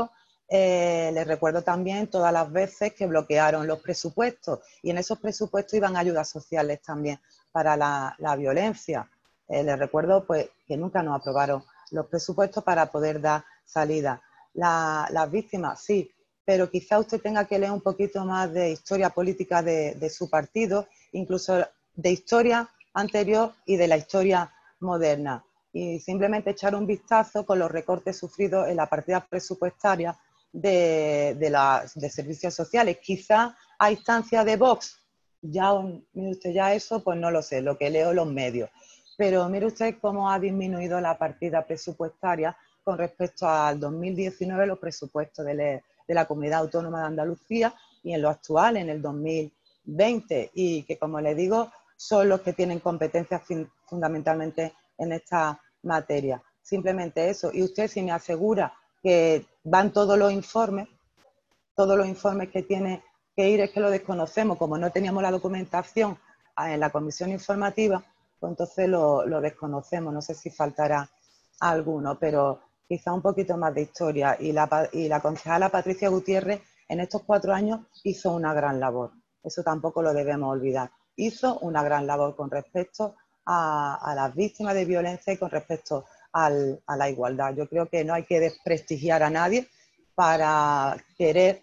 Les recuerdo también todas las veces que bloquearon los presupuestos y en esos presupuestos iban ayudas sociales también para la violencia. Les recuerdo pues, que nunca nos aprobaron los presupuestos para poder dar salida. Las víctimas, sí, pero quizá usted tenga que leer un poquito más de historia política de su partido, incluso de historia anterior y de la historia moderna. Y simplemente echar un vistazo con los recortes sufridos en la partida presupuestaria de servicios sociales. Quizá a instancia de Vox, ya, mire usted, ya eso pues no lo sé, lo que leo en los medios. Pero mire usted cómo ha disminuido la partida presupuestaria con respecto al 2019, los presupuestos de la Comunidad Autónoma de Andalucía y en lo actual, en el 2020. Y que, como le digo, son los que tienen competencias fundamentalmente en esta materia. Simplemente eso. Y usted, si me asegura que van todos los informes que tiene que ir, es que lo desconocemos. Como no teníamos la documentación en la comisión informativa, pues entonces lo desconocemos. No sé si faltará alguno, pero quizá un poquito más de historia. Y la concejala Patricia Gutiérrez en estos 4 años hizo una gran labor. Eso tampoco lo debemos olvidar. Hizo una gran labor con respecto a las víctimas de violencia y con respecto a la igualdad. Yo creo que no hay que desprestigiar a nadie para querer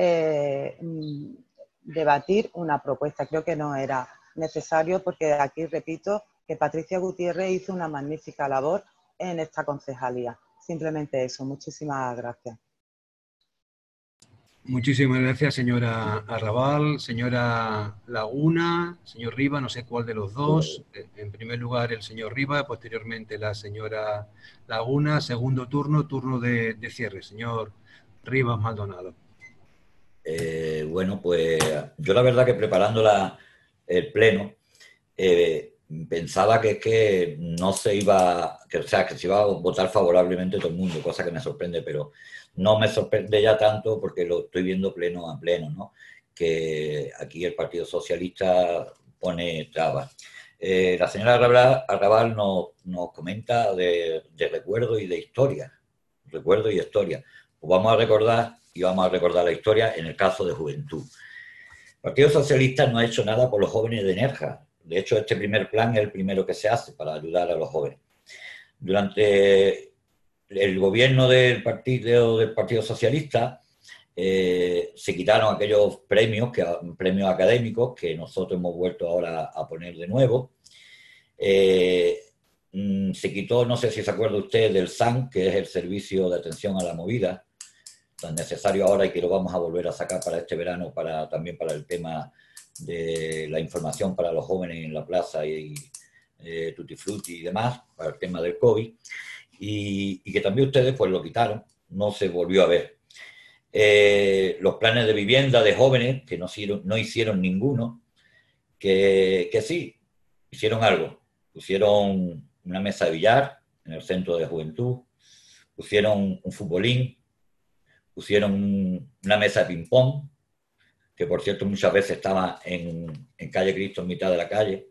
debatir una propuesta. Creo que no era necesario porque aquí repito que Patricia Gutiérrez hizo una magnífica labor en esta concejalía. Simplemente eso. Muchísimas gracias. Muchísimas gracias, señora Arrabal, señora Laguna, señor Riba, no sé cuál de los dos. En primer lugar el señor Riba, posteriormente la señora Laguna. Segundo turno, turno de cierre. Señor Rivas Maldonado. Bueno, pues yo la verdad que preparando el pleno pensaba que no se iba, que se iba a votar favorablemente todo el mundo, cosa que me sorprende, pero no me sorprende ya tanto porque lo estoy viendo pleno a pleno, ¿no? Que aquí el Partido Socialista pone trabas. La señora Arrabal nos comenta de recuerdo y de historia. Recuerdo y historia. Pues vamos a recordar la historia en el caso de juventud. El Partido Socialista no ha hecho nada por los jóvenes de Nerja. De hecho, este primer plan es el primero que se hace para ayudar a los jóvenes. Durante el gobierno del Partido Socialista se quitaron aquellos premios académicos que nosotros hemos vuelto ahora a poner de nuevo. Se quitó, no sé si se acuerda usted, del SAN, que es el Servicio de Atención a la Movida, tan necesario ahora y que lo vamos a volver a sacar para este verano, también para el tema de la información para los jóvenes en la plaza y Tutti Frutti y demás, para el tema del COVID, y que también ustedes pues lo quitaron, no se volvió a ver. Los planes de vivienda de jóvenes, que no hicieron ninguno, que sí, hicieron algo. Pusieron una mesa de billar en el centro de juventud, pusieron un futbolín, pusieron una mesa de ping-pong, que por cierto muchas veces estaba en calle Cristo, en mitad de la calle.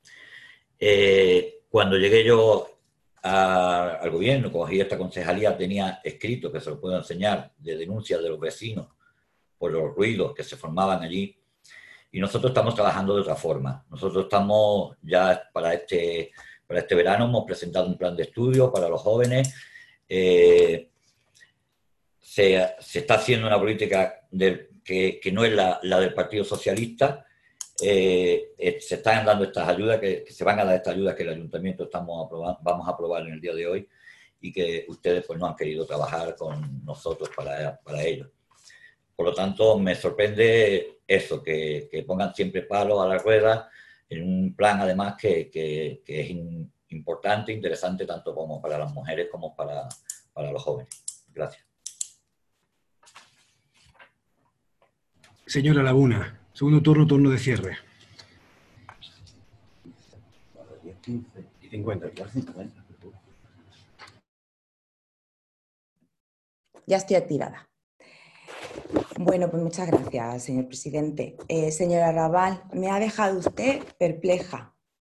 Cuando llegué yo al gobierno, cogí esta concejalía, tenía escrito, que se lo puedo enseñar, de denuncias de los vecinos por los ruidos que se formaban allí. Y nosotros estamos trabajando de otra forma. Nosotros estamos ya para este verano, hemos presentado un plan de estudio para los jóvenes. Se está haciendo una política que no es la del Partido Socialista. Se están dando estas ayudas, que se van a dar estas ayudas que el Ayuntamiento vamos a aprobar en el día de hoy y que ustedes pues no han querido trabajar con nosotros para ello. Por lo tanto, me sorprende eso, que pongan siempre palos a la rueda en un plan además que es importante, interesante tanto como para las mujeres como para los jóvenes. Gracias. Señora Laguna, segundo turno, turno de cierre. 50. Ya estoy activada. Bueno, pues muchas gracias, señor presidente. Señora Arrabal, me ha dejado usted perpleja.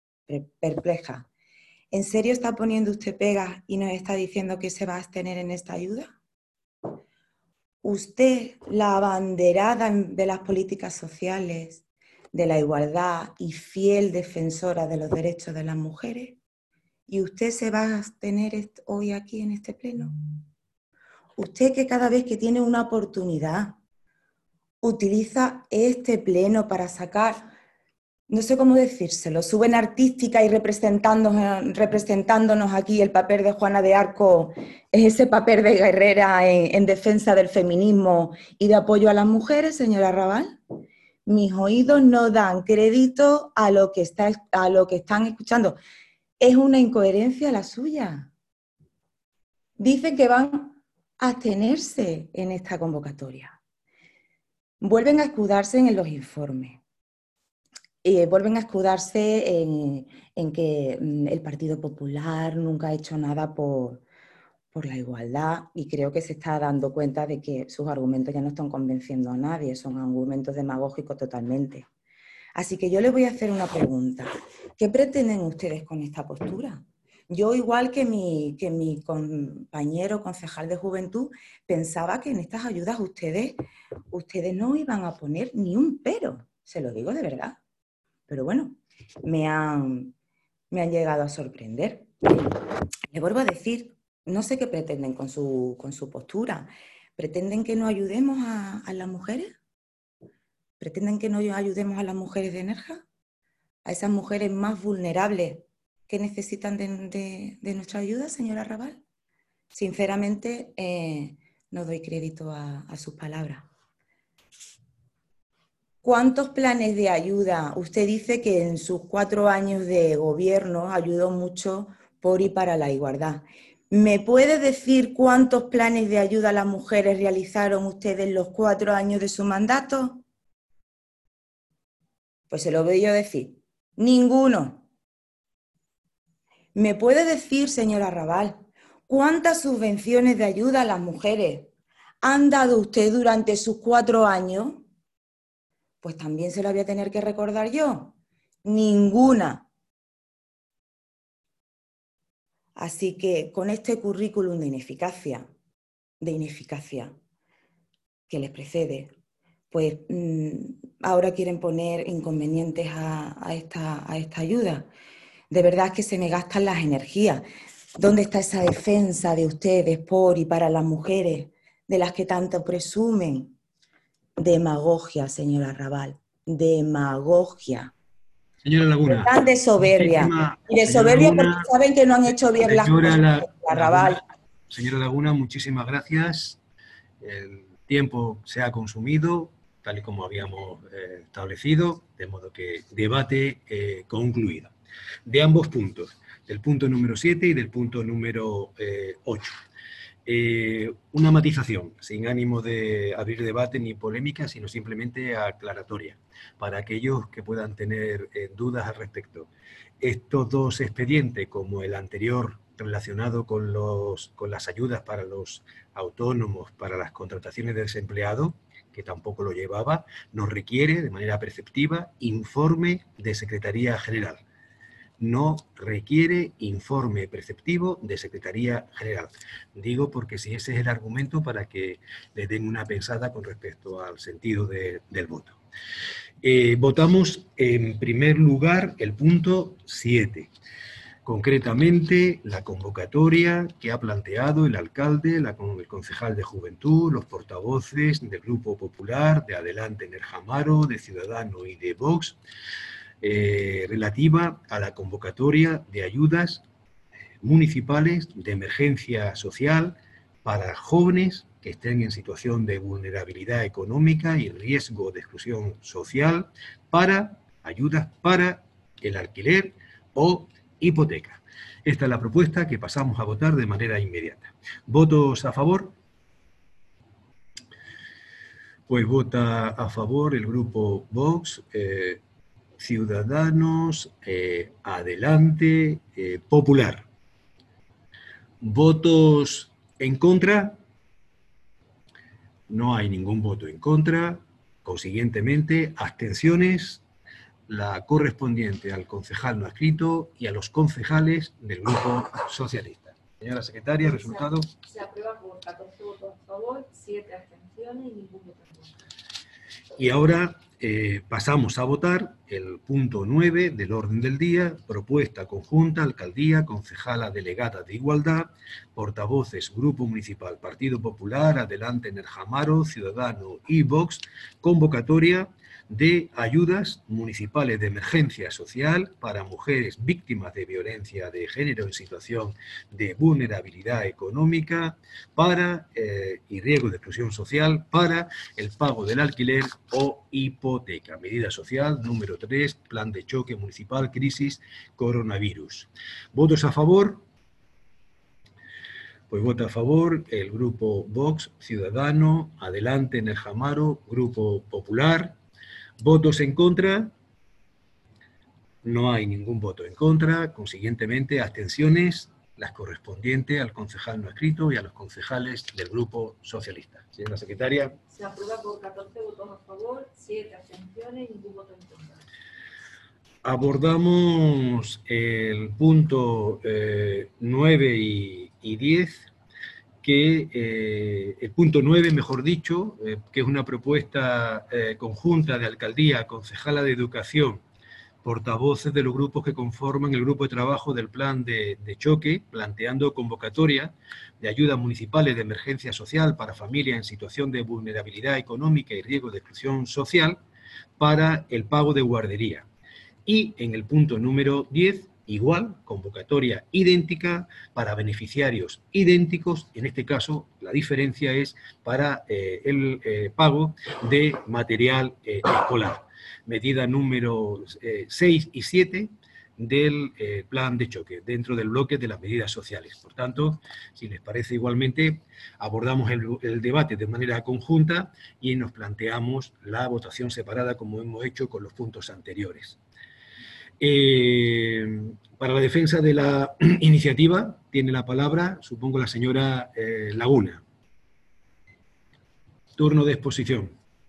¿En serio está poniendo usted pegas y nos está diciendo que se va a abstener en esta ayuda? usted, la abanderada de las políticas sociales, de la igualdad y fiel defensora de los derechos de las mujeres, y usted se va a abstener hoy aquí en este pleno. Usted, que cada vez que tiene una oportunidad utiliza este pleno para sacar, no sé cómo decírselo, su vena artística y representándonos aquí el papel de Juana de Arco, es ese papel de guerrera en defensa del feminismo y de apoyo a las mujeres, señora Rabal. Mis oídos no dan crédito a lo que están escuchando. Es una incoherencia la suya. Dicen que van a abstenerse en esta convocatoria. Vuelven a escudarse en los informes. Vuelven a escudarse en que el Partido Popular nunca ha hecho nada por la igualdad, y creo que se está dando cuenta de que sus argumentos ya no están convenciendo a nadie, son argumentos demagógicos totalmente. Así que yo les voy a hacer una pregunta. ¿Qué pretenden ustedes con esta postura? Yo, igual que mi compañero concejal de Juventud, pensaba que en estas ayudas ustedes no iban a poner ni un pero, se lo digo de verdad. Pero bueno, me han llegado a sorprender. Les vuelvo a decir, no sé qué pretenden con su postura. ¿Pretenden que no ayudemos a las mujeres? ¿Pretenden que no ayudemos a las mujeres de Nerja? ¿A esas mujeres más vulnerables que necesitan de nuestra ayuda, señora Rabal? Sinceramente, no doy crédito a sus palabras. ¿Cuántos planes de ayuda? Usted dice que en sus 4 años de gobierno ayudó mucho por y para la igualdad. ¿Me puede decir cuántos planes de ayuda a las mujeres realizaron ustedes en los 4 años de su mandato? Pues se lo voy a decir. Ninguno. ¿Me puede decir, señora Rabal, cuántas subvenciones de ayuda a las mujeres han dado usted durante sus 4 años? Pues también se lo voy a tener que recordar yo. Ninguna. Así que con este currículum de ineficacia que les precede, pues ahora quieren poner inconvenientes a esta ayuda. De verdad es que se me gastan las energías. ¿Dónde está esa defensa de ustedes por y para las mujeres de las que tanto presumen? Demagogia, señora Rabal, demagogia. Señora Laguna. Están de soberbia. Y de soberbia porque saben que no han hecho bien las cosas, la Rabal. Señora Laguna, muchísimas gracias. El tiempo se ha consumido, tal y como habíamos establecido, de modo que debate concluido. De ambos puntos, del punto número 7 y del punto número 8. Una matización, sin ánimo de abrir debate ni polémica, sino simplemente aclaratoria, para aquellos que puedan tener dudas al respecto. Estos 2 expedientes, como el anterior relacionado con las ayudas para los autónomos, para las contrataciones de desempleados, que tampoco lo llevaba, nos requiere de manera preceptiva informe de Secretaría General. No requiere informe preceptivo de Secretaría General. Digo porque si ese es el argumento, para que le den una pensada con respecto al sentido del voto. Votamos en primer lugar el punto 7. Concretamente, la convocatoria que ha planteado el alcalde, el concejal de Juventud, los portavoces del Grupo Popular, de Adelante Nerja Amaro, de Ciudadanos y de Vox, relativa a la convocatoria de ayudas municipales de emergencia social para jóvenes que estén en situación de vulnerabilidad económica y riesgo de exclusión social, para ayudas para el alquiler o hipoteca. Esta es la propuesta que pasamos a votar de manera inmediata. ¿Votos a favor? Pues vota a favor el grupo Vox, Ciudadanos, Adelante, Popular. ¿Votos en contra? No hay ningún voto en contra. Consiguientemente, abstenciones, la correspondiente al concejal no adscrito y a los concejales del Grupo Socialista. Señora secretaria, resultado. Se aprueba por 14 votos a favor, 7 abstenciones y ningún voto en contra. Y ahora pasamos a votar el punto 9 del orden del día, propuesta conjunta, alcaldía, concejala delegada de Igualdad, portavoces, Grupo Municipal, Partido Popular, Adelante Nerjamaro, Ciudadano y Vox, convocatoria de ayudas municipales de emergencia social para mujeres víctimas de violencia de género en situación de vulnerabilidad económica y riesgo de exclusión social para el pago del alquiler o hipoteca. Medida social número 3, Plan de Choque Municipal Crisis Coronavirus. ¿Votos a favor? Pues vota a favor el Grupo Vox, Ciudadano, Adelante Nerjamaro, Grupo Popular. ¿Votos en contra? No hay ningún voto en contra. Consiguientemente, abstenciones, las correspondientes al concejal no escrito y a los concejales del Grupo Socialista. Señora Secretaria. Se aprueba por 14 votos a favor, 7 abstenciones y ningún voto en contra. Abordamos el punto 9 y 10, que el punto 9, mejor dicho, que es una propuesta conjunta de alcaldía, concejala de educación, portavoces de los grupos que conforman el grupo de trabajo del plan de choque, planteando convocatoria de ayudas municipales de emergencia social para familias en situación de vulnerabilidad económica y riesgo de exclusión social para el pago de guardería. Y en el punto número 10, igual, convocatoria idéntica para beneficiarios idénticos, en este caso la diferencia es para el pago de material escolar. Medida número 6 y 7 del plan de choque, dentro del bloque de las medidas sociales. Por tanto, si les parece igualmente, abordamos el debate de manera conjunta y nos planteamos la votación separada como hemos hecho con los puntos anteriores. Para la defensa de la iniciativa tiene la palabra, supongo, la señora Laguna. Turno de exposición.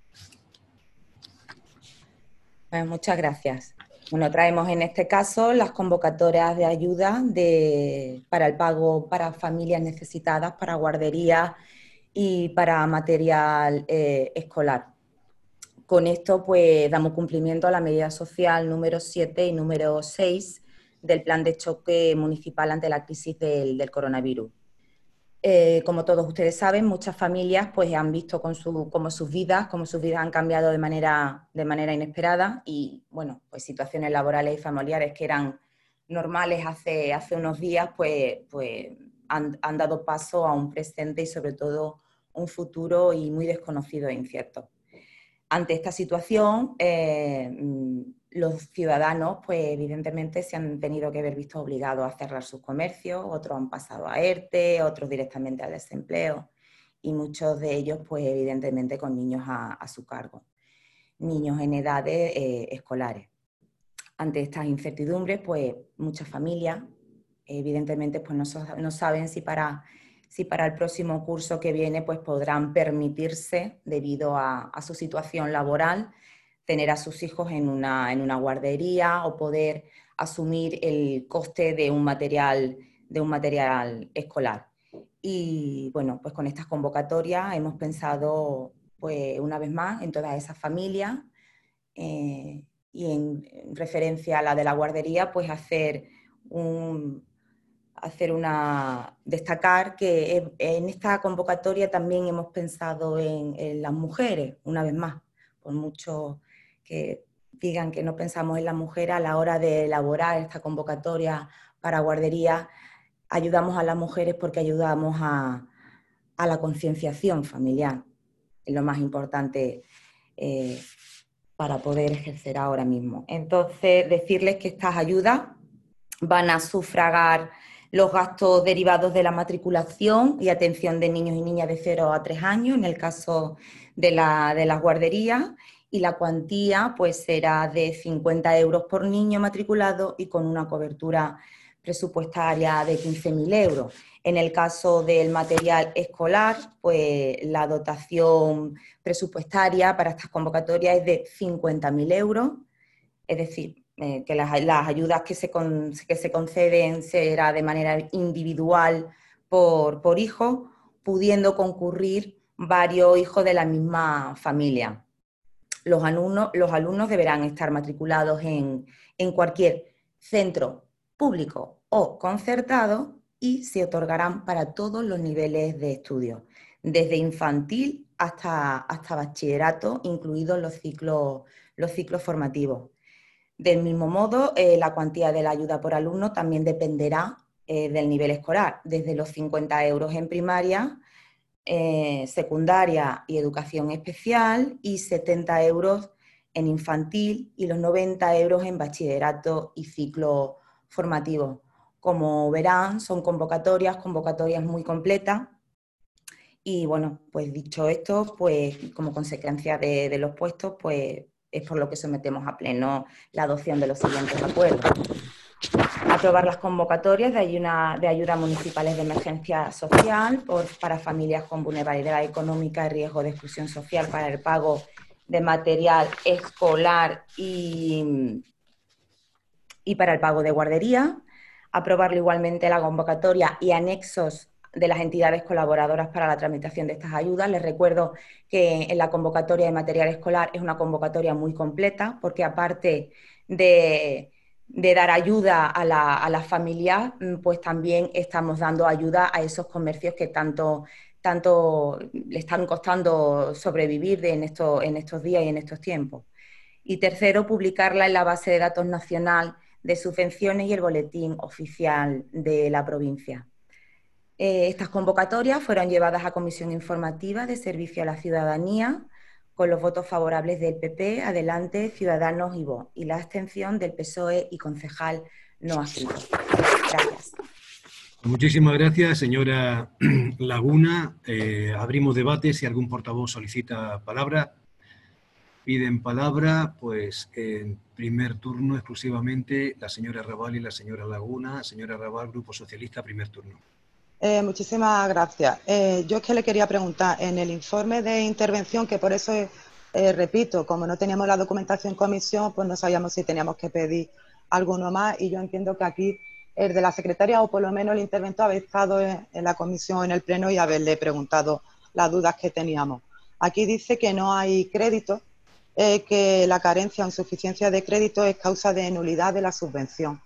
Pues muchas gracias. Bueno, traemos en este caso las convocatorias de ayuda para el pago para familias necesitadas, para guarderías y para material escolar. Con esto, pues, damos cumplimiento a la medida social número 7 y número 6 del Plan de Choque Municipal ante la crisis del coronavirus. Como todos ustedes saben, muchas familias pues, han visto cómo sus vidas han cambiado de manera inesperada y, bueno, pues situaciones laborales y familiares que eran normales hace unos días, pues han dado paso a un presente y, sobre todo, un futuro y muy desconocido e incierto. Ante esta situación, los ciudadanos, pues evidentemente se han tenido que ver vistos obligados a cerrar sus comercios, otros han pasado a ERTE, otros directamente al desempleo y muchos de ellos, pues evidentemente con niños a su cargo, niños en edades escolares. Ante estas incertidumbres, pues muchas familias, evidentemente, pues no saben si para el próximo curso que viene pues podrán permitirse, debido a su situación laboral, tener a sus hijos en una guardería o poder asumir el coste de un material escolar. Y bueno, pues con estas convocatorias hemos pensado pues una vez más en todas esas familias y en referencia a la de la guardería, pues destacar que en esta convocatoria también hemos pensado en las mujeres, una vez más, por mucho que digan que no pensamos en las mujeres, a la hora de elaborar esta convocatoria para guardería, ayudamos a las mujeres porque ayudamos a la concienciación familiar, es lo más importante para poder ejercer ahora mismo. Entonces, decirles que estas ayudas van a sufragar los gastos derivados de la matriculación y atención de niños y niñas de 0 a 3 años, en el caso de las guarderías, y la cuantía pues será de 50 euros por niño matriculado y con una cobertura presupuestaria de 15.000 euros. En el caso del material escolar, pues la dotación presupuestaria para estas convocatorias es de 50.000 euros, es decir, que las ayudas que se conceden será de manera individual por hijo, pudiendo concurrir varios hijos de la misma familia. Los alumnos deberán estar matriculados en cualquier centro público o concertado y se otorgarán para todos los niveles de estudio, desde infantil hasta bachillerato, incluidos los ciclos formativos. Del mismo modo, la cuantía de la ayuda por alumno también dependerá del nivel escolar, desde los 50 euros en primaria, secundaria y educación especial, y 70 euros en infantil y los 90 euros en bachillerato y ciclo formativo. Como verán, son convocatorias muy completas. Y bueno, pues dicho esto, pues como consecuencia de los puestos, pues es por lo que sometemos a pleno la adopción de los siguientes acuerdos. Aprobar las convocatorias de ayuda municipales de emergencia social para familias con vulnerabilidad económica y riesgo de exclusión social para el pago de material escolar y para el pago de guardería. Aprobarlo igualmente la convocatoria y anexos de las entidades colaboradoras para la tramitación de estas ayudas. Les recuerdo que en la convocatoria de material escolar es una convocatoria muy completa, porque aparte de dar ayuda a las familias, pues también estamos dando ayuda a esos comercios que tanto le están costando sobrevivir en estos días y en estos tiempos. Y tercero, publicarla en la base de datos nacional de subvenciones y el boletín oficial de la provincia. Estas convocatorias fueron llevadas a comisión informativa de servicio a la ciudadanía con los votos favorables del PP, Adelante, Ciudadanos y Vox, y la abstención del PSOE y concejal no adscrito. Gracias. Muchísimas gracias, señora Laguna. Abrimos debate. Si algún portavoz solicita palabra. Piden palabra, pues en primer turno exclusivamente la señora Raval y la señora Laguna. Señora Raval, Grupo Socialista, primer turno. Muchísimas gracias. Yo es que le quería preguntar, en el informe de intervención, que por eso, repito, como no teníamos la documentación en comisión, pues no sabíamos si teníamos que pedir alguno más, y yo entiendo que aquí el de la secretaria, o por lo menos el interventor, había estado en la comisión, en el pleno, y haberle preguntado las dudas que teníamos. Aquí dice que no hay crédito, que la carencia o insuficiencia de crédito es causa de nulidad de la subvención.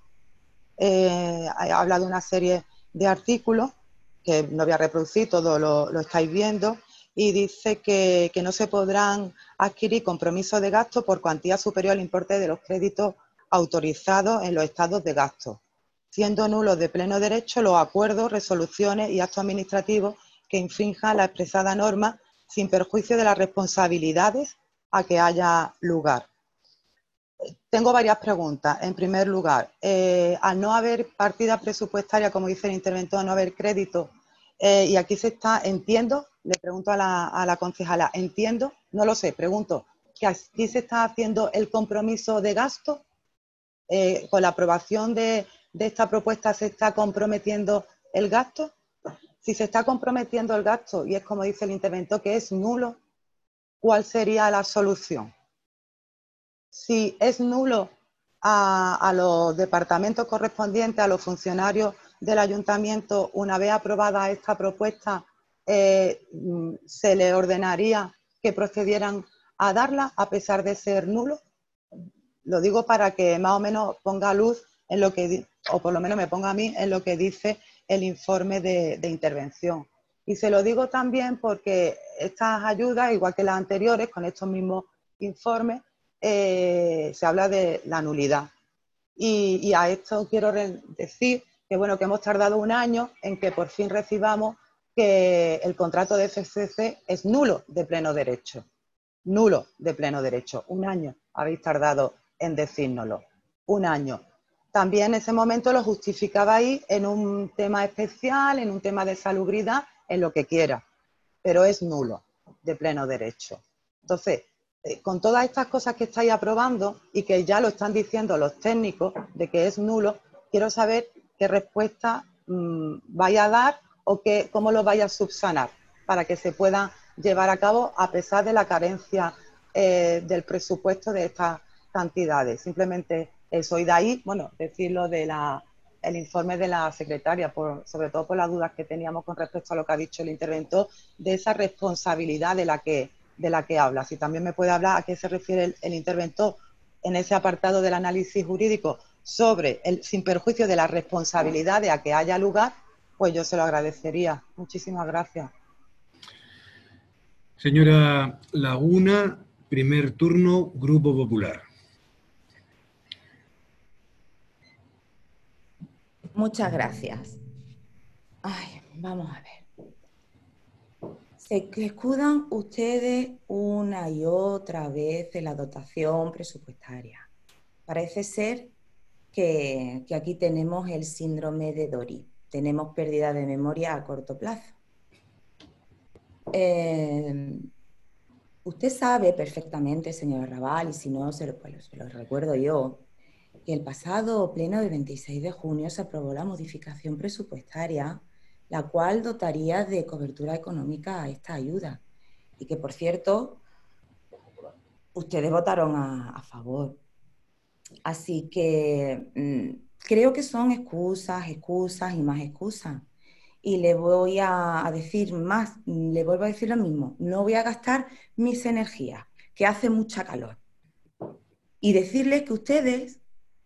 Habla de una serie de artículos que no voy a reproducir, todo lo estáis viendo, y dice que no se podrán adquirir compromisos de gasto por cuantía superior al importe de los créditos autorizados en los estados de gasto, siendo nulos de pleno derecho los acuerdos, resoluciones y actos administrativos que infrinjan la expresada norma sin perjuicio de las responsabilidades a que haya lugar. Tengo varias preguntas. En primer lugar, al no haber partida presupuestaria, como dice el interventor, no haber crédito, y aquí se está, entiendo, le pregunto a la concejala, entiendo, no lo sé, pregunto, que aquí se está haciendo el compromiso de gasto, con la aprobación de esta propuesta se está comprometiendo el gasto. Si se está comprometiendo el gasto y es como dice el interventor que es nulo, ¿cuál sería la solución? Si es nulo, a los departamentos correspondientes, a los funcionarios del ayuntamiento, una vez aprobada esta propuesta, se le ordenaría que procedieran a darla a pesar de ser nulo. Lo digo para que más o menos ponga luz en lo que, o por lo menos me ponga a mí en lo que dice el informe de intervención. Y se lo digo también porque estas ayudas, igual que las anteriores, con estos mismos informes, se habla de la nulidad. Y a esto quiero decir que, bueno, que hemos tardado un año en que por fin recibamos que el contrato de FCC es nulo de pleno derecho. Nulo de pleno derecho. Un año habéis tardado en decírnoslo. Un año. También en ese momento lo justificabais en un tema especial, en un tema de salubridad, en lo que quiera. Pero es nulo de pleno derecho. Entonces, con todas estas cosas que estáis aprobando y que ya lo están diciendo los técnicos de que es nulo, quiero saber qué respuesta vais a dar o cómo lo vais a subsanar para que se puedan llevar a cabo a pesar de la carencia del presupuesto de estas cantidades. Simplemente eso. Y de ahí, bueno, decir lo de la el informe de la secretaria, sobre todo por las dudas que teníamos con respecto a lo que ha dicho el interventor, de esa responsabilidad de la que habla. Si también me puede hablar a qué se refiere el interventor en ese apartado del análisis jurídico sobre sin perjuicio de la responsabilidad de a que haya lugar, pues yo se lo agradecería. Muchísimas gracias. Señora Laguna, primer turno, Grupo Popular. Muchas gracias. Ay, vamos a ver. Se escudan ustedes una y otra vez en la dotación presupuestaria. Parece ser que aquí tenemos el síndrome de Dory. Tenemos pérdida de memoria a corto plazo. Usted sabe perfectamente, señor Raval, y si no, se lo recuerdo yo, que el pasado pleno del 26 de junio se aprobó la modificación presupuestaria, la cual dotaría de cobertura económica a esta ayuda. Y que, por cierto, ustedes votaron a favor. Así que creo que son excusas y más excusas. Y le voy a decir más, le vuelvo a decir lo mismo, no voy a gastar mis energías, que hace mucha calor. Y decirles que ustedes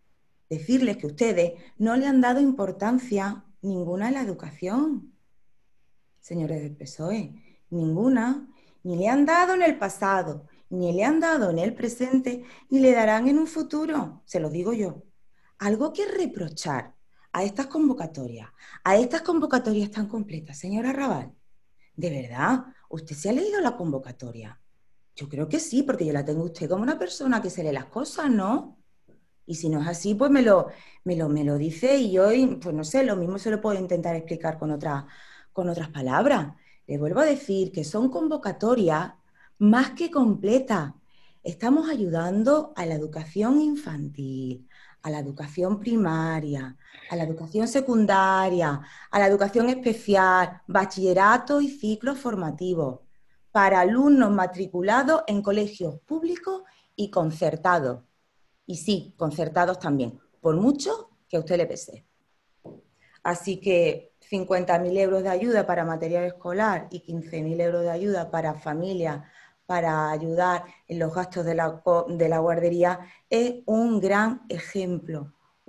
no le han dado importancia ninguna a la educación, señores del PSOE, ninguna, ni le han dado en el pasado, ni le han dado en el presente, ni le darán en un futuro, se lo digo yo. Algo que reprochar a estas convocatorias tan completas, señora Raval, ¿de verdad? ¿Usted se ha leído la convocatoria? Yo creo que sí, porque yo la tengo usted como una persona que se lee las cosas, ¿no? Y si no es así, pues me lo dice y yo, pues no sé, lo mismo se lo puedo intentar explicar con otras palabras. Le vuelvo a decir que son convocatorias más que completas. Estamos ayudando a la educación infantil, a la educación primaria, a la educación secundaria, a la educación especial, bachillerato y ciclos formativos, para alumnos matriculados en colegios públicos y concertados. Y sí, concertados también, por mucho que a usted le pese. Así que 50.000 euros de ayuda para material escolar y 15.000 euros de ayuda para familias, para ayudar en los gastos de la guardería, es un gran ejemplo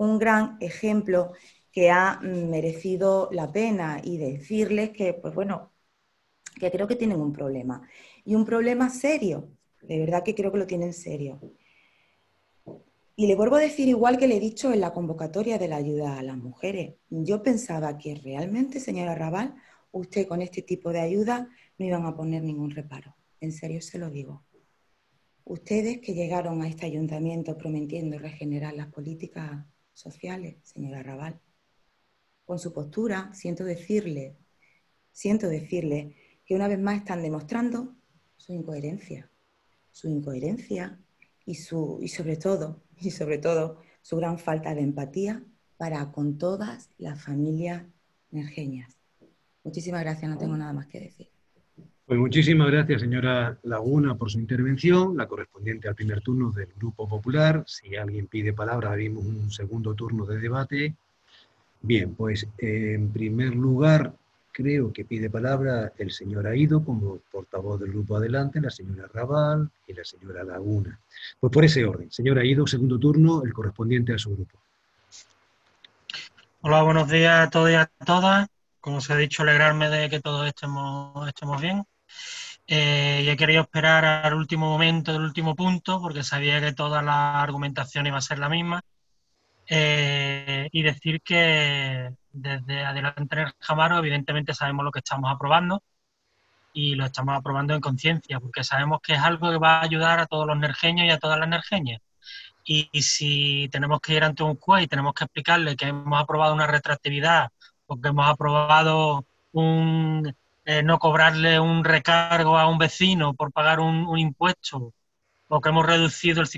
que ha merecido la pena, y decirles que, pues bueno, que creo que tienen un problema, y un problema serio, de verdad que creo que lo tienen serio. Y le vuelvo a decir, igual que le he dicho en la convocatoria de la ayuda a las mujeres, yo pensaba que realmente, señora Raval, usted con este tipo de ayuda no iban a poner ningún reparo. En serio se lo digo. Ustedes que llegaron a este ayuntamiento prometiendo regenerar las políticas sociales, señora Raval, con su postura, siento decirle que una vez más están demostrando su incoherencia y sobre todo, su gran falta de empatía para con todas las familias nerjeñas. Muchísimas gracias, no tengo nada más que decir. Pues muchísimas gracias, señora Laguna, por su intervención, la correspondiente al primer turno del Grupo Popular. Si alguien pide palabra, abrimos un segundo turno de debate. Bien, pues en primer lugar, creo que pide palabra el señor Aído como portavoz del Grupo Adelante, la señora Raval y la señora Laguna. Pues por ese orden. Señor Aído, segundo turno, el correspondiente a su grupo. Hola, buenos días a todos y a todas. Como se ha dicho, alegrarme de que todos estemos bien. Y he querido esperar al último momento del último punto porque sabía que toda la argumentación iba a ser la misma. Y decir que desde Adelante en el Jamaro evidentemente sabemos lo que estamos aprobando y lo estamos aprobando en conciencia porque sabemos que es algo que va a ayudar a todos los nerjeños y a todas las nerjeñas. Y si tenemos que ir ante un juez y tenemos que explicarle que hemos aprobado una retroactividad o que hemos aprobado no cobrarle un recargo a un vecino por pagar un impuesto, o que hemos reducido el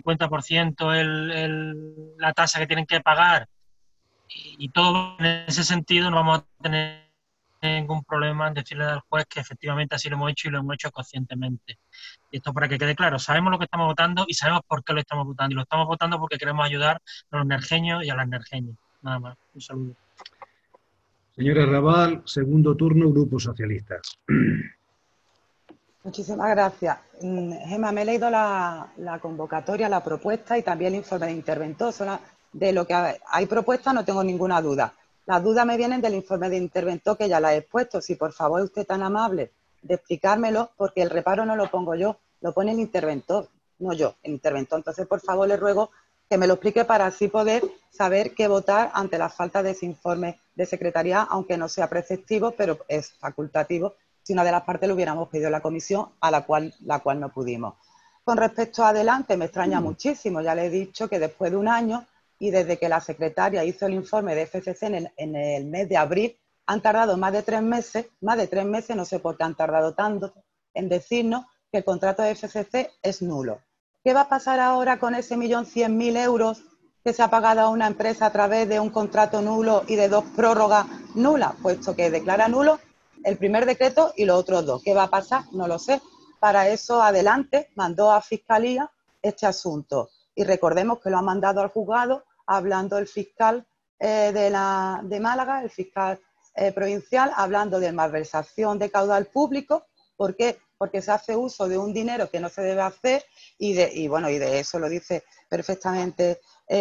50% la tasa que tienen que pagar, y todo en ese sentido no vamos a tener ningún problema en decirle al juez que efectivamente así lo hemos hecho y lo hemos hecho conscientemente. Y esto para que quede claro, sabemos lo que estamos votando y sabemos por qué lo estamos votando, y lo estamos votando porque queremos ayudar a los nerjeños y a las nerjeñas. Nada más. Un saludo. Señora Raval, segundo turno, Grupo Socialista. Muchísimas gracias. Gemma, me he leído la convocatoria, la propuesta y también el informe de interventor. De lo que hay propuestas no tengo ninguna duda. Las dudas me vienen del informe de interventor que ya la he expuesto. Si por favor es usted tan amable de explicármelo, porque el reparo no lo pongo yo, lo pone el interventor, no yo, el interventor. Entonces, por favor, le ruego que me lo explique para así poder saber qué votar ante la falta de ese informe de secretaría, aunque no sea preceptivo, pero es facultativo, si una de las partes lo hubiéramos pedido en la comisión, a la cual no pudimos. Con respecto a adelante, me extraña muchísimo, ya le he dicho que después de un año y desde que la secretaria hizo el informe de FCC en el mes de abril, han tardado más de 3 meses, no sé por qué han tardado tanto en decirnos que el contrato de FCC es nulo. ¿Qué va a pasar ahora con ese 1.100.000 euros que se ha pagado a una empresa a través de un contrato nulo y de 2 prórrogas nulas? Puesto que declara nulo el primer decreto y los otros 2. ¿Qué va a pasar? No lo sé. Para eso, adelante, mandó a Fiscalía este asunto. Y recordemos que lo ha mandado al juzgado, hablando el fiscal de Málaga, el fiscal provincial, hablando de malversación de caudal público. ¿Por qué? Porque se hace uso de un dinero que no se debe hacer y de eso lo dice perfectamente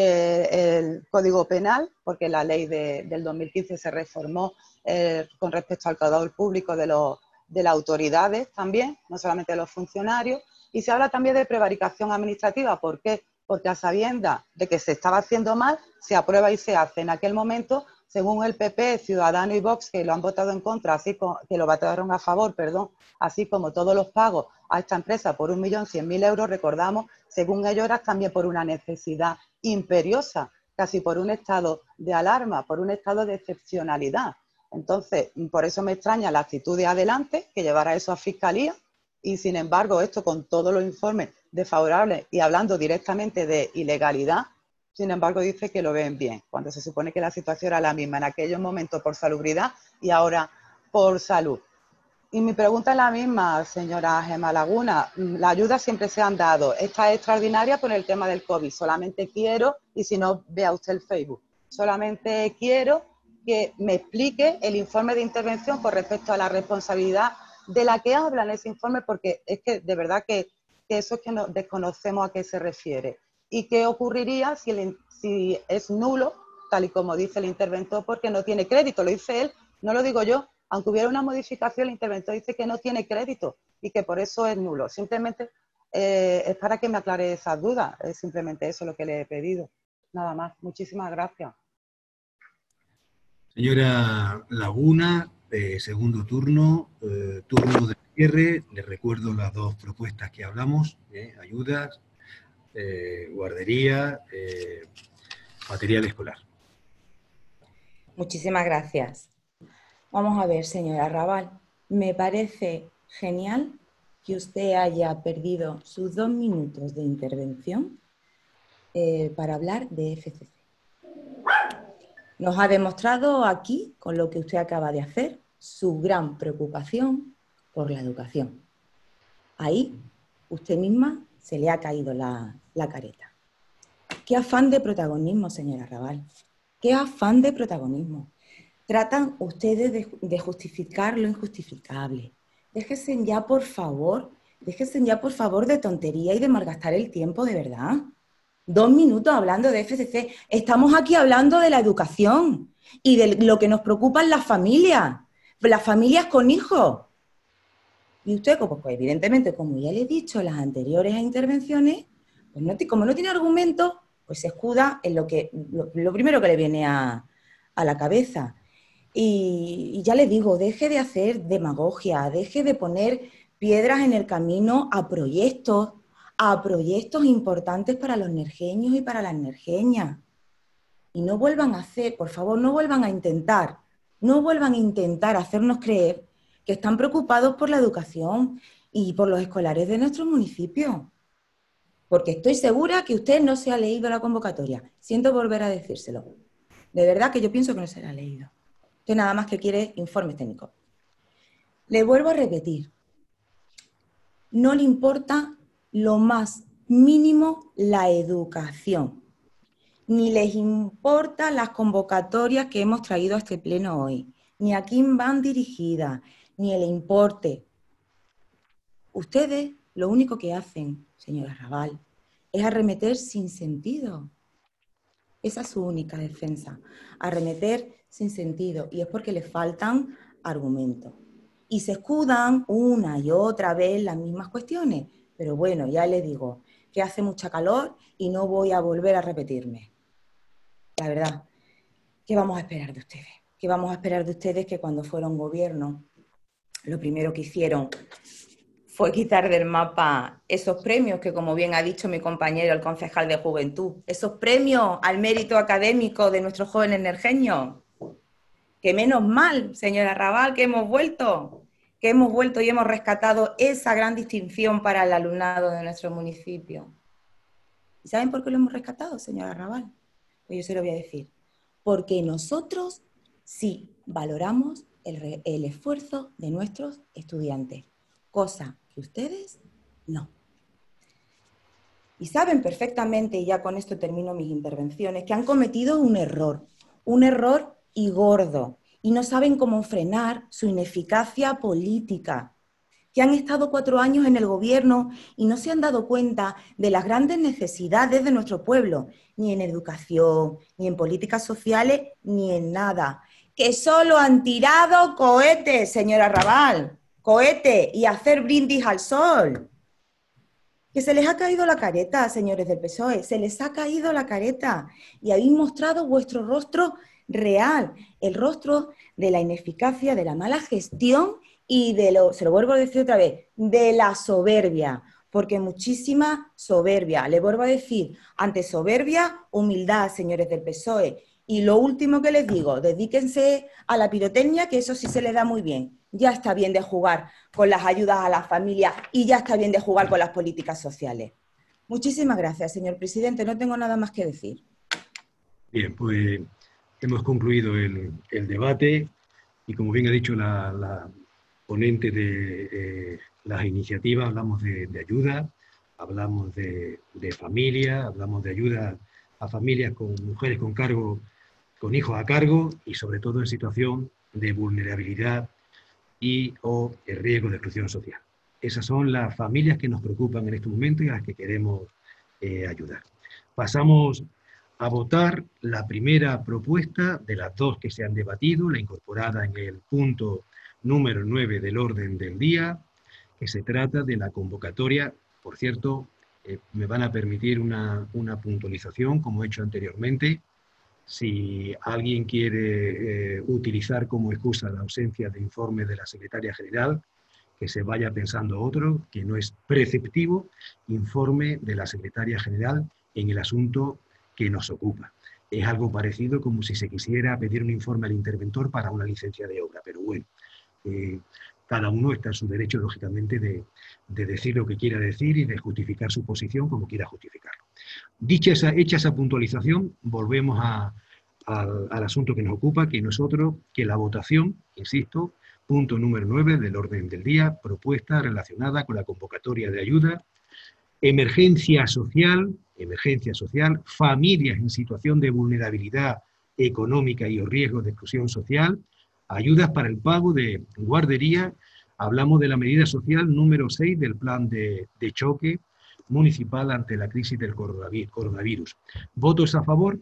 el Código Penal, porque la ley del 2015 se reformó con respecto al caudal público de las autoridades también, no solamente de los funcionarios, y se habla también de prevaricación administrativa. ¿Por qué? Porque a sabiendas de que se estaba haciendo mal, se aprueba y se hace. En aquel momento, según el PP, Ciudadanos y Vox, que lo han votado en contra, que lo votaron a favor, así como todos los pagos a esta empresa por 1.100.000 euros, recordamos, según ellos era también por una necesidad imperiosa, casi por un estado de alarma, por un estado de excepcionalidad. Entonces, por eso me extraña la actitud de adelante, que llevara eso a Fiscalía, y sin embargo, esto con todos los informes desfavorables y hablando directamente de ilegalidad, sin embargo, dice que lo ven bien, cuando se supone que la situación era la misma en aquellos momentos por salubridad y ahora por salud. Y mi pregunta es la misma, señora Gemma Laguna. Las ayudas siempre se han dado. Esta es extraordinaria por el tema del COVID. Solamente quiero, y si no, vea usted el Facebook, solamente quiero que me explique el informe de intervención con respecto a la responsabilidad de la que habla en ese informe, porque es que de verdad que eso es que no desconocemos a qué se refiere. ¿Y qué ocurriría si es nulo, tal y como dice el interventor, porque no tiene crédito? Lo dice él, no lo digo yo. Aunque hubiera una modificación, el interventor dice que no tiene crédito y que por eso es nulo. Simplemente es para que me aclare esas dudas. Es simplemente eso lo que le he pedido. Nada más. Muchísimas gracias. Señora Laguna, segundo turno, turno de cierre. Le recuerdo las 2 propuestas que hablamos, ayudas, guardería, material escolar. Muchísimas gracias. Vamos a ver, señora Raval, me parece genial que usted haya perdido sus 2 minutos de intervención para hablar de FCC. Nos ha demostrado aquí, con lo que usted acaba de hacer, su gran preocupación por la educación. Ahí, usted misma se le ha caído la careta. Qué afán de protagonismo, señora Raval. Qué afán de protagonismo. Tratan ustedes de justificar lo injustificable. Déjense ya, por favor, de tontería y de malgastar el tiempo, de verdad. 2 minutos hablando de FCC. Estamos aquí hablando de la educación y de lo que nos preocupan las familias con hijos. Y usted, pues evidentemente, como ya le he dicho en las anteriores intervenciones, pues como no tiene argumentos, pues se escuda en lo primero que le viene a la cabeza. Y ya le digo, deje de hacer demagogia, deje de poner piedras en el camino a proyectos importantes para los nerjeños y para las nerjeñas. Y no vuelvan a hacer, por favor, no vuelvan a intentar hacernos creer que están preocupados por la educación y por los escolares de nuestro municipio. Porque estoy segura que usted no se ha leído la convocatoria. Siento volver a decírselo. De verdad que yo pienso que no se la ha leído. Usted nada más que quiere informes técnicos. Le vuelvo a repetir. No le importa lo más mínimo la educación. ni les importan las convocatorias que hemos traído a este pleno hoy, ni a quién van dirigidas, ni el importe. Ustedes lo único que hacen, señora Raval, es arremeter sin sentido. Esa es su única defensa, arremeter sin sentido, y es porque les faltan argumentos. Y se escudan una y otra vez las mismas cuestiones, pero bueno, ya les digo que hace mucha calor y no voy a volver a repetirme. La verdad, ¿qué vamos a esperar de ustedes? ¿Qué vamos a esperar de ustedes que cuando fueron gobierno, lo primero que hicieron fue quitar del mapa esos premios que, como bien ha dicho mi compañero, el concejal de Juventud, esos premios al mérito académico de nuestros jóvenes nerjeños? Que menos mal, señora Raval, que hemos vuelto y hemos rescatado esa gran distinción para el alumnado de nuestro municipio. ¿Y saben por qué lo hemos rescatado, señora Raval? Pues yo se lo voy a decir. Porque nosotros sí valoramos el esfuerzo de nuestros estudiantes, cosa que ustedes no. Y saben perfectamente, y ya con esto termino mis intervenciones, que han cometido un error y gordo, y no saben cómo frenar su ineficacia política, que han estado 4 años en el gobierno y no se han dado cuenta de las grandes necesidades de nuestro pueblo, ni en educación, ni en políticas sociales, ni en nada. Que solo han tirado cohetes, señora Raval, cohetes y hacer brindis al sol. Que se les ha caído la careta, señores del PSOE, se les ha caído la careta y habéis mostrado vuestro rostro real, el rostro de la ineficacia, de la mala gestión y se lo vuelvo a decir otra vez, de la soberbia, porque muchísima soberbia. Le vuelvo a decir, ante soberbia, humildad, señores del PSOE. Y lo último que les digo, dedíquense a la pirotecnia, que eso sí se les da muy bien. Ya está bien de jugar con las ayudas a las familias y ya está bien de jugar con las políticas sociales. Muchísimas gracias, señor presidente. No tengo nada más que decir. Bien, pues hemos concluido el debate y, como bien ha dicho la ponente de las iniciativas, hablamos de ayuda, hablamos de familia, hablamos de ayuda a familias con mujeres con hijos a cargo y sobre todo en situación de vulnerabilidad o el riesgo de exclusión social. Esas son las familias que nos preocupan en este momento y a las que queremos ayudar. Pasamos a votar la primera propuesta de las 2 que se han debatido, la incorporada en el punto número 9 del orden del día, que se trata de la convocatoria. Por cierto, me van a permitir una puntualización, como he hecho anteriormente. Si alguien quiere utilizar como excusa la ausencia de informe de la secretaria general, que se vaya pensando otro, que no es preceptivo, informe de la secretaria general en el asunto que nos ocupa. Es algo parecido como si se quisiera pedir un informe al interventor para una licencia de obra, pero bueno, cada uno está en su derecho, lógicamente, de decir lo que quiera decir y de justificar su posición como quiera justificarlo. Hecha esa puntualización, volvemos al asunto que nos ocupa, que nosotros, que la votación, insisto, punto número 9 del orden del día, propuesta relacionada con la convocatoria de ayuda, emergencia social, familias en situación de vulnerabilidad económica y o riesgo de exclusión social, ayudas para el pago de guardería. Hablamos de la medida social número 6 del plan de choque municipal ante la crisis del coronavirus. ¿Votos a favor?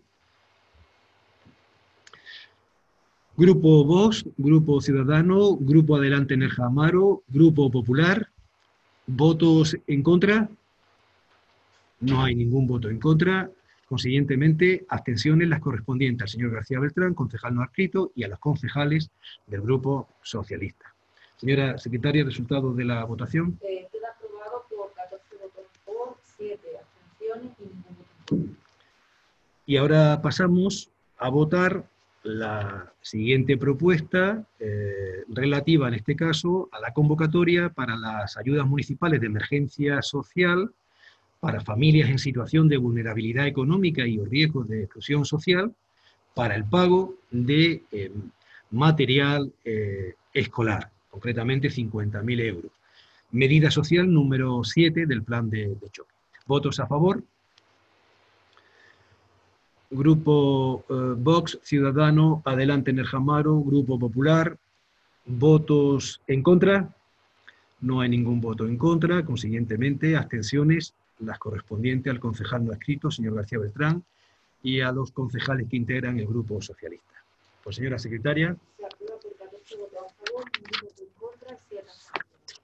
Grupo Vox, Grupo Ciudadano, Grupo Adelante Nerja Amaro, Grupo Popular. ¿Votos en contra? No hay ningún voto en contra. Consiguientemente, abstenciones las correspondientes al señor García Beltrán, concejal no adscrito, y a los concejales del Grupo Socialista. Señora secretaria, resultados de la votación. Queda aprobado por 14 votos por, 7 abstenciones y ningún voto en contra. Y ahora pasamos a votar la siguiente propuesta relativa, en este caso, a la convocatoria para las ayudas municipales de emergencia social para familias en situación de vulnerabilidad económica y o riesgo de exclusión social, para el pago de material escolar, concretamente 50.000 euros. Medida social número 7 del plan de choque. ¿Votos a favor? Grupo Vox, Ciudadano, Adelante Nerja Amaro, Grupo Popular. ¿Votos en contra? No hay ningún voto en contra. Consiguientemente, abstenciones, las correspondientes al concejal no adscrito, señor García Beltrán, y a los concejales que integran el Grupo Socialista. Pues, señora secretaria. Se aprueba por 14 votos a favor, ningún voto en contra, 7 abstenciones.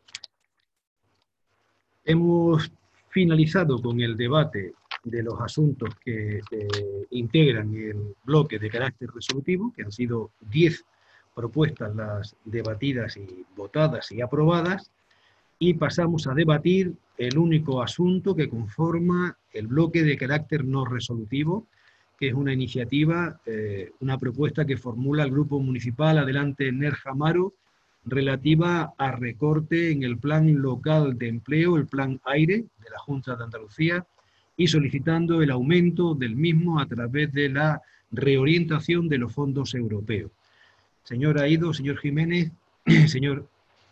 Hemos finalizado con el debate de los asuntos que integran el bloque de carácter resolutivo, que han sido 10 propuestas las debatidas y votadas y aprobadas, y pasamos a debatir el único asunto que conforma el bloque de carácter no resolutivo, que es una iniciativa, una propuesta que formula el Grupo Municipal Adelante Nerja Amaro, relativa a recorte en el Plan Local de Empleo, el Plan Aire de la Junta de Andalucía, y solicitando el aumento del mismo a través de la reorientación de los fondos europeos. Señor Aído, señor Jiménez, señor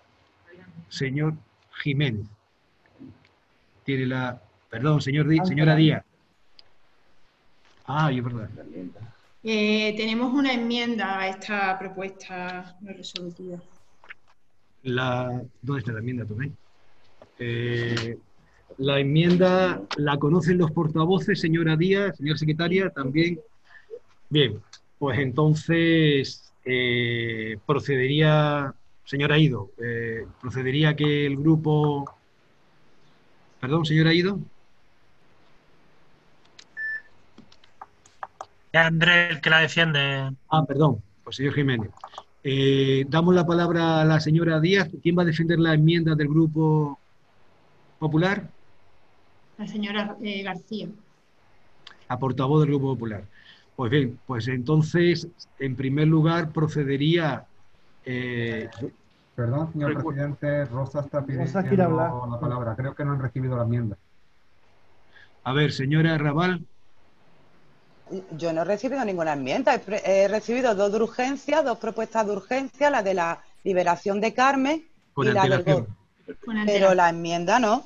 Jiménez, tiene la... Perdón, señora Díaz. Ah, es verdad. Tenemos una enmienda a esta propuesta no resolutiva. ¿Dónde está la enmienda, Tomé? La enmienda la conocen los portavoces, señora Díaz, señora secretaria, también. Bien, pues entonces procedería, señora Ido, procedería que el grupo... Perdón, señora Ido. Es Andrés el que la defiende. Ah, perdón, pues señor Jiménez. Damos la palabra a la señora Díaz. ¿Quién va a defender la enmienda del Grupo Popular? La señora García. La portavoz del Grupo Popular. Pues bien, pues entonces, en primer lugar, procedería... Perdón, señor presidente, Rosa está pidiendo la palabra. Creo que no han recibido la enmienda. A ver, señora Raval. Yo no he recibido ninguna enmienda. He recibido 2 de urgencia, 2 propuestas de urgencia, la de la liberación de Carmen y la del... Pero la enmienda no.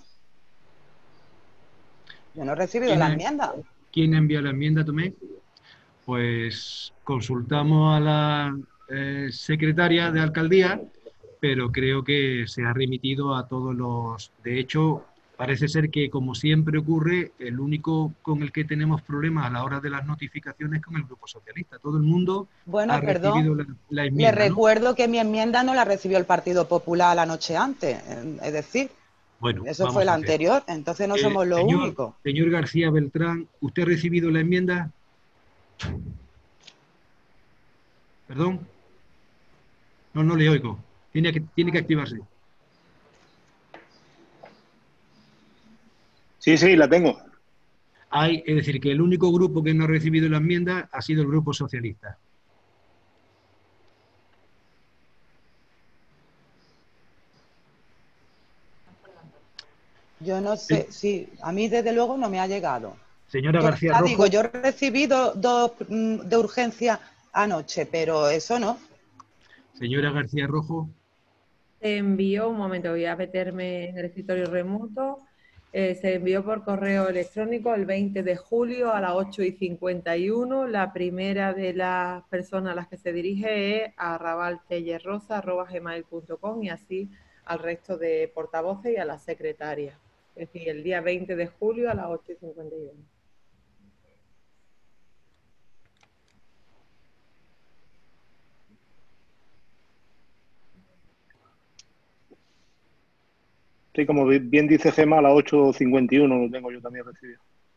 Yo no he recibido la enmienda. ¿Quién envió la enmienda, Tomé? Pues consultamos a la secretaria de alcaldía, pero creo que se ha remitido a todos los... De hecho, parece ser que, como siempre ocurre, el único con el que tenemos problemas a la hora de las notificaciones es con el Grupo Socialista. Todo el mundo ha recibido la enmienda. Le recuerdo que mi enmienda no la recibió el Partido Popular la noche antes. Es decir, bueno, eso fue la anterior, entonces no somos los únicos. Señor García Beltrán, ¿usted ha recibido la enmienda? ¿Perdón? No le oigo. Tiene que activarse. Sí, la tengo. Es decir, que el único grupo que no ha recibido la enmienda ha sido el Grupo Socialista. Yo no sé, sí, a mí desde luego no me ha llegado. Señora García Rojo. Yo recibí 2 de urgencia anoche, pero eso no. Señora García Rojo. Se envió, un momento, voy a meterme en el escritorio remoto. Se envió por correo electrónico el 20 de julio a las 8:51. La primera de las personas a las que se dirige es a rabaltellerrosa@gmail.com y así al resto de portavoces y a la secretaria. Es decir, el día 20 de julio a las 8:51. Sí, como bien dice Gemma, a las 8:51 lo tengo yo también recibido.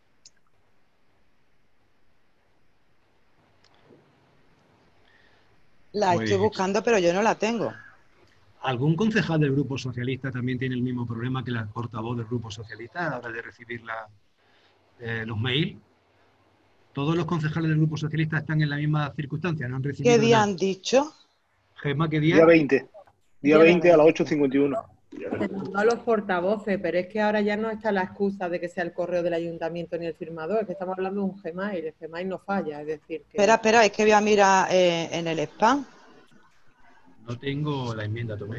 La estoy buscando, pero yo no la tengo. ¿Algún concejal del Grupo Socialista también tiene el mismo problema que la portavoz del Grupo Socialista a la hora de recibir los mails? ¿Todos los concejales del Grupo Socialista están en la misma circunstancia? ¿No han recibido ¿Qué día han dicho? Gemma, ¿qué día? Día 20. Día 20 a las 8:51. Se mandó a los portavoces, pero es que ahora ya no está la excusa de que sea el correo del ayuntamiento ni el firmador, es que estamos hablando de un Gmail, el Gmail no falla, es decir que... Espera, es que voy a mirar en el spam. No tengo la enmienda, Tomé.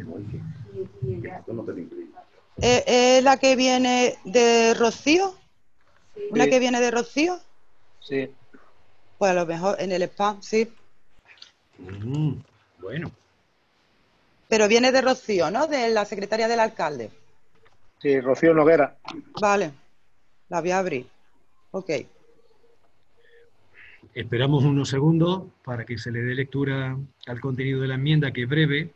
¿Es la que viene de Rocío? ¿Una que viene de Rocío? Sí. Pues a lo mejor en el spam, sí. Bueno. Pero viene de Rocío, ¿no? De la secretaria del alcalde. Sí, Rocío Noguera. Vale, la voy a abrir. Ok. Esperamos unos segundos para que se le dé lectura al contenido de la enmienda, que es breve.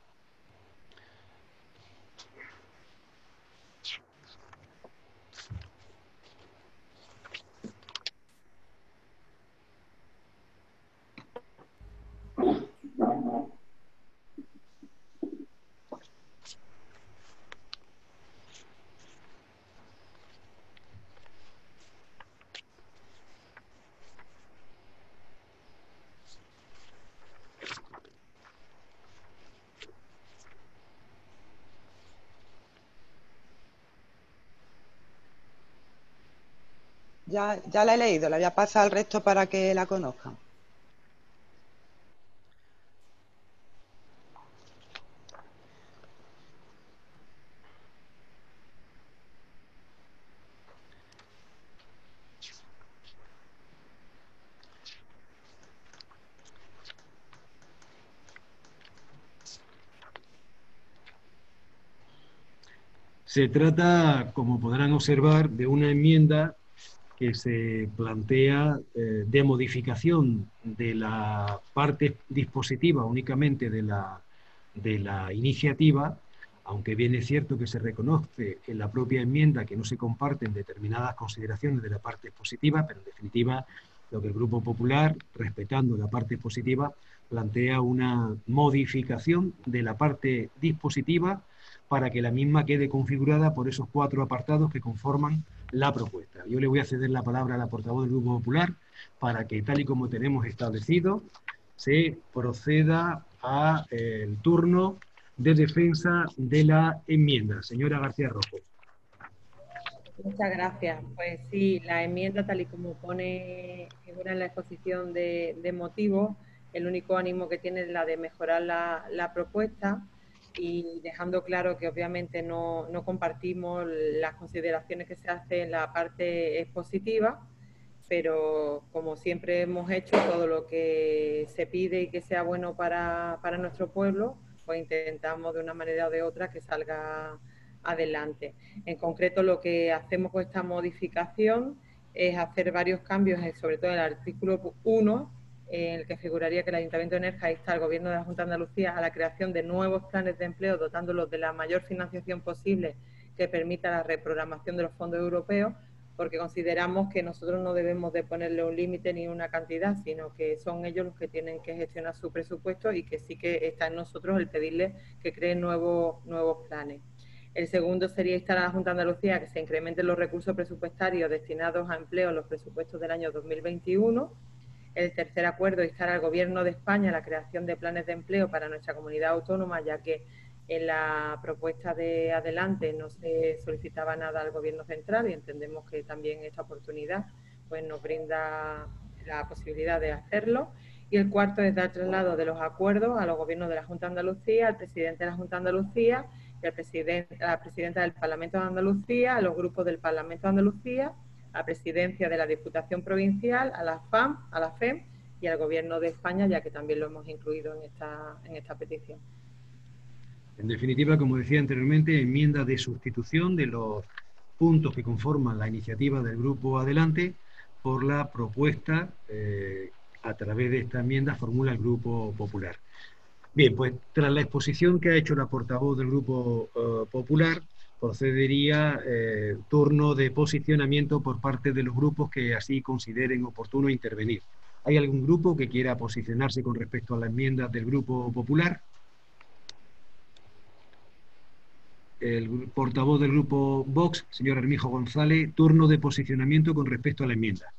Ya la he leído, la voy a pasar al resto para que la conozcan. Se trata, como podrán observar, de una enmienda que se plantea de modificación de la parte dispositiva únicamente de la iniciativa, aunque bien es cierto que se reconoce en la propia enmienda que no se comparten determinadas consideraciones de la parte expositiva, pero en definitiva lo que el Grupo Popular, respetando la parte expositiva, plantea una modificación de la parte dispositiva para que la misma quede configurada por esos 4 apartados que conforman la propuesta. Yo le voy a ceder la palabra a la portavoz del Grupo Popular para que, tal y como tenemos establecido, se proceda al turno de defensa de la enmienda. Señora García Rojo. Muchas gracias. Pues sí, la enmienda, tal y como figura en la exposición de motivos, el único ánimo que tiene es la de mejorar la propuesta, y dejando claro que obviamente no compartimos las consideraciones que se hacen en la parte expositiva, pero como siempre hemos hecho, todo lo que se pide y que sea bueno para nuestro pueblo, pues intentamos de una manera o de otra que salga adelante. En concreto, lo que hacemos con esta modificación es hacer varios cambios, sobre todo en el artículo 1, en el que figuraría que el Ayuntamiento de Nerja insta al Gobierno de la Junta de Andalucía a la creación de nuevos planes de empleo, dotándolos de la mayor financiación posible que permita la reprogramación de los fondos europeos, porque consideramos que nosotros no debemos de ponerle un límite ni una cantidad, sino que son ellos los que tienen que gestionar su presupuesto, y que sí que está en nosotros el pedirles que creen nuevos planes. El segundo sería instar a la Junta de Andalucía a que se incrementen los recursos presupuestarios destinados a empleo en los presupuestos del año 2021. El tercer acuerdo es instar al Gobierno de España a la creación de planes de empleo para nuestra comunidad autónoma, ya que en la propuesta de adelante no se solicitaba nada al Gobierno central, y entendemos que también esta oportunidad pues nos brinda la posibilidad de hacerlo. Y el cuarto es dar traslado de los acuerdos a los gobiernos de la Junta de Andalucía, al presidente de la Junta de Andalucía y a la presidenta del Parlamento de Andalucía, a los grupos del Parlamento de Andalucía, a la presidencia de la Diputación Provincial, a la FAM, a la FEM y al Gobierno de España, ya que también lo hemos incluido en esta petición. En definitiva, como decía anteriormente, enmienda de sustitución de los puntos que conforman la iniciativa del Grupo Adelante por la propuesta a través de esta enmienda formula el Grupo Popular. Bien, pues tras la exposición que ha hecho la portavoz del Grupo Popular, procedería turno de posicionamiento por parte de los grupos que así consideren oportuno intervenir. ¿Hay algún grupo que quiera posicionarse con respecto a la enmienda del Grupo Popular? El portavoz del Grupo Vox, señor Armijo González, turno de posicionamiento con respecto a la enmienda.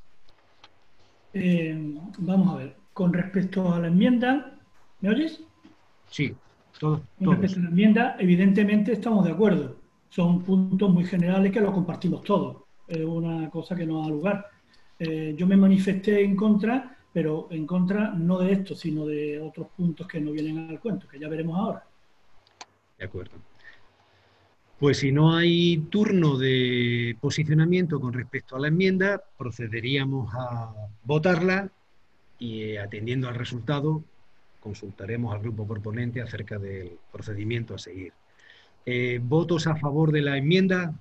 Vamos a ver, con respecto a la enmienda, ¿me oyes? Sí, todos. Con respecto a la enmienda, evidentemente estamos de acuerdo. Son puntos muy generales que los compartimos todos. Es una cosa que no da lugar. Yo me manifesté en contra, pero en contra no de esto, sino de otros puntos que no vienen al cuento, que ya veremos ahora. De acuerdo. Pues si no hay turno de posicionamiento con respecto a la enmienda, procederíamos a votarla y atendiendo al resultado consultaremos al grupo proponente acerca del procedimiento a seguir. ¿Votos a favor de la enmienda?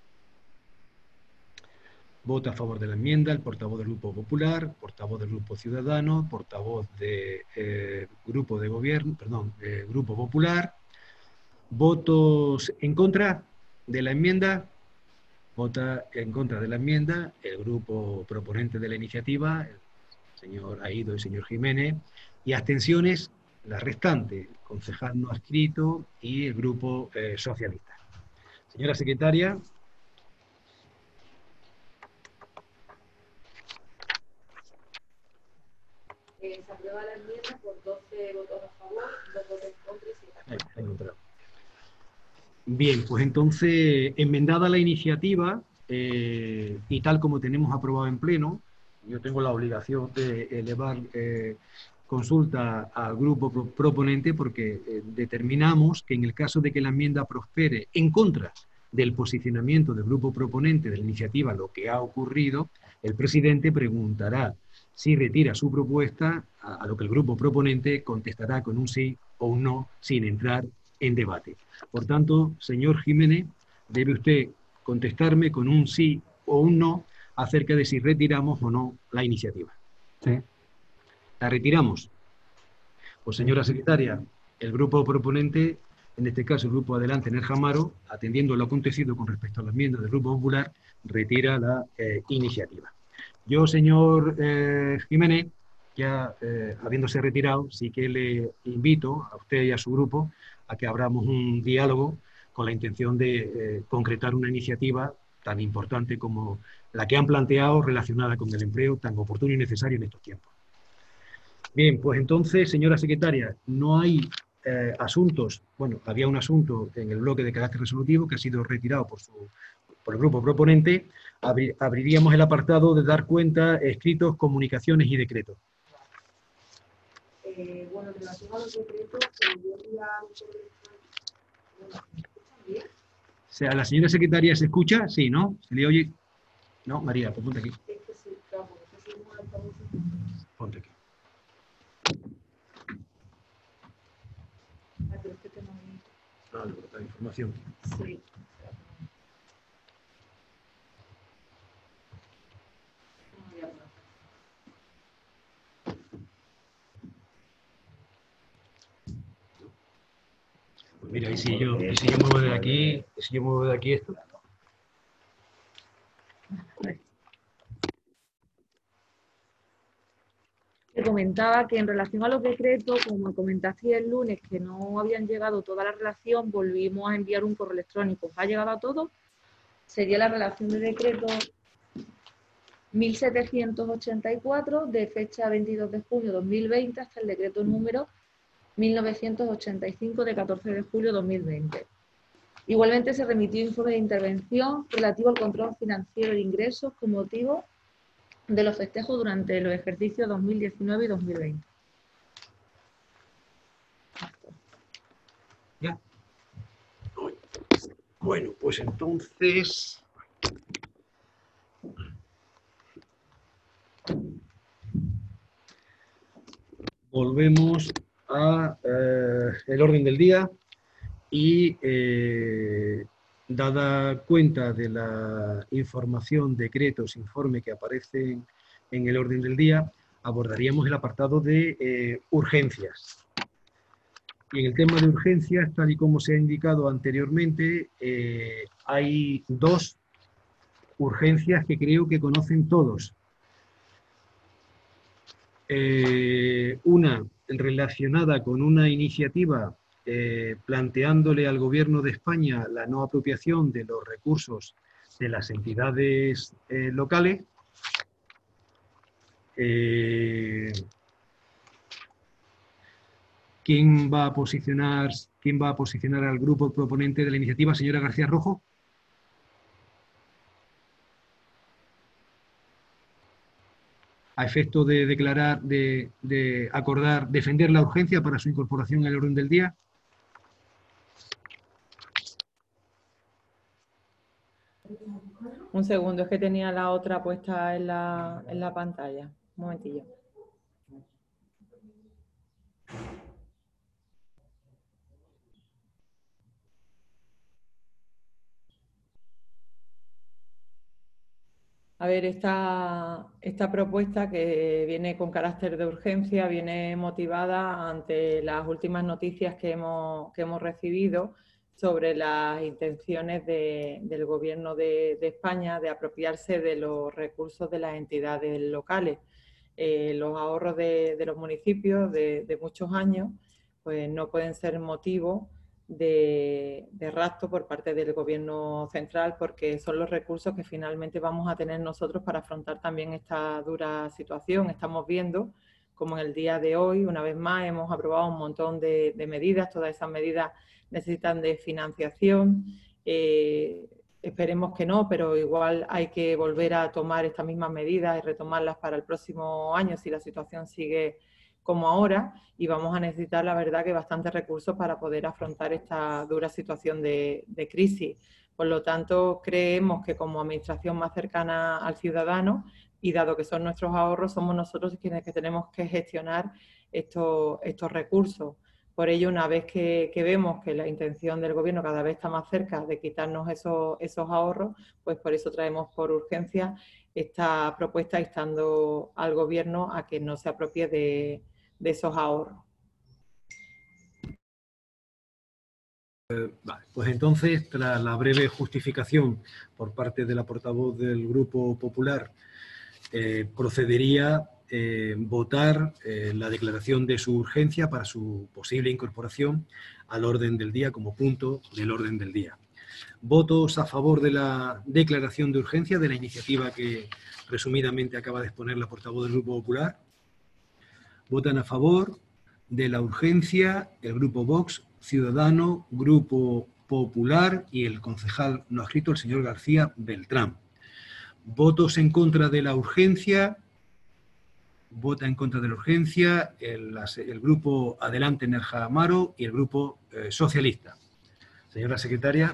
Vota a favor de la enmienda el portavoz del Grupo Popular, portavoz del Grupo Ciudadano, portavoz del Grupo de Gobierno, perdón, Grupo Popular. ¿Votos en contra de la enmienda? Vota en contra de la enmienda el grupo proponente de la iniciativa, el señor Aído y el señor Jiménez. Y abstenciones, la restante, el concejal no adscrito y el grupo socialista. Señora secretaria. Se aprueba la enmienda por 12 votos a favor, 2 votos en contra y 7 abstenciones. Bien, pues entonces, enmendada la iniciativa, y tal como tenemos aprobado en pleno, yo tengo la obligación de elevar consulta al grupo proponente porque determinamos que en el caso de que la enmienda prospere en contra del posicionamiento del grupo proponente de la iniciativa, lo que ha ocurrido, el presidente preguntará si retira su propuesta, a lo que el grupo proponente contestará con un sí o un no, sin entrar en debate. Por tanto, señor Jiménez, debe usted contestarme con un sí o un no acerca de si retiramos o no la iniciativa. Sí. ¿La retiramos? Pues, señora secretaria, el grupo proponente, en este caso el grupo Adelante Nerja Amaro, atendiendo lo acontecido con respecto a la enmienda del Grupo Popular, retira la iniciativa. Yo, señor Jiménez, ya habiéndose retirado, sí que le invito a usted y a su grupo a que abramos un diálogo con la intención de concretar una iniciativa tan importante como la que han planteado relacionada con el empleo tan oportuno y necesario en estos tiempos. Bien, pues entonces, señora secretaria, no hay asuntos, bueno, había un asunto en el bloque de carácter resolutivo que ha sido retirado por el grupo proponente. Abriríamos el apartado de dar cuenta, escritos, comunicaciones y decretos. Bueno, en relación a los decretos, yo enviar bien. O sea, ¿la señora secretaria se escucha? Sí, ¿no? ¿Se le oye? No, María, pues ponte aquí. Es que sí, claro, porque si no estamos... Ponte aquí. Ah, pero es que tengo ahí. Ah, la información. Sí. Pues mira, y si yo muevo de aquí, esto. Te comentaba que en relación a los decretos, como comentaste el lunes, que no habían llegado toda la relación, volvimos a enviar un correo electrónico. ¿Ha llegado a todo? Sería la relación de decretos 1784, de fecha 22 de junio de 2020, hasta el decreto número 1985, de 14 de julio de 2020. Igualmente se remitió informe de intervención relativo al control financiero de ingresos con motivo de los festejos durante los ejercicios 2019 y 2020. Ya. Bueno, pues entonces... volvemos a el orden del día y dada cuenta de la información, decretos, informe que aparecen en el orden del día, abordaríamos el apartado de urgencias. Y en el tema de urgencias, tal y como se ha indicado anteriormente, hay dos urgencias que creo que conocen todos. Una relacionada con una iniciativa planteándole al Gobierno de España la no apropiación de los recursos de las entidades locales. ¿Quién va a posicionar al grupo proponente de la iniciativa? Señora García Rojo. A efecto de declarar, de acordar, defender la urgencia para su incorporación en el orden del día. Un segundo, es que tenía la otra puesta en la pantalla. Un momentillo. A ver, esta propuesta, que viene con carácter de urgencia, viene motivada ante las últimas noticias que hemos recibido sobre las intenciones del Gobierno de España de apropiarse de los recursos de las entidades locales. Los ahorros de los municipios de muchos años pues no pueden ser motivo de rapto por parte del Gobierno central, porque son los recursos que finalmente vamos a tener nosotros para afrontar también esta dura situación. Estamos viendo como en el día de hoy, una vez más, hemos aprobado un montón de medidas. Todas esas medidas necesitan de financiación. Esperemos que no, pero igual hay que volver a tomar estas mismas medidas y retomarlas para el próximo año si la situación sigue como ahora, y vamos a necesitar, la verdad, que bastantes recursos para poder afrontar esta dura situación de crisis. Por lo tanto, creemos que como administración más cercana al ciudadano, y dado que son nuestros ahorros, somos nosotros quienes que tenemos que gestionar estos recursos. Por ello, una vez que vemos que la intención del Gobierno cada vez está más cerca de quitarnos esos ahorros, pues por eso traemos por urgencia esta propuesta, instando al Gobierno a que no se apropie de esos ahorros. Vale, pues entonces, tras la breve justificación por parte de la portavoz del Grupo Popular, procedería votar la declaración de su urgencia para su posible incorporación al orden del día como punto del orden del día. ¿Votos a favor de la declaración de urgencia de la iniciativa que resumidamente acaba de exponer la portavoz del Grupo Popular? Votan a favor de la urgencia el Grupo Vox, Ciudadanos, Grupo Popular y el concejal no adscrito, el señor García Beltrán. Votos en contra de la urgencia. Vota en contra de la urgencia el Grupo Adelante Nerja Amaro y el Grupo Socialista. Señora secretaria.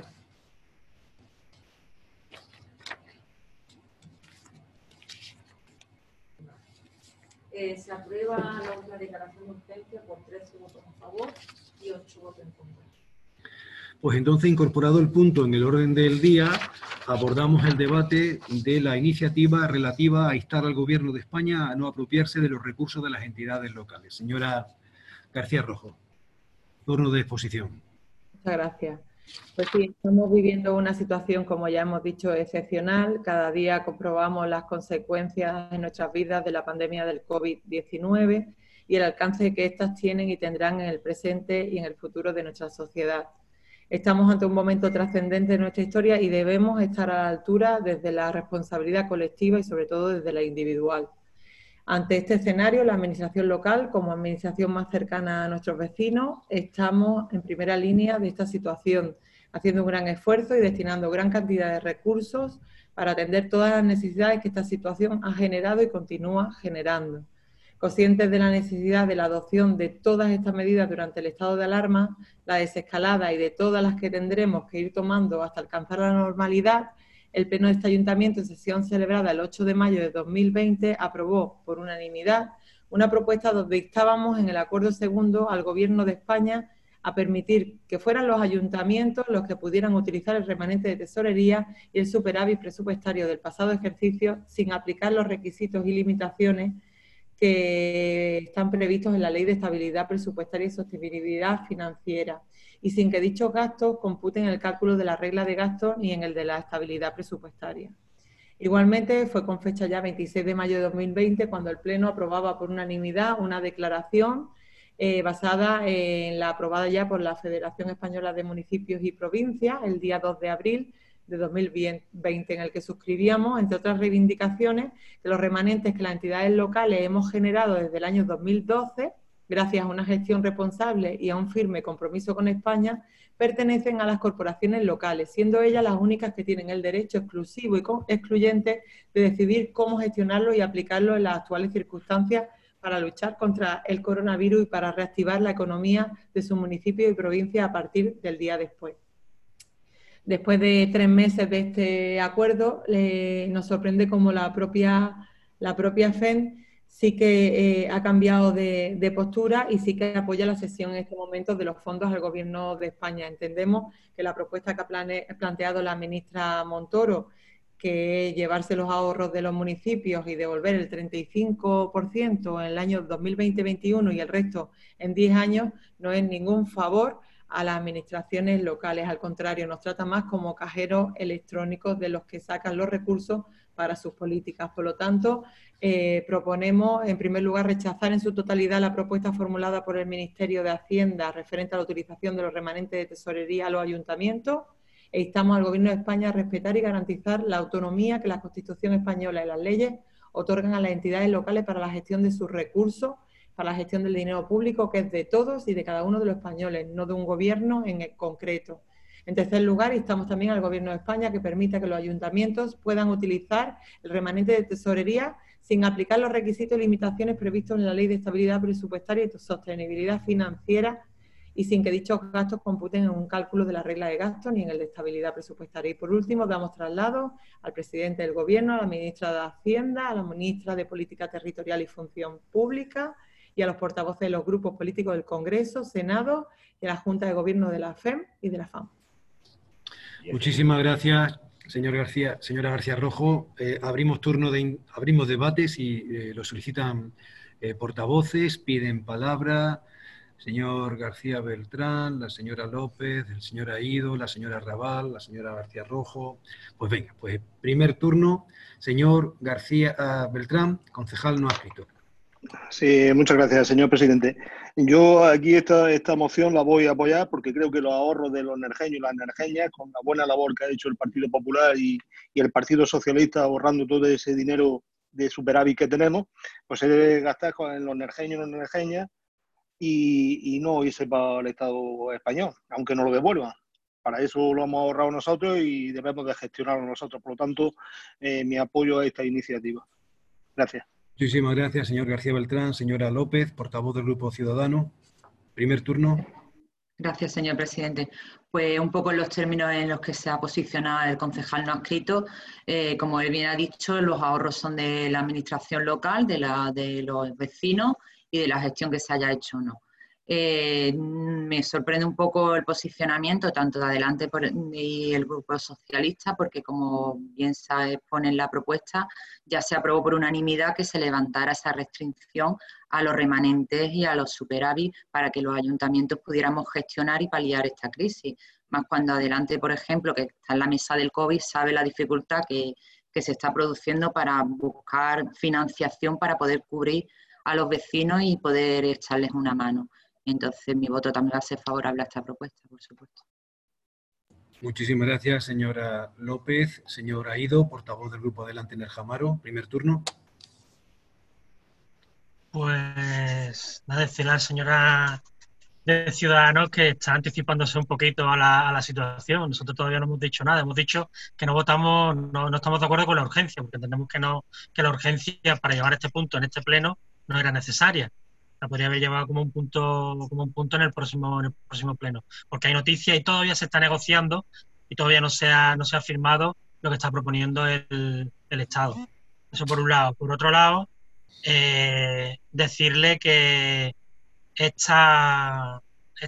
Se aprueba la declaración de urgencia por 13 votos a favor y 8 votos en contra. Pues entonces, incorporado el punto en el orden del día, abordamos el debate de la iniciativa relativa a instar al Gobierno de España a no apropiarse de los recursos de las entidades locales. Señora García Rojo, turno de exposición. Muchas gracias. Pues sí, estamos viviendo una situación, como ya hemos dicho, excepcional. Cada día comprobamos las consecuencias en nuestras vidas de la pandemia del COVID-19 y el alcance que éstas tienen y tendrán en el presente y en el futuro de nuestra sociedad. Estamos ante un momento trascendente de nuestra historia y debemos estar a la altura desde la responsabilidad colectiva y sobre todo desde la individual. Ante este escenario, la administración local, como administración más cercana a nuestros vecinos, estamos en primera línea de esta situación, haciendo un gran esfuerzo y destinando gran cantidad de recursos para atender todas las necesidades que esta situación ha generado y continúa generando. Conscientes de la necesidad de la adopción de todas estas medidas durante el estado de alarma, la desescalada y de todas las que tendremos que ir tomando hasta alcanzar la normalidad, el Pleno de este Ayuntamiento, en sesión celebrada el 8 de mayo de 2020, aprobó por unanimidad una propuesta donde instábamos en el acuerdo segundo al Gobierno de España a permitir que fueran los ayuntamientos los que pudieran utilizar el remanente de tesorería y el superávit presupuestario del pasado ejercicio sin aplicar los requisitos y limitaciones que están previstos en la Ley de Estabilidad Presupuestaria y Sostenibilidad Financiera, y sin que dichos gastos computen en el cálculo de la regla de gasto ni en el de la estabilidad presupuestaria. Igualmente, fue con fecha ya 26 de mayo de 2020 cuando el Pleno aprobaba por unanimidad una declaración basada en la aprobada ya por la Federación Española de Municipios y Provincias el día 2 de abril de 2020, en el que suscribíamos, entre otras reivindicaciones, que los remanentes que las entidades locales hemos generado desde el año 2012, gracias a una gestión responsable y a un firme compromiso con España, pertenecen a las corporaciones locales, siendo ellas las únicas que tienen el derecho exclusivo y excluyente de decidir cómo gestionarlo y aplicarlo en las actuales circunstancias para luchar contra el coronavirus y para reactivar la economía de su municipio y provincia a partir del día después. Después de 3 meses de este acuerdo, nos sorprende cómo la propia FEN sí que ha cambiado de postura y sí que apoya la cesión en este momento de los fondos al Gobierno de España. Entendemos que la propuesta que ha planteado la ministra Montoro, que es llevarse los ahorros de los municipios y devolver el 35% en el año 2020-21 y el resto en 10 años, no es ningún favor a las administraciones locales. Al contrario, nos trata más como cajeros electrónicos de los que sacan los recursos para sus políticas. Por lo tanto, proponemos, en primer lugar, rechazar en su totalidad la propuesta formulada por el Ministerio de Hacienda referente a la utilización de los remanentes de tesorería a los ayuntamientos, e instamos al Gobierno de España a respetar y garantizar la autonomía que la Constitución española y las leyes otorgan a las entidades locales para la gestión de sus recursos, para la gestión del dinero público, que es de todos y de cada uno de los españoles, no de un gobierno en concreto. En tercer lugar, instamos también al Gobierno de España que permita que los ayuntamientos puedan utilizar el remanente de tesorería sin aplicar los requisitos y limitaciones previstos en la Ley de Estabilidad Presupuestaria y Sostenibilidad Financiera y sin que dichos gastos computen en un cálculo de la regla de gasto ni en el de estabilidad presupuestaria. Y por último, damos traslado al presidente del Gobierno, a la ministra de Hacienda, a la ministra de Política Territorial y Función Pública y a los portavoces de los grupos políticos del Congreso, Senado y a la Junta de Gobierno de la FEM y de la FAM. Muchísimas gracias, señora García Rojo. Abrimos debates y lo solicitan portavoces, piden palabra. Señor García Beltrán, la señora López, el señor Aído, la señora Raval, la señora García Rojo. Pues venga, pues primer turno, señor García Beltrán, concejal no adscrito. Sí, muchas gracias, señor presidente. Yo aquí esta moción la voy a apoyar porque creo que los ahorros de los nerjeños y las nerjeñas, con la buena labor que ha hecho el Partido Popular y el Partido Socialista ahorrando todo ese dinero de superávit que tenemos, pues se debe gastar en los nerjeños y las nerjeñas y no irse para el Estado español, aunque no lo devuelvan. Para eso lo hemos ahorrado nosotros y debemos de gestionarlo nosotros. Por lo tanto, mi apoyo a esta iniciativa. Gracias. Muchísimas gracias, señor García Beltrán. Señora López, portavoz del Grupo Ciudadano. Primer turno. Gracias, señor presidente. Pues un poco en los términos en los que se ha posicionado el concejal no adscrito, como él bien ha dicho, los ahorros son de la administración local, de los vecinos y de la gestión que se haya hecho o no. Me sorprende un poco el posicionamiento tanto de Adelante y el Grupo Socialista, porque como bien se expone en la propuesta, ya se aprobó por unanimidad que se levantara esa restricción a los remanentes y a los superávit para que los ayuntamientos pudiéramos gestionar y paliar esta crisis. Más cuando Adelante, por ejemplo, que está en la mesa del COVID, sabe la dificultad que se está produciendo para buscar financiación para poder cubrir a los vecinos y poder echarles una mano. Entonces, mi voto también va a ser favorable a esta propuesta, por supuesto. Muchísimas gracias, señora López. Señor Aído, portavoz del Grupo Adelante en el Jamaro. Primer turno. Pues nada, decirle a la señora de Ciudadanos que está anticipándose un poquito a la situación. Nosotros todavía no hemos dicho nada. Hemos dicho que no votamos, no estamos de acuerdo con la urgencia, porque entendemos que la urgencia para llevar este punto en este pleno no era necesaria. La podría haber llevado como un punto en el próximo pleno, porque hay noticias y todavía se está negociando y todavía no se ha firmado lo que está proponiendo el Estado. Eso por un lado. Por otro lado, decirle que esta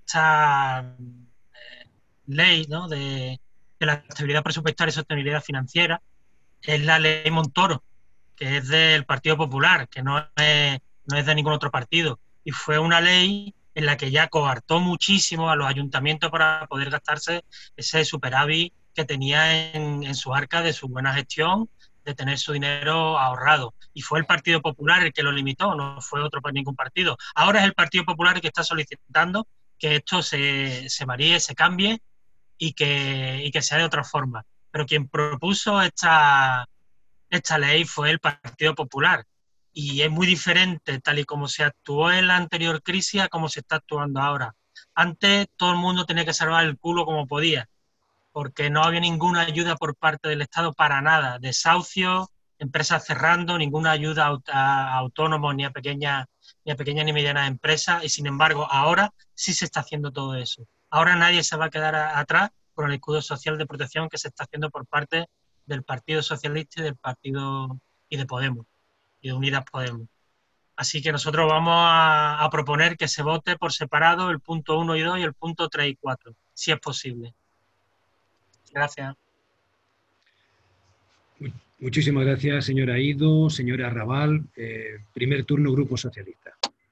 ley, ¿no?, de la estabilidad presupuestaria y sostenibilidad financiera es la ley Montoro, que es del Partido Popular, que no es de ningún otro partido. Y fue una ley en la que ya coartó muchísimo a los ayuntamientos para poder gastarse ese superávit que tenía en su arca de su buena gestión, de tener su dinero ahorrado. Y fue el Partido Popular el que lo limitó, no fue ningún partido. Ahora es el Partido Popular el que está solicitando que esto se varíe, se cambie y que sea de otra forma. Pero quien propuso esta ley fue el Partido Popular. Y es muy diferente, tal y como se actuó en la anterior crisis, a cómo se está actuando ahora. Antes todo el mundo tenía que salvar el culo como podía, porque no había ninguna ayuda por parte del Estado para nada. Desahucios, empresas cerrando, ninguna ayuda a autónomos ni a pequeñas ni medianas empresas. Y sin embargo, ahora sí se está haciendo todo eso. Ahora nadie se va a quedar atrás con el escudo social de protección que se está haciendo por parte del Partido Socialista y de Podemos. Y de Unidas Podemos. Así que nosotros vamos a proponer que se vote por separado el punto 1 y 2 y el punto 3 y 4, si es posible. Gracias. Muchísimas gracias, señora Ido, señora Raval. Primer turno, Grupo Socialista.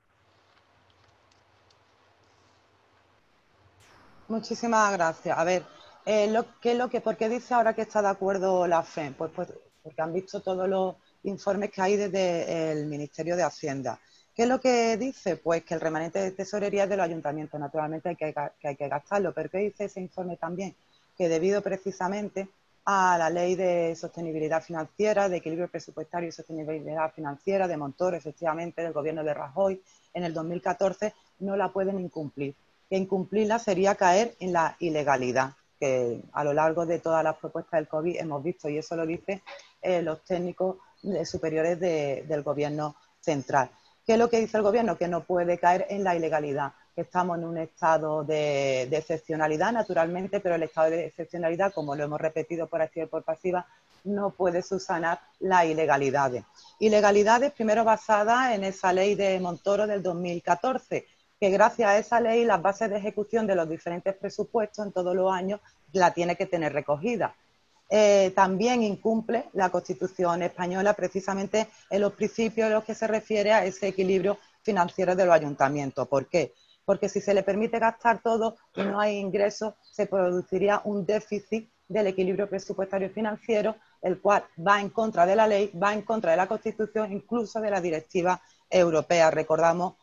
Muchísimas gracias. A ver, ¿por qué dice ahora que está de acuerdo la FEM? Pues porque han visto todos los informes que hay desde el Ministerio de Hacienda. ¿Qué es lo que dice? Pues que el remanente de tesorería es de los ayuntamientos. Naturalmente que hay que gastarlo. ¿Pero qué dice ese informe también? Que debido precisamente a la Ley de Sostenibilidad Financiera, de Equilibrio Presupuestario y Sostenibilidad Financiera de Montoro, efectivamente, del gobierno de Rajoy, en el 2014, no la pueden incumplir. Que incumplirla sería caer en la ilegalidad, que a lo largo de todas las propuestas del COVID hemos visto, y eso lo dicen los técnicos superiores del gobierno central. ¿Qué es lo que dice el gobierno? Que no puede caer en la ilegalidad, que estamos en un estado de excepcionalidad, naturalmente, pero el estado de excepcionalidad, como lo hemos repetido por activa y por pasiva, no puede subsanar las ilegalidades. Ilegalidades primero basadas en esa ley de Montoro del 2014, que gracias a esa ley las bases de ejecución de los diferentes presupuestos en todos los años la tiene que tener recogida. También incumple la Constitución española precisamente en los principios en los que se refiere a ese equilibrio financiero de los ayuntamientos. ¿Por qué? Porque si se le permite gastar todo y no hay ingresos, se produciría un déficit del equilibrio presupuestario y financiero, el cual va en contra de la ley, va en contra de la Constitución, incluso de la directiva europea. Recordamos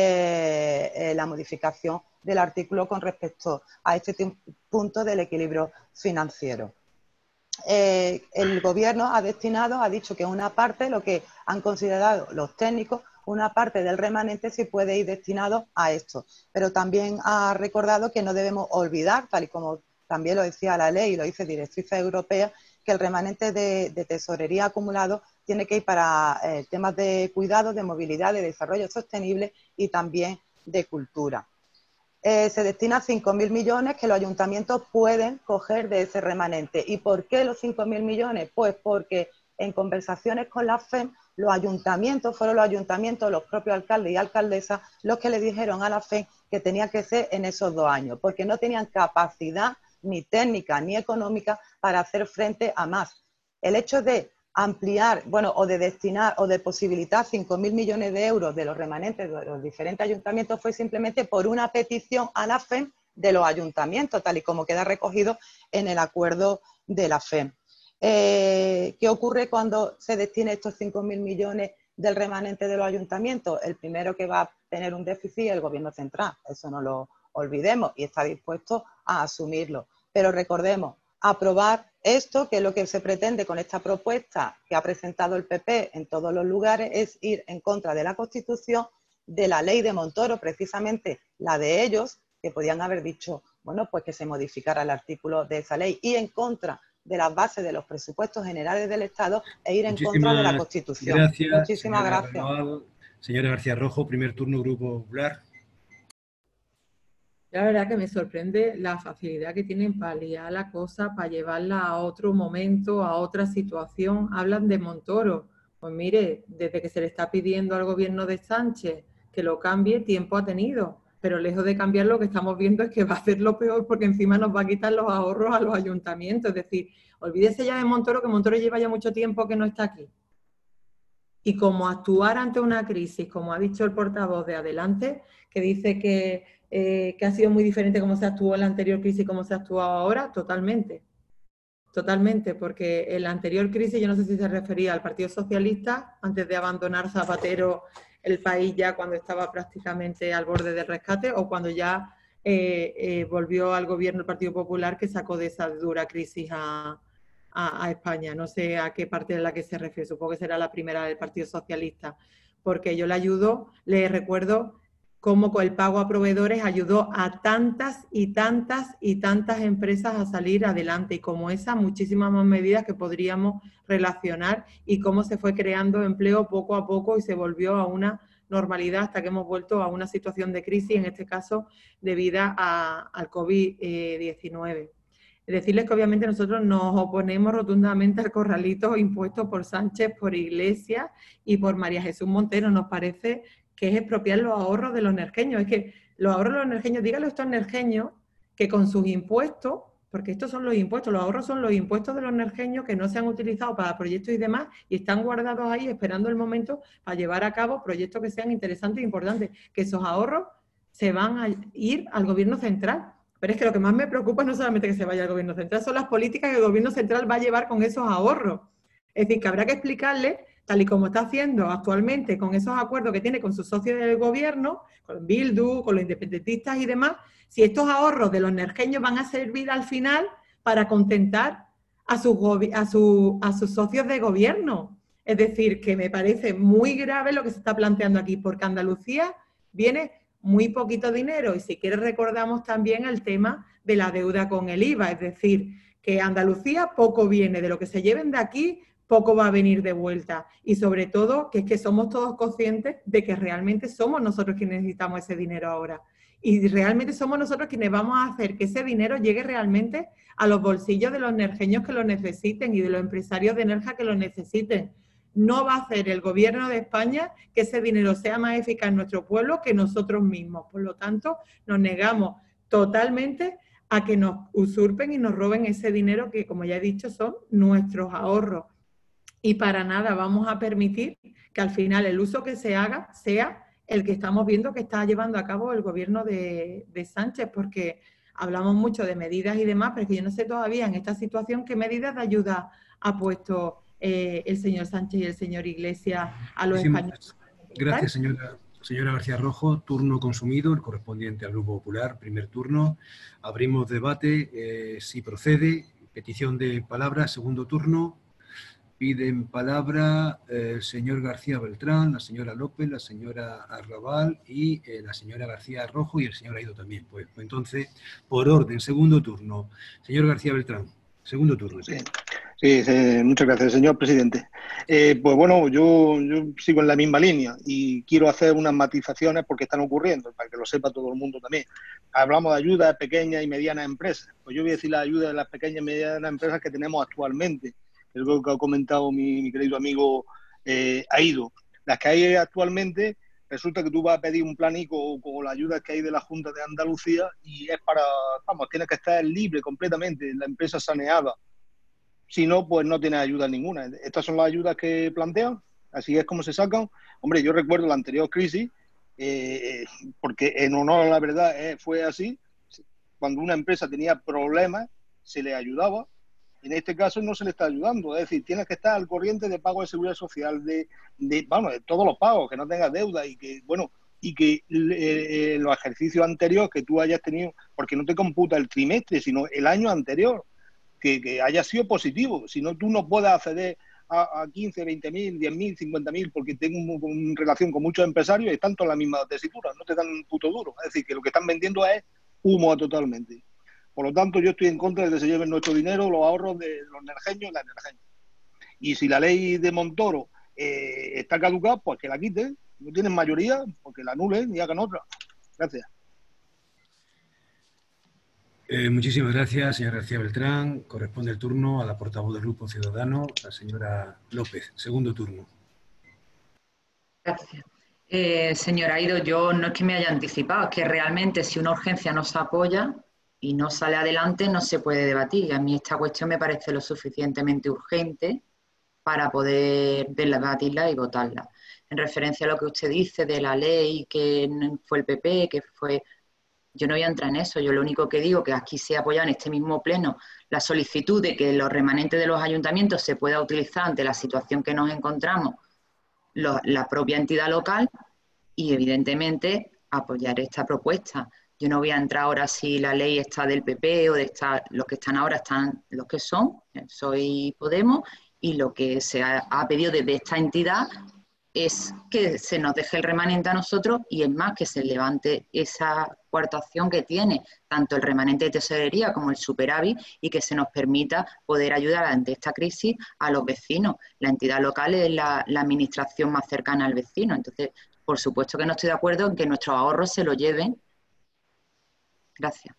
la modificación del artículo con respecto a este punto del equilibrio financiero. El gobierno ha dicho que una parte, lo que han considerado los técnicos, una parte del remanente sí puede ir destinado a esto, pero también ha recordado que no debemos olvidar, tal y como también lo decía la ley y lo dice directrices europeas, que el remanente de tesorería acumulado tiene que ir para temas de cuidado, de movilidad, de desarrollo sostenible y también de cultura. Se destina 5.000 millones que los ayuntamientos pueden coger de ese remanente. ¿Y por qué los 5.000 millones? Pues porque en conversaciones con la FEM, fueron los ayuntamientos, los propios alcaldes y alcaldesas, los que le dijeron a la FEM que tenía que ser en esos 2 años, porque no tenían capacidad ni técnica ni económica para hacer frente a más. El hecho de ampliar, o de destinar o de posibilitar 5.000 millones de euros de los remanentes de los diferentes ayuntamientos fue simplemente por una petición a la FEM de los ayuntamientos, tal y como queda recogido en el acuerdo de la FEM. ¿Qué ocurre cuando se destine estos 5.000 millones del remanente de los ayuntamientos? El primero que va a tener un déficit es el gobierno central, eso no lo olvidemos, y está dispuesto a asumirlo. Pero recordemos, aprobar esto, que es lo que se pretende con esta propuesta que ha presentado el PP en todos los lugares, es ir en contra de la Constitución, de la ley de Montoro, precisamente la de ellos, que podían haber dicho, pues que se modificara el artículo de esa ley, y en contra de las bases de los presupuestos generales del Estado e ir en contra de la Constitución. Gracias, Muchísimas gracias. Señora García Rojo, primer turno, Grupo Popular. La verdad que me sorprende la facilidad que tienen para liar la cosa, para llevarla a otro momento, a otra situación. Hablan de Montoro. Pues mire, desde que se le está pidiendo al gobierno de Sánchez que lo cambie, tiempo ha tenido. Pero lejos de cambiar, lo que estamos viendo es que va a hacer lo peor, porque encima nos va a quitar los ahorros a los ayuntamientos. Es decir, olvídese ya de Montoro, que Montoro lleva ya mucho tiempo que no está aquí. Y como actuar ante una crisis, como ha dicho el portavoz de Adelante, que dice que ha sido muy diferente cómo se actuó en la anterior crisis y cómo se ha actuado ahora, totalmente. Totalmente, porque en la anterior crisis, yo no sé si se refería al Partido Socialista, antes de abandonar Zapatero el país ya cuando estaba prácticamente al borde del rescate, o cuando ya volvió al gobierno el Partido Popular, que sacó de esa dura crisis a España. No sé a qué parte de la que se refiere, supongo que será la primera del Partido Socialista, porque yo le recuerdo cómo con el pago a proveedores ayudó a tantas y tantas y tantas empresas a salir adelante, y como esas muchísimas más medidas que podríamos relacionar, y cómo se fue creando empleo poco a poco y se volvió a una normalidad hasta que hemos vuelto a una situación de crisis, en este caso debida al COVID-19. Decirles que obviamente nosotros nos oponemos rotundamente al corralito impuesto por Sánchez, por Iglesias y por María Jesús Montero. Nos parece que es expropiar los ahorros de los nerjeños. Es que los ahorros de los nerjeños, díganle a estos nerjeños que con sus impuestos porque estos son los impuestos, los ahorros son los impuestos de los nerjeños que no se han utilizado para proyectos y demás y están guardados ahí esperando el momento para llevar a cabo proyectos que sean interesantes e importantes, que esos ahorros se van a ir al gobierno central. Pero es que lo que más me preocupa no solamente que se vaya al gobierno central, son las políticas que el gobierno central va a llevar con esos ahorros. Es decir, que habrá que explicarle, tal y como está haciendo actualmente con esos acuerdos que tiene con sus socios del gobierno, con Bildu, con los independentistas y demás, si estos ahorros de los nerjeños van a servir al final para contentar a sus socios de gobierno. Es decir, que me parece muy grave lo que se está planteando aquí, porque Andalucía viene muy poquito dinero y si quieres recordamos también el tema de la deuda con el IVA, es decir, que Andalucía poco viene, de lo que se lleven de aquí, poco va a venir de vuelta y sobre todo que es que somos todos conscientes de que realmente somos nosotros quienes necesitamos ese dinero ahora y realmente somos nosotros quienes vamos a hacer que ese dinero llegue realmente a los bolsillos de los nerjeños que lo necesiten y de los empresarios de Nerja que lo necesiten. No va a hacer el gobierno de España que ese dinero sea más eficaz en nuestro pueblo que nosotros mismos. Por lo tanto, nos negamos totalmente a que nos usurpen y nos roben ese dinero que, como ya he dicho, son nuestros ahorros. Y para nada vamos a permitir que al final el uso que se haga sea el que estamos viendo que está llevando a cabo el gobierno de Sánchez, porque hablamos mucho de medidas y demás, pero es que yo no sé todavía en esta situación qué medidas de ayuda ha puesto el señor Sánchez y el señor Iglesias a los españoles. Gracias, señora García Rojo. Turno consumido, el correspondiente al Grupo Popular. Primer turno. Abrimos debate. Si procede, petición de palabra. Segundo turno. Piden palabra el señor García Beltrán, la señora López, la señora Arrabal y la señora García Rojo y el señor Aido también. Pues entonces, por orden, segundo turno. Señor García Beltrán, segundo turno. Sí, muchas gracias, señor presidente. Pues bueno, yo sigo en la misma línea y quiero hacer unas matizaciones porque están ocurriendo, para que lo sepa todo el mundo también. Hablamos de ayudas a pequeñas y medianas empresas. Pues yo voy a decir la ayuda de las pequeñas y medianas empresas que tenemos actualmente. Es lo que ha comentado mi querido amigo Aido. Las que hay actualmente, resulta que tú vas a pedir un plan ICO con las ayudas que hay de la Junta de Andalucía y es para, vamos, tienes que estar libre completamente, la empresa saneada. Si no, pues no tienes ayuda ninguna. Estas son las ayudas que plantean, así es como se sacan. Hombre, yo recuerdo la anterior crisis, porque en honor a la verdad fue así, cuando una empresa tenía problemas, se le ayudaba. En este caso no se le está ayudando, es decir, tienes que estar al corriente de pago de seguridad social, de todos los pagos, que no tengas deuda y que, bueno, y que los ejercicios anteriores que tú hayas tenido, porque no te computa el trimestre, sino el año anterior, que haya sido positivo, si no tú no puedes acceder a 15, 20.000, 10.000, 50.000, porque tengo una relación con muchos empresarios y están todas en la misma tesitura, no te dan un puto duro, es decir, que lo que están vendiendo es humo totalmente. Por lo tanto, yo estoy en contra de que se lleven nuestro dinero, los ahorros de los nerjeños y las nerjeñas. Y si la ley de Montoro está caducada, pues que la quiten. No tienen mayoría, porque la anulen y hagan otra. Gracias. Muchísimas gracias, señora García Beltrán. Corresponde el turno a la portavoz del Grupo Ciudadano, la señora López. Segundo turno. Gracias. Señora Aido, yo no es que me haya anticipado, es que realmente si una urgencia no se apoya y no sale adelante, no se puede debatir. Y a mí esta cuestión me parece lo suficientemente urgente para poder debatirla y votarla. En referencia a lo que usted dice de la ley, que fue el PP, que fue... Yo no voy a entrar en eso. Yo lo único que digo que aquí se ha apoyado en este mismo pleno la solicitud de que los remanentes de los ayuntamientos se pueda utilizar ante la situación que nos encontramos la propia entidad local y, evidentemente, apoyar esta propuesta. Yo no voy a entrar ahora si la ley está del PP o de los que están ahora están los que son, soy Podemos, y lo que se ha pedido desde esta entidad es que se nos deje el remanente a nosotros y es más que se levante esa coartación que tiene tanto el remanente de tesorería como el superávit y que se nos permita poder ayudar ante esta crisis a los vecinos. La entidad local es la administración más cercana al vecino, entonces por supuesto que no estoy de acuerdo en que nuestros ahorros se lo lleven. Gracias.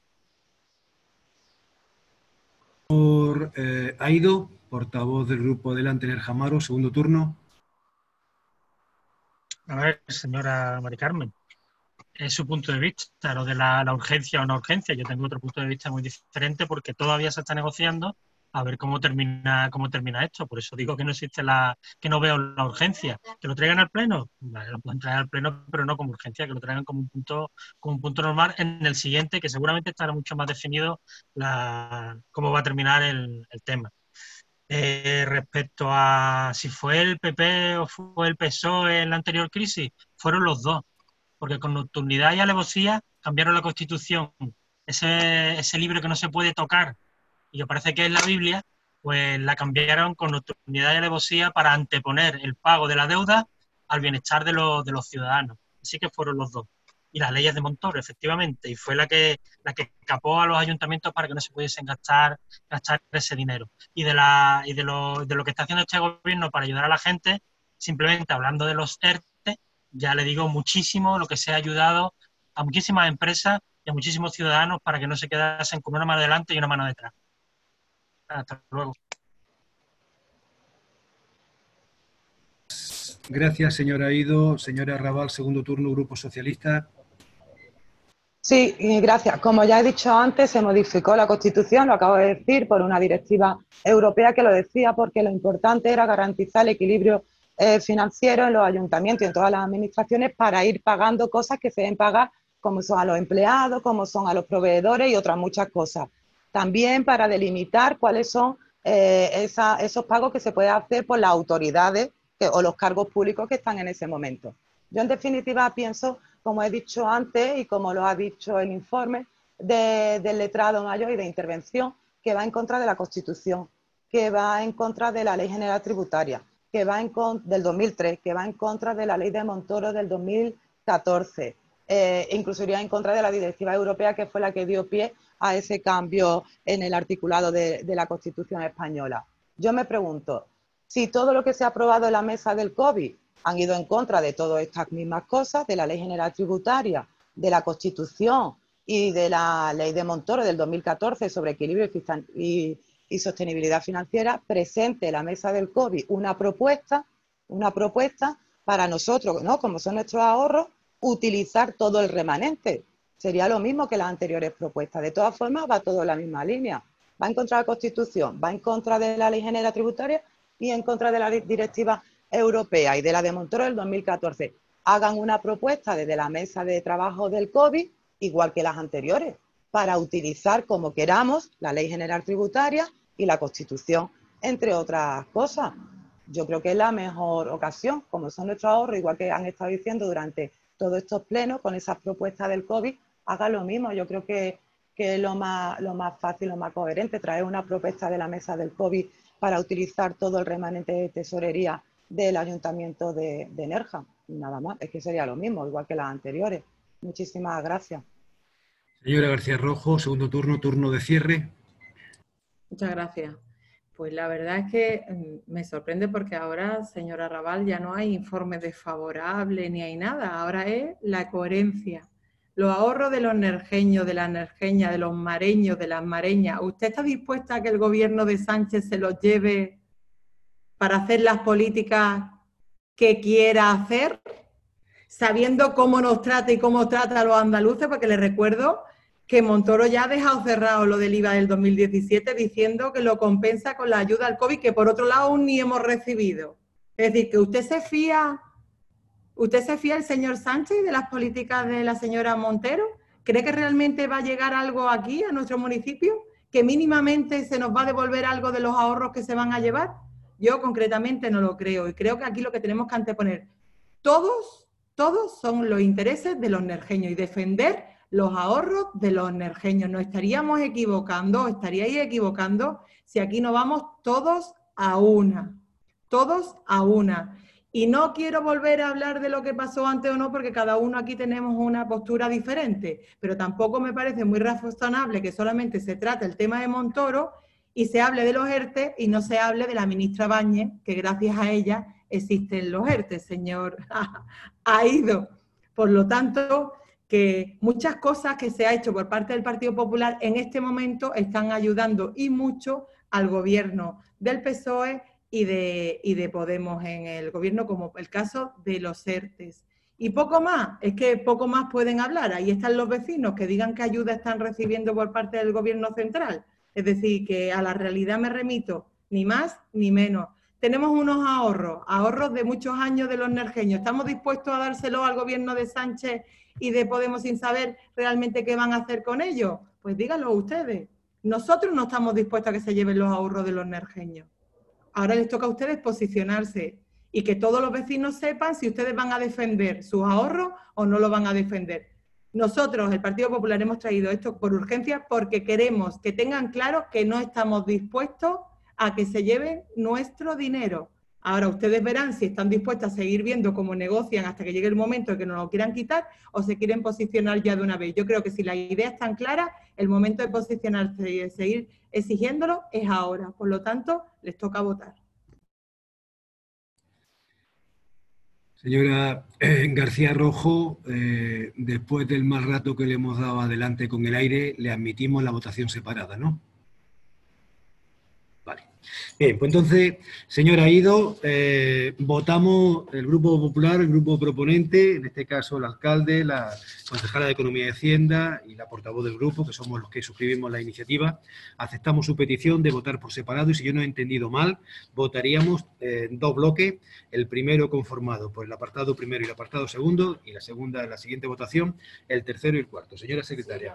Por Aido, portavoz del Grupo Adelante Nerja Amaro, segundo turno. A ver, señora Mari Carmen, su punto de vista, lo de la urgencia o no urgencia. Yo tengo otro punto de vista muy diferente porque todavía se está negociando a ver cómo termina esto. Por eso digo que no existe que no veo la urgencia. ¿Que lo traigan al Pleno? Vale, lo pueden traer al Pleno, pero no como urgencia, que lo traigan como un punto normal en el siguiente, que seguramente estará mucho más definido cómo va a terminar el tema. Respecto a si fue el PP o fue el PSOE en la anterior crisis, fueron los dos, porque con nocturnidad y alevosía cambiaron la Constitución, ese libro que no se puede tocar y que parece que es la Biblia, pues la cambiaron con nocturnidad y alevosía para anteponer el pago de la deuda al bienestar de los ciudadanos. Así que fueron los dos. Y las leyes de Montoro, efectivamente, y fue la que capó a los ayuntamientos para que no se pudiesen gastar ese dinero. Y de lo que está haciendo este gobierno para ayudar a la gente, simplemente hablando de los ERTE, ya le digo muchísimo lo que se ha ayudado a muchísimas empresas y a muchísimos ciudadanos para que no se quedasen con una mano delante y una mano detrás. Hasta luego. Gracias, señora Ido. Señora Raval, segundo turno, Grupo Socialista. Sí, gracias. Como ya he dicho antes, se modificó la Constitución, lo acabo de decir, por una directiva europea que lo decía, porque lo importante era garantizar el equilibrio financiero en los ayuntamientos y en todas las administraciones para ir pagando cosas que se deben pagar, como son a los empleados, como son a los proveedores y otras muchas cosas. También para delimitar cuáles son esos pagos que se pueden hacer por las autoridades o los cargos públicos que están en ese momento. Yo, en definitiva, pienso, como he dicho antes y como lo ha dicho el informe del letrado mayor y de intervención, que va en contra de la Constitución, que va en contra de la Ley General Tributaria, que va del 2003, que va en contra de la Ley de Montoro del 2014, incluso iría en contra de la Directiva Europea, que fue la que dio pie a ese cambio en el articulado de la Constitución española. Yo me pregunto, si todo lo que se ha aprobado en la mesa del COVID han ido en contra de todas estas mismas cosas, de la Ley General Tributaria, de la Constitución y de la Ley de Montoro del 2014 sobre equilibrio y sostenibilidad financiera, presente en la mesa del COVID una propuesta para nosotros, ¿no?, como son nuestros ahorros, utilizar todo el remanente. Sería lo mismo que las anteriores propuestas. De todas formas, va todo en la misma línea. Va en contra de la Constitución, va en contra de la Ley General Tributaria y en contra de la Directiva Europea y de la de Montoro del 2014. Hagan una propuesta desde la mesa de trabajo del COVID, igual que las anteriores, para utilizar como queramos la Ley General Tributaria y la Constitución, entre otras cosas. Yo creo que es la mejor ocasión, como son nuestros ahorros, igual que han estado diciendo durante todos estos plenos, con esas propuestas del COVID, hagan lo mismo. Yo creo que es lo más fácil, lo más coherente, traer una propuesta de la mesa del COVID para utilizar todo el remanente de tesorería del Ayuntamiento de Nerja. Nada más, es que sería lo mismo, igual que las anteriores. Muchísimas gracias. Señora García Rojo, segundo turno, turno de cierre. Muchas gracias. Pues la verdad es que me sorprende porque ahora, señora Raval, ya no hay informe desfavorable ni hay nada. Ahora es la coherencia. Los ahorros de los nerjeños, de las nerjeñas, de los mareños, de las mareñas. ¿Usted está dispuesta a que el gobierno de Sánchez se los lleve para hacer las políticas que quiera hacer, sabiendo cómo nos trata y cómo trata a los andaluces? Porque les recuerdo que Montoro ya ha dejado cerrado lo del IVA del 2017 diciendo que lo compensa con la ayuda al COVID, que por otro lado aún ni hemos recibido. Es decir, que usted se fía el señor Sánchez de las políticas de la señora Montero. ¿Cree que realmente va a llegar algo aquí a nuestro municipio? ¿Que mínimamente se nos va a devolver algo de los ahorros que se van a llevar? Yo concretamente no lo creo y creo que aquí lo que tenemos que anteponer todos son los intereses de los nerjeños y defender los ahorros de los nerjeños. Nos estaríamos equivocando, estaríais equivocando si aquí no vamos todos a una. Y no quiero volver a hablar de lo que pasó antes o no, porque cada uno aquí tenemos una postura diferente, pero tampoco me parece muy razonable que solamente se trate el tema de Montoro y se hable de los ERTE y no se hable de la ministra Báñez, que gracias a ella existen los ERTE, señor Aído. Por lo tanto, que muchas cosas que se ha hecho por parte del Partido Popular en este momento están ayudando y mucho al gobierno del PSOE y de Podemos en el gobierno, como el caso de los ERTE. Y poco más, es que poco más pueden hablar. Ahí están los vecinos que digan qué ayuda están recibiendo por parte del Gobierno central. Es decir, que a la realidad me remito, ni más ni menos. Tenemos unos ahorros de muchos años de los nerjeños. ¿Estamos dispuestos a dárselos al Gobierno de Sánchez y de Podemos sin saber realmente qué van a hacer con ellos? Pues díganlo ustedes. Nosotros no estamos dispuestos a que se lleven los ahorros de los nerjeños. Ahora les toca a ustedes posicionarse y que todos los vecinos sepan si ustedes van a defender sus ahorros o no lo van a defender. Nosotros, el Partido Popular, hemos traído esto por urgencia porque queremos que tengan claro que no estamos dispuestos a que se lleven nuestro dinero. Ahora ustedes verán si están dispuestos a seguir viendo cómo negocian hasta que llegue el momento de que nos lo quieran quitar o se quieren posicionar ya de una vez. Yo creo que si la idea es tan clara, el momento de posicionarse y de seguir exigiéndolo es ahora. Por lo tanto, les toca votar. Señora García Rojo, después del mal rato que le hemos dado adelante con el aire, le admitimos la votación separada, ¿no? Vale. Bien, pues entonces, señora Ido, votamos el Grupo Popular, el Grupo Proponente, en este caso el alcalde, la concejala de Economía y Hacienda y la portavoz del grupo, que somos los que suscribimos la iniciativa. Aceptamos su petición de votar por separado y si yo no he entendido mal, votaríamos en dos bloques, el primero conformado por el apartado primero y el apartado segundo y la segunda, la siguiente votación, el tercero y el cuarto. Señora secretaria.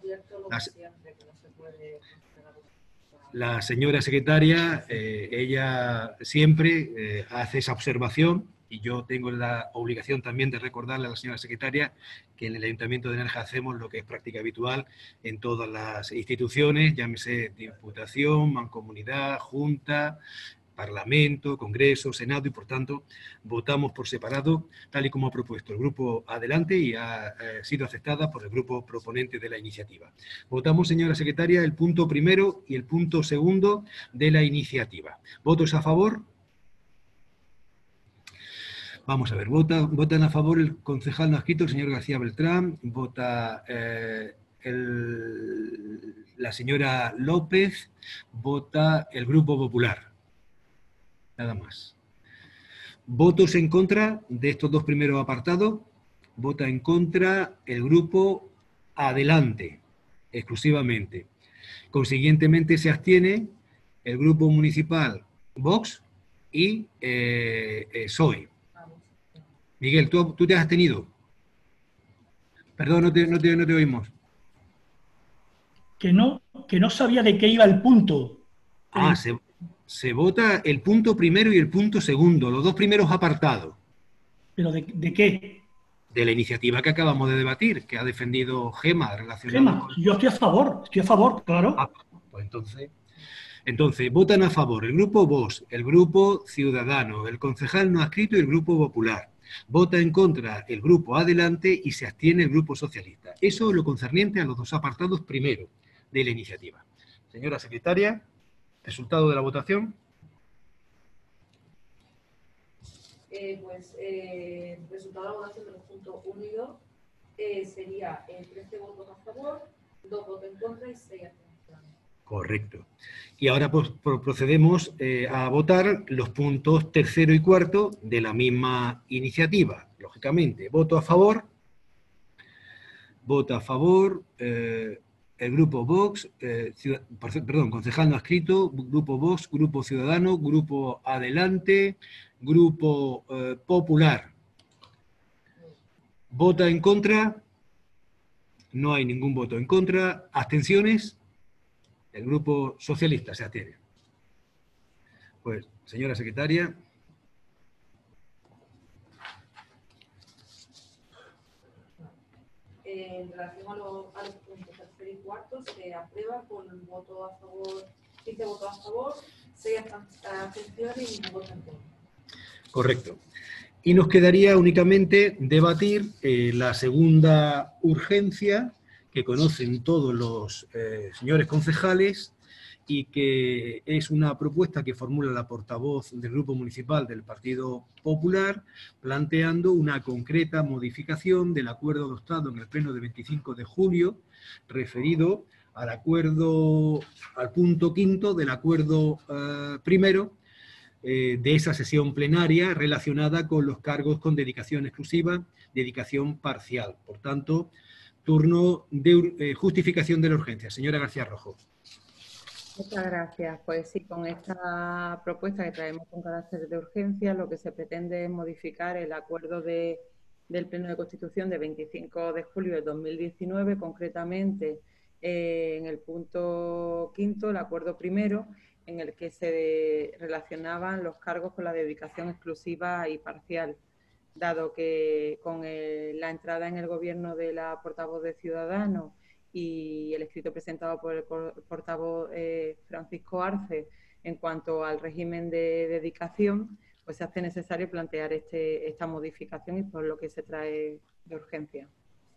La señora secretaria, ella siempre hace esa observación y yo tengo la obligación también de recordarle a la señora secretaria que en el Ayuntamiento de Nerja hacemos lo que es práctica habitual en todas las instituciones, llámese Diputación, Mancomunidad, Junta, Parlamento, Congreso, Senado y, por tanto, votamos por separado, tal y como ha propuesto el Grupo Adelante y ha sido aceptada por el Grupo Proponente de la iniciativa. Votamos, señora secretaria, el punto primero y el punto segundo de la iniciativa. ¿Votos a favor? Vamos a ver, votan a favor el concejal no adscrito, el señor García Beltrán, vota la señora López, vota el Grupo Popular. Nada más. ¿Votos en contra de estos dos primeros apartados? Vota en contra el Grupo Adelante, exclusivamente. Consiguientemente se abstiene el Grupo Municipal Vox y PSOE. Miguel, ¿tú te has abstenido? Perdón, no te oímos. Que no sabía de qué iba el punto. Se vota el punto primero y el punto segundo, los dos primeros apartados. ¿Pero de qué? De la iniciativa que acabamos de debatir, que ha defendido Gema relacionada con... Yo estoy a favor, claro. Pues entonces, votan a favor el Grupo Vox, el Grupo Ciudadano, el concejal no adscrito y el Grupo Popular. Vota en contra el Grupo Adelante y se abstiene el Grupo Socialista. Eso es lo concerniente a los dos apartados primero de la iniciativa. Señora secretaria, ¿resultado de la votación? El resultado de la votación de los puntos 1 y 2 sería 13 votos a favor, 2 votos en contra y 6 abstenciones. Correcto. Y ahora pues, procedemos a votar los puntos tercero y cuarto de la misma iniciativa. Lógicamente, voto a favor. Vota a favor el Grupo Vox, concejal no adscrito, Grupo Vox, Grupo Ciudadano, Grupo Adelante, Grupo Popular. ¿Vota en contra? No hay ningún voto en contra. ¿Abstenciones? El Grupo Socialista se abstiene. Pues, señora secretaria. En relación a los puntos tercero y cuarto, se aprueba con el voto a favor, 15 votos a favor, 6 abstenciones y 1 voto en contra. Correcto. Y nos quedaría únicamente debatir la segunda urgencia que conocen todos los señores concejales y que es una propuesta que formula la portavoz del Grupo Municipal del Partido Popular, planteando una concreta modificación del acuerdo adoptado en el Pleno de 25 de julio, referido al punto quinto del acuerdo primero, de esa sesión plenaria relacionada con los cargos con dedicación exclusiva, dedicación parcial. Por tanto, turno de justificación de la urgencia. Señora García Rojo. Muchas gracias. Pues sí, con esta propuesta que traemos con carácter de urgencia, lo que se pretende es modificar el acuerdo del Pleno de Constitución de 25 de julio de 2019, concretamente en el punto quinto, el acuerdo primero, en el que se relacionaban los cargos con la dedicación exclusiva y parcial, dado que con la entrada en el gobierno de la portavoz de Ciudadanos y el escrito presentado por el portavoz Francisco Arce en cuanto al régimen de dedicación, pues se hace necesario plantear esta modificación y por lo que se trae de urgencia.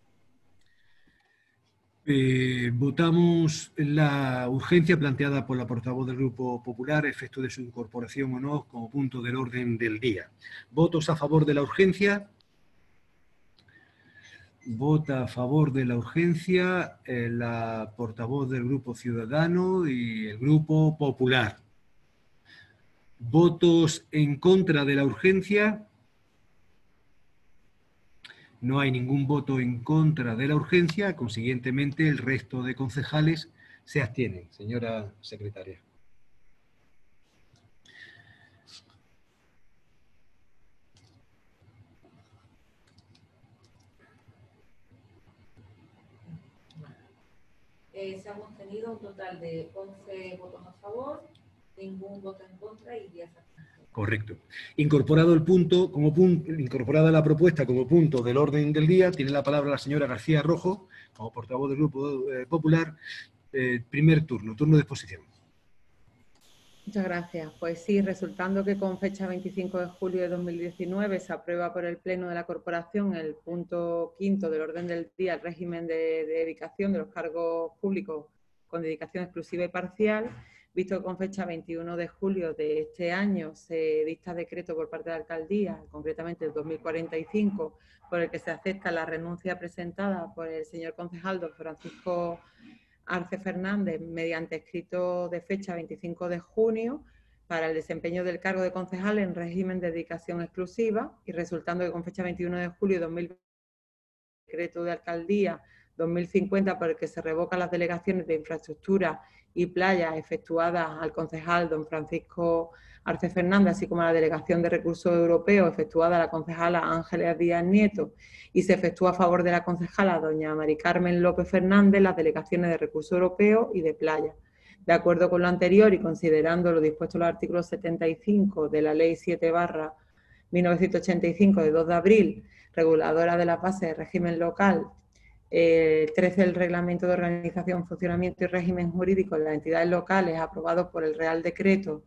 Votamos la urgencia planteada por la portavoz del Grupo Popular, a efecto de su incorporación o no como punto del orden del día. ¿Votos a favor de la urgencia? Vota a favor de la urgencia la portavoz del Grupo Ciudadano y el Grupo Popular. ¿Votos en contra de la urgencia? No hay ningún voto en contra de la urgencia, consiguientemente el resto de concejales se abstienen. Señora secretaria. Se han obtenido un total de 11 votos a favor, ningún voto en contra y 10 abstenciones. Correcto. Incorporado el punto, incorporada la propuesta como punto del orden del día, tiene la palabra la señora García Rojo, como portavoz del Grupo Popular. Primer turno de exposición. Muchas gracias. Pues sí, resultando que con fecha 25 de julio de 2019 se aprueba por el Pleno de la Corporación el punto quinto del orden del día, el régimen de dedicación de los cargos públicos con dedicación exclusiva y parcial, visto que con fecha 21 de julio de este año se dicta decreto por parte de la Alcaldía, concretamente el 2045, por el que se acepta la renuncia presentada por el señor concejal don Francisco Arce Fernández mediante escrito de fecha 25 de junio para el desempeño del cargo de concejal en régimen de dedicación exclusiva y resultando que con fecha 21 de julio de 2020 decreto de alcaldía 2050 por el que se revocan las delegaciones de infraestructura y playa efectuadas al concejal don Francisco Arce Fernández, así como la delegación de recursos europeos efectuada a la concejala Ángeles Díaz Nieto y se efectúa a favor de la concejala doña Mari Carmen López Fernández las delegaciones de recursos europeos y de playa. De acuerdo con lo anterior y considerando lo dispuesto en los artículos 75 de la Ley 7/1985 de 2 de abril, reguladora de las bases de régimen local, 13 del Reglamento de Organización, Funcionamiento y Régimen Jurídico de las entidades locales aprobado por el Real Decreto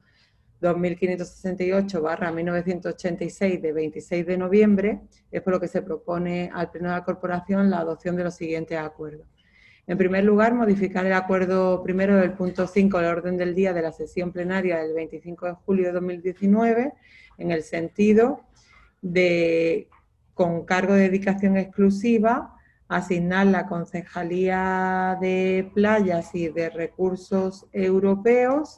2568/1986 de 26 de noviembre, es por lo que se propone al Pleno de la Corporación la adopción de los siguientes acuerdos. En primer lugar, modificar el acuerdo primero del punto 5 del orden del día de la sesión plenaria del 25 de julio de 2019, en el sentido de, con cargo de dedicación exclusiva, asignar la Concejalía de Playas y de Recursos Europeos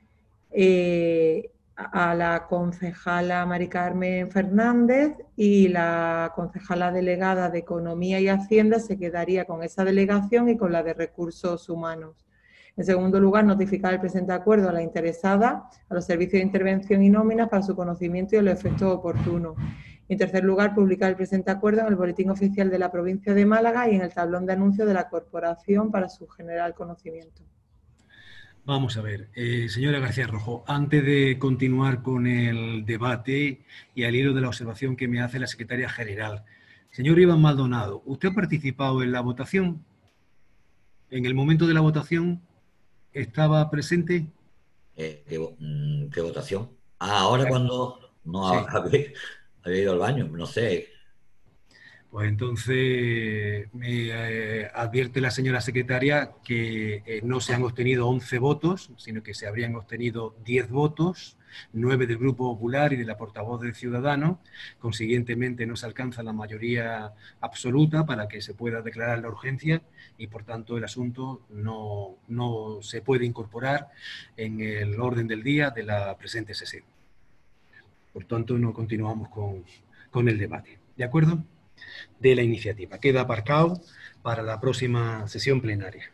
a la concejala Mari Carmen Fernández y la concejala delegada de Economía y Hacienda se quedaría con esa delegación y con la de Recursos Humanos. En segundo lugar, notificar el presente acuerdo a la interesada, a los servicios de intervención y nóminas para su conocimiento y los efectos oportunos. En tercer lugar, publicar el presente acuerdo en el Boletín Oficial de la Provincia de Málaga y en el tablón de anuncios de la Corporación para su general conocimiento. Vamos a ver, señora García Rojo, antes de continuar con el debate y al hilo de la observación que me hace la secretaria general, señor Iván Maldonado, ¿usted ha participado en la votación? ¿En el momento de la votación estaba presente? ¿Qué votación? Ahora cuando no Sí. había ido al baño, no sé. Pues entonces me advierte la señora secretaria que no se han obtenido 11 votos, sino que se habrían obtenido 10 votos, 9 del Grupo Popular y de la portavoz del Ciudadano. Consiguientemente no se alcanza la mayoría absoluta para que se pueda declarar la urgencia y por tanto el asunto no se puede incorporar en el orden del día de la presente sesión. Por tanto, no continuamos con el debate. ¿De acuerdo? De la iniciativa. Queda aparcado para la próxima sesión plenaria.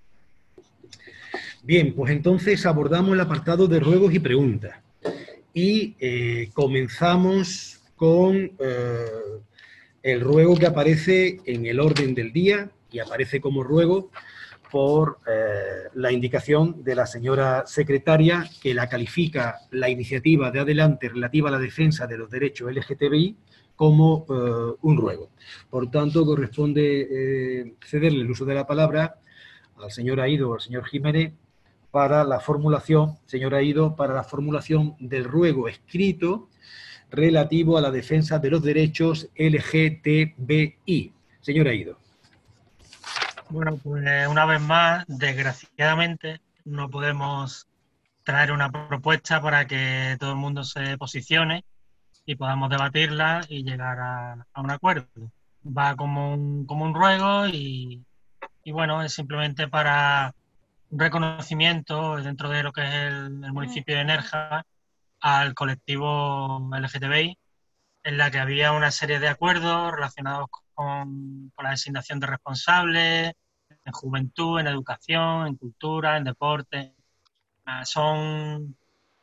Bien, pues entonces abordamos el apartado de ruegos y preguntas. Y comenzamos con el ruego que aparece en el orden del día y aparece como ruego por la indicación de la señora secretaria, que la califica la iniciativa de adelante relativa a la defensa de los derechos LGTBI como un ruego. Por tanto, corresponde cederle el uso de la palabra al señor Aído o al señor Jiménez para la formulación, señor Aído, para la formulación del ruego escrito relativo a la defensa de los derechos LGTBI. Señor Aído. Bueno, pues una vez más, desgraciadamente, no podemos traer una propuesta para que todo el mundo se posicione y podamos debatirla y llegar a un acuerdo. Va como un ruego y bueno, es simplemente para un reconocimiento dentro de lo que es el municipio de Nerja al colectivo LGTBI, en la que había una serie de acuerdos relacionados con la designación de responsables, en juventud, en educación, en cultura, en deporte. Son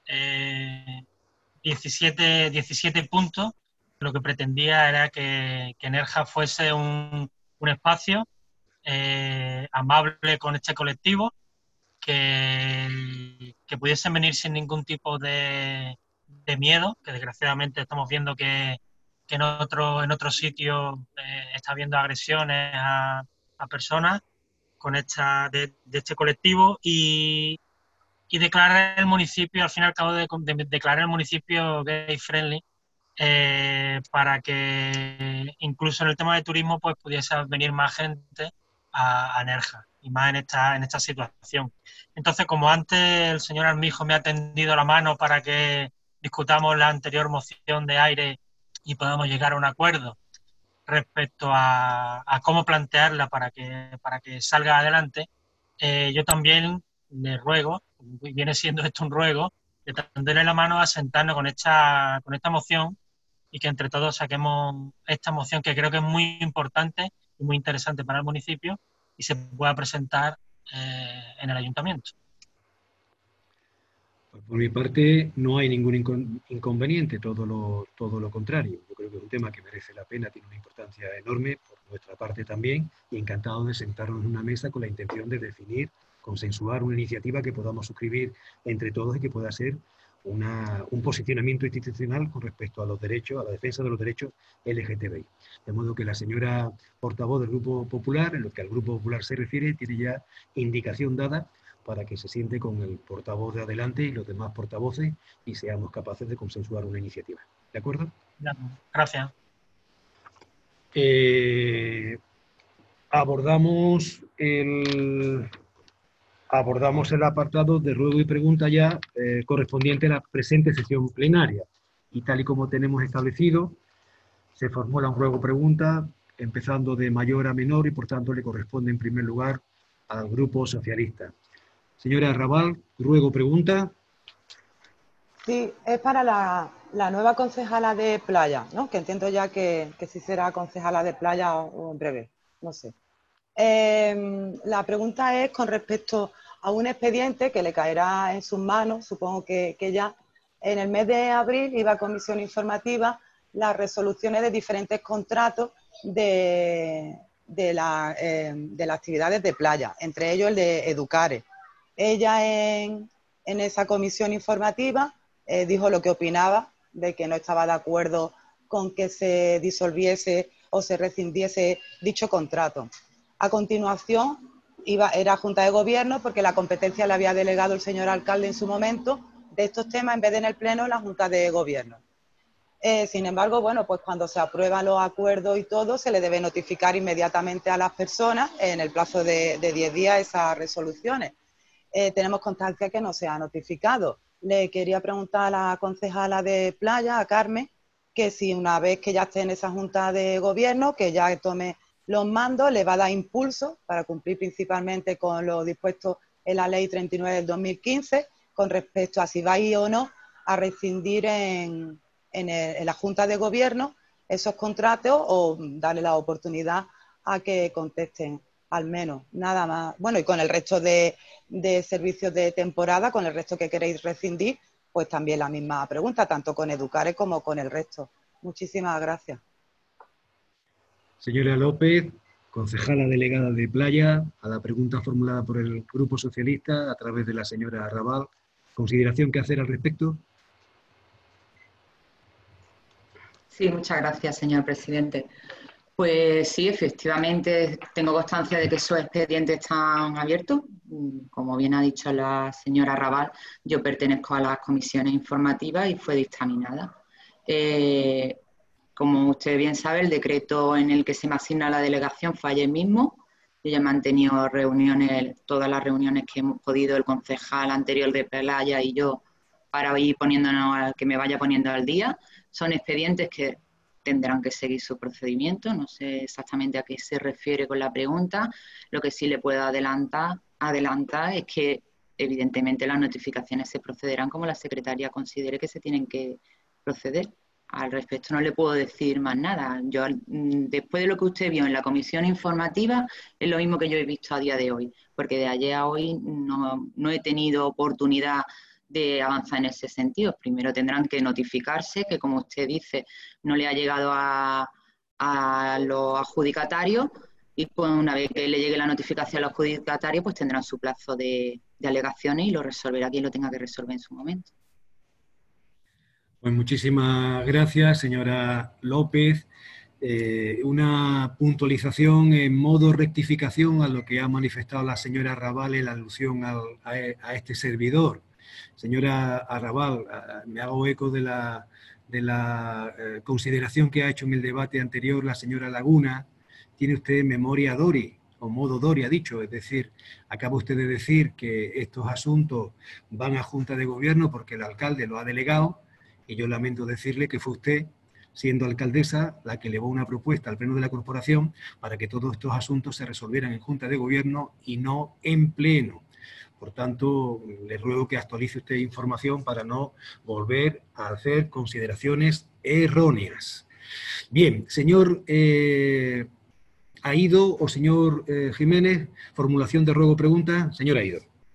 17 puntos. Lo que pretendía era que Nerja fuese un espacio amable con este colectivo, que pudiesen venir sin ningún tipo de miedo, que desgraciadamente estamos viendo que en otros sitios está habiendo agresiones a personas con de este colectivo y declarar el municipio, al fin y al cabo de declarar el municipio gay friendly, para que incluso en el tema de turismo pues pudiese venir más gente a Nerja, y más en esta situación. Entonces, como antes el señor Armijo me ha tendido la mano para que discutamos la anterior moción de aire y podamos llegar a un acuerdo respecto a cómo plantearla para que salga adelante, yo también le ruego, viene siendo esto un ruego, de tenderle la mano a sentarnos con esta moción y que entre todos saquemos esta moción, que creo que es muy importante y muy interesante para el municipio, y se pueda presentar en el ayuntamiento. Pues por mi parte no hay ningún inconveniente, todo lo contrario. Yo creo que es un tema que merece la pena, tiene una importancia enorme por nuestra parte también, y encantado de sentarnos en una mesa con la intención de definir, consensuar una iniciativa que podamos suscribir entre todos y que pueda ser un posicionamiento institucional con respecto a los derechos, a la defensa de los derechos LGTBI. De modo que la señora portavoz del Grupo Popular, en lo que al Grupo Popular se refiere, tiene ya indicación dada para que se siente con el portavoz de adelante y los demás portavoces y seamos capaces de consensuar una iniciativa. ¿De acuerdo? Gracias. Abordamos el apartado de ruego y pregunta ya correspondiente a la presente sesión plenaria. Y tal y como tenemos establecido, se formula un ruego-pregunta empezando de mayor a menor y por tanto le corresponde en primer lugar al Grupo Socialista. Señora Raval, ruego-pregunta. Sí, es para la nueva concejala de playa, ¿no? Que entiendo ya que sí será concejala de playa o en breve, no sé. La pregunta es con respecto a un expediente que le caerá en sus manos, supongo que ya en el mes de abril iba a comisión informativa las resoluciones de diferentes contratos de las actividades de playa, entre ellos el de Educare. Ella en esa comisión informativa dijo lo que opinaba, de que no estaba de acuerdo con que se disolviese o se rescindiese dicho contrato. A continuación, era Junta de Gobierno, porque la competencia la había delegado el señor alcalde en su momento, de estos temas, en vez de en el Pleno, en la Junta de Gobierno. Sin embargo, bueno, pues cuando se aprueban los acuerdos y todo, se le debe notificar inmediatamente a las personas, en el plazo de 10 días, esas resoluciones. Tenemos constancia que no se ha notificado. Le quería preguntar a la concejala de playa, a Carmen, que si una vez que ya esté en esa Junta de Gobierno, que ya tome los mandos, le va a dar impulso para cumplir principalmente con lo dispuesto en la Ley 39 del 2015, con respecto a si va a ir o no a rescindir en en la Junta de Gobierno esos contratos o darle la oportunidad a que contesten al menos, nada más. Bueno, y con el resto de servicios de temporada, con el resto que queréis rescindir, pues también la misma pregunta, tanto con Educare como con el resto. Muchísimas gracias. Señora López, concejala delegada de Playa, a la pregunta formulada por el Grupo Socialista a través de la señora Arrabal, ¿consideración que hacer al respecto? Sí, muchas gracias, señor presidente. Pues sí, efectivamente, tengo constancia de que esos expedientes están abiertos. Como bien ha dicho la señora Arrabal, yo pertenezco a las comisiones informativas y fue dictaminada. Como usted bien sabe, el decreto en el que se me asigna la delegación fue ayer mismo. Yo ya he mantenido reuniones, todas las reuniones que hemos podido, el concejal anterior de Pelaya y yo, para ir poniéndonos, que me vaya poniendo al día. Son expedientes que tendrán que seguir su procedimiento. No sé exactamente a qué se refiere con la pregunta. Lo que sí le puedo adelantar es que evidentemente las notificaciones se procederán como la secretaria considere que se tienen que proceder. Al respecto no le puedo decir más nada. Yo, después de lo que usted vio en la comisión informativa, es lo mismo que yo he visto a día de hoy, porque de ayer a hoy no he tenido oportunidad de avanzar en ese sentido. Primero tendrán que notificarse, que como usted dice, no le ha llegado a los adjudicatarios, y pues una vez que le llegue la notificación a los adjudicatarios, pues tendrán su plazo de alegaciones y lo resolverá quien lo tenga que resolver en su momento. Pues muchísimas gracias, señora López. Una puntualización en modo rectificación a lo que ha manifestado la señora Arrabal en alusión a este servidor. Señora Arrabal, me hago eco de la consideración que ha hecho en el debate anterior la señora Laguna. Tiene usted memoria Dori, o modo Dori ha dicho, es decir, acaba usted de decir que estos asuntos van a Junta de Gobierno porque el alcalde lo ha delegado, y yo lamento decirle que fue usted, siendo alcaldesa, la que elevó una propuesta al Pleno de la Corporación para que todos estos asuntos se resolvieran en Junta de Gobierno y no en Pleno. Por tanto, le ruego que actualice usted información para no volver a hacer consideraciones erróneas. Bien, señor Aído o señor Jiménez, formulación de ruego o pregunta. Señor Aído.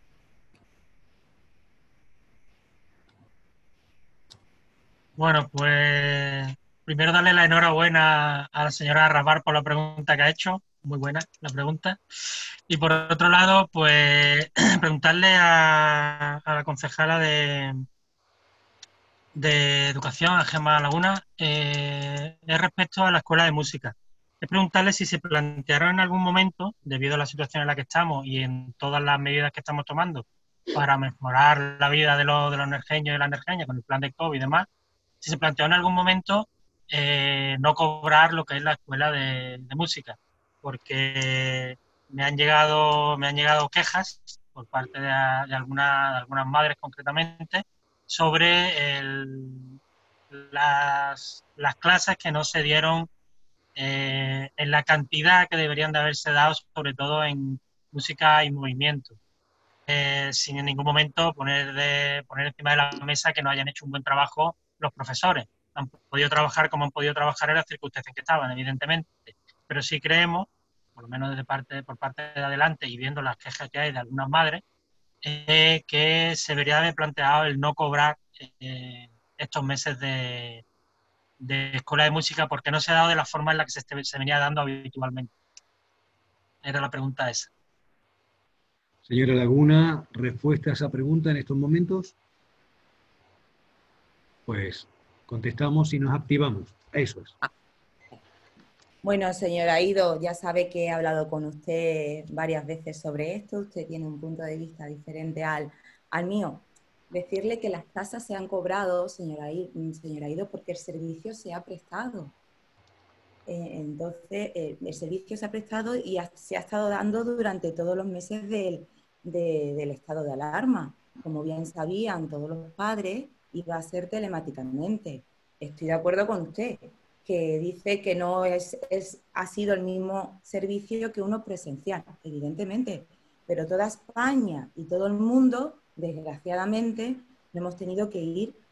Bueno, pues primero darle la enhorabuena a la señora Arrabal por la pregunta que ha hecho. Muy buena la pregunta. Y por otro lado, pues preguntarle a la concejala de Educación, a Gemma Laguna, es respecto a la escuela de música. Es preguntarle si se plantearon en algún momento, debido a la situación en la que estamos y en todas las medidas que estamos tomando para mejorar la vida de los nerjeños y las nerjeñas con el plan de COVID y demás, si se planteó en algún momento no cobrar lo que es la escuela de música, porque me han llegado quejas por parte de algunas madres concretamente sobre las clases que no se dieron en la cantidad que deberían de haberse dado, sobre todo en música y movimiento. Sin en ningún momento poner encima de la mesa que no hayan hecho un buen trabajo los profesores. Han podido trabajar como han podido trabajar en las circunstancias que estaban, evidentemente, pero sí creemos, por lo menos por parte de adelante y viendo las quejas que hay de algunas madres, que se debería haber planteado el no cobrar estos meses de escuela de música porque no se ha dado de la forma en la que se venía dando habitualmente. Era la pregunta esa. Señora Laguna, ¿respuesta a esa pregunta en estos momentos? Pues contestamos y nos activamos. Eso es. Bueno, señora Aído, ya sabe que he hablado con usted varias veces sobre esto. Usted tiene un punto de vista diferente al mío. Decirle que las tasas se han cobrado, señora Aído, porque el servicio se ha prestado. Entonces, el servicio se ha prestado y se ha estado dando durante todos los meses del estado de alarma. Como bien sabían todos los padres, iba a ser telemáticamente. Estoy de acuerdo con usted, que dice que no ha sido el mismo servicio que uno presencial, evidentemente, pero toda España y todo el mundo, desgraciadamente, hemos tenido que ir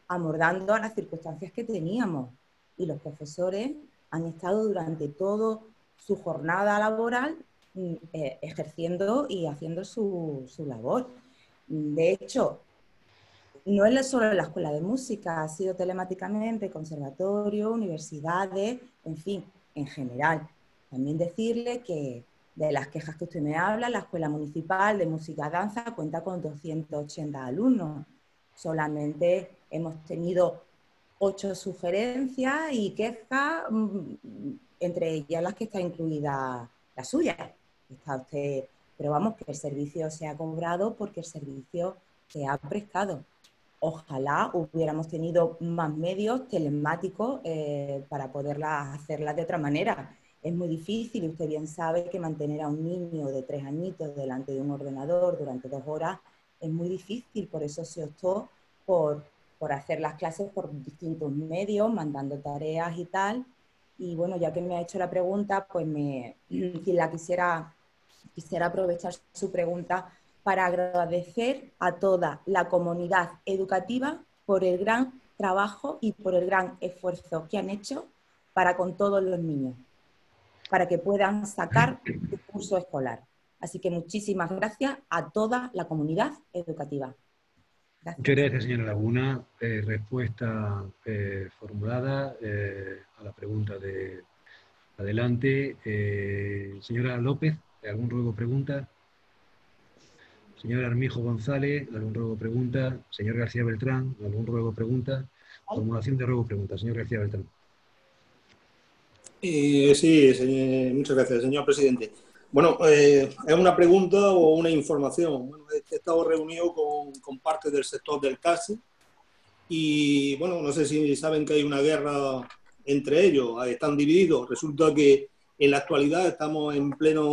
amordando a las circunstancias que teníamos. Y los profesores han estado durante toda su jornada laboral ejerciendo y haciendo su labor. De hecho, no es solo la escuela de música, ha sido telemáticamente, conservatorio, universidades, en fin, en general. También decirle que de las quejas que usted me habla, la Escuela Municipal de Música y Danza cuenta con 280 alumnos. Solamente hemos tenido 8 sugerencias y quejas, entre ellas las que está incluida la suya. Está usted, pero vamos, que el servicio se ha cobrado porque el servicio se ha prestado. Ojalá hubiéramos tenido más medios telemáticos para poderlas hacerlas de otra manera. Es muy difícil y usted bien sabe que mantener a un niño de 3 añitos delante de un ordenador durante 2 horas es muy difícil, por eso se optó por hacer las clases por distintos medios, mandando tareas y tal. Y bueno, ya que me ha hecho la pregunta, pues quisiera aprovechar su pregunta para agradecer a toda la comunidad educativa por el gran trabajo y por el gran esfuerzo que han hecho para con todos los niños, para que puedan sacar su curso escolar. Así que muchísimas gracias a toda la comunidad educativa. Gracias. Muchas gracias, señora Laguna. Respuesta formulada a la pregunta de adelante. Señora López, ¿algún ruego o pregunta? Señor Armijo González, ¿algún ruego o pregunta? Señor García Beltrán, ¿algún ruego o pregunta? Formulación de ruego o pregunta. Señor García Beltrán. Sí, muchas gracias, señor presidente. Bueno, es una pregunta o una información. Bueno, he estado reunido con parte del sector del taxi y, bueno, no sé si saben que hay una guerra entre ellos, están divididos. Resulta que en la actualidad estamos en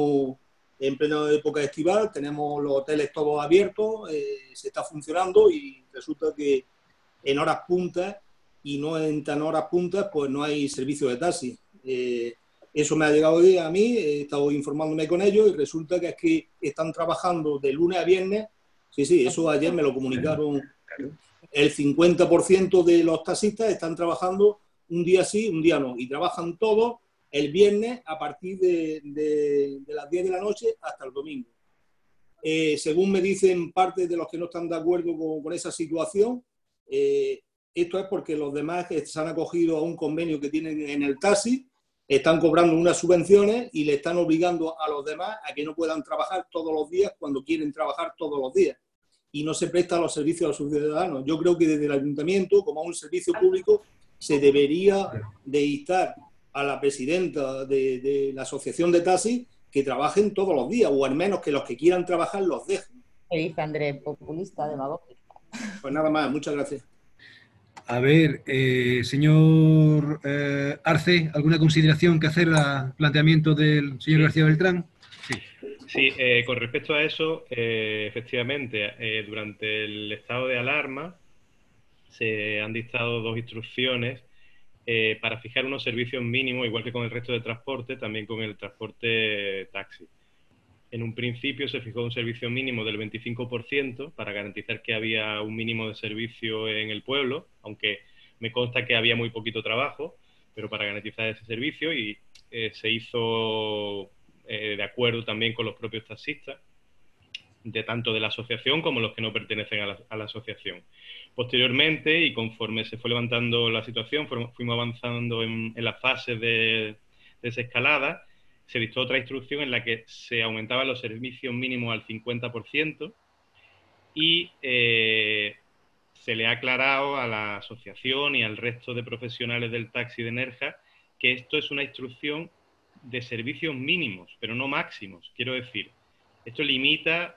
plena época estival, tenemos los hoteles todos abiertos, se está funcionando y resulta que en horas puntas y no en tan horas puntas, pues no hay servicio de taxi. Eso me ha llegado hoy a mí, he estado informándome con ellos y resulta que es que están trabajando de lunes a viernes. Sí, eso ayer me lo comunicaron. El 50% de los taxistas están trabajando un día sí, un día no, y trabajan todos el viernes a partir de las 10 de la noche hasta el domingo. Según me dicen parte de los que no están de acuerdo con esa situación, esto es porque los demás que se han acogido a un convenio que tienen en el taxi, están cobrando unas subvenciones y le están obligando a los demás a que no puedan trabajar todos los días cuando quieren trabajar todos los días. Y no se prestan los servicios a sus ciudadanos. Yo creo que desde el ayuntamiento, como a un servicio público, se debería de instar a la presidenta de la asociación de taxis que trabajen todos los días, o al menos que los que quieran trabajar los dejen. ¿Qué dice Andrés? Populista, demagógico. Pues nada más, muchas gracias. A ver, señor Arce, ¿alguna consideración que hacer al planteamiento del señor García Beltrán? Sí, con respecto a eso, efectivamente, durante el estado de alarma se han dictado 2 instrucciones para fijar unos servicios mínimos, igual que con el resto de transporte, también con el transporte taxi. En un principio se fijó un servicio mínimo del 25% para garantizar que había un mínimo de servicio en el pueblo, aunque me consta que había muy poquito trabajo, pero para garantizar ese servicio, y se hizo de acuerdo también con los propios taxistas, tanto de la asociación como los que no pertenecen a la asociación. Posteriormente, y conforme se fue levantando la situación, fuimos avanzando en las fases de desescalada, se dictó otra instrucción en la que se aumentaban los servicios mínimos al 50% y se le ha aclarado a la asociación y al resto de profesionales del taxi de Nerja que esto es una instrucción de servicios mínimos, pero no máximos. Quiero decir, esto limita,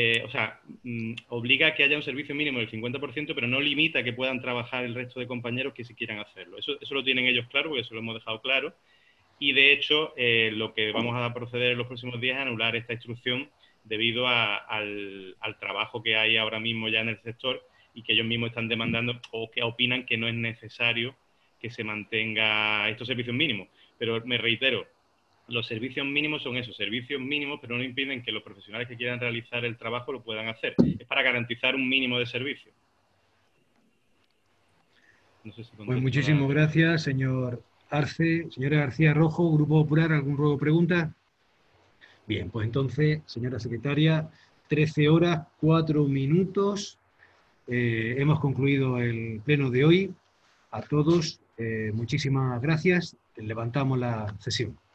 obliga a que haya un servicio mínimo del 50%, pero no limita que puedan trabajar el resto de compañeros que si quieran hacerlo. Eso lo tienen ellos claro, porque eso lo hemos dejado claro. Y de hecho, lo que vamos a proceder en los próximos días es anular esta instrucción debido al trabajo que hay ahora mismo ya en el sector y que ellos mismos están demandando o que opinan que no es necesario que se mantenga estos servicios mínimos. Pero me reitero, los servicios mínimos son esos, servicios mínimos, pero no impiden que los profesionales que quieran realizar el trabajo lo puedan hacer. Es para garantizar un mínimo de servicio. No sé si Pues contesto muchísimas gracias, señor Arce. Señora García Rojo, Grupo Popular, ¿algún ruego o pregunta? Bien, pues entonces, señora secretaria, 13 horas, 4 minutos. Hemos concluido el pleno de hoy. A todos, muchísimas gracias. Levantamos la sesión.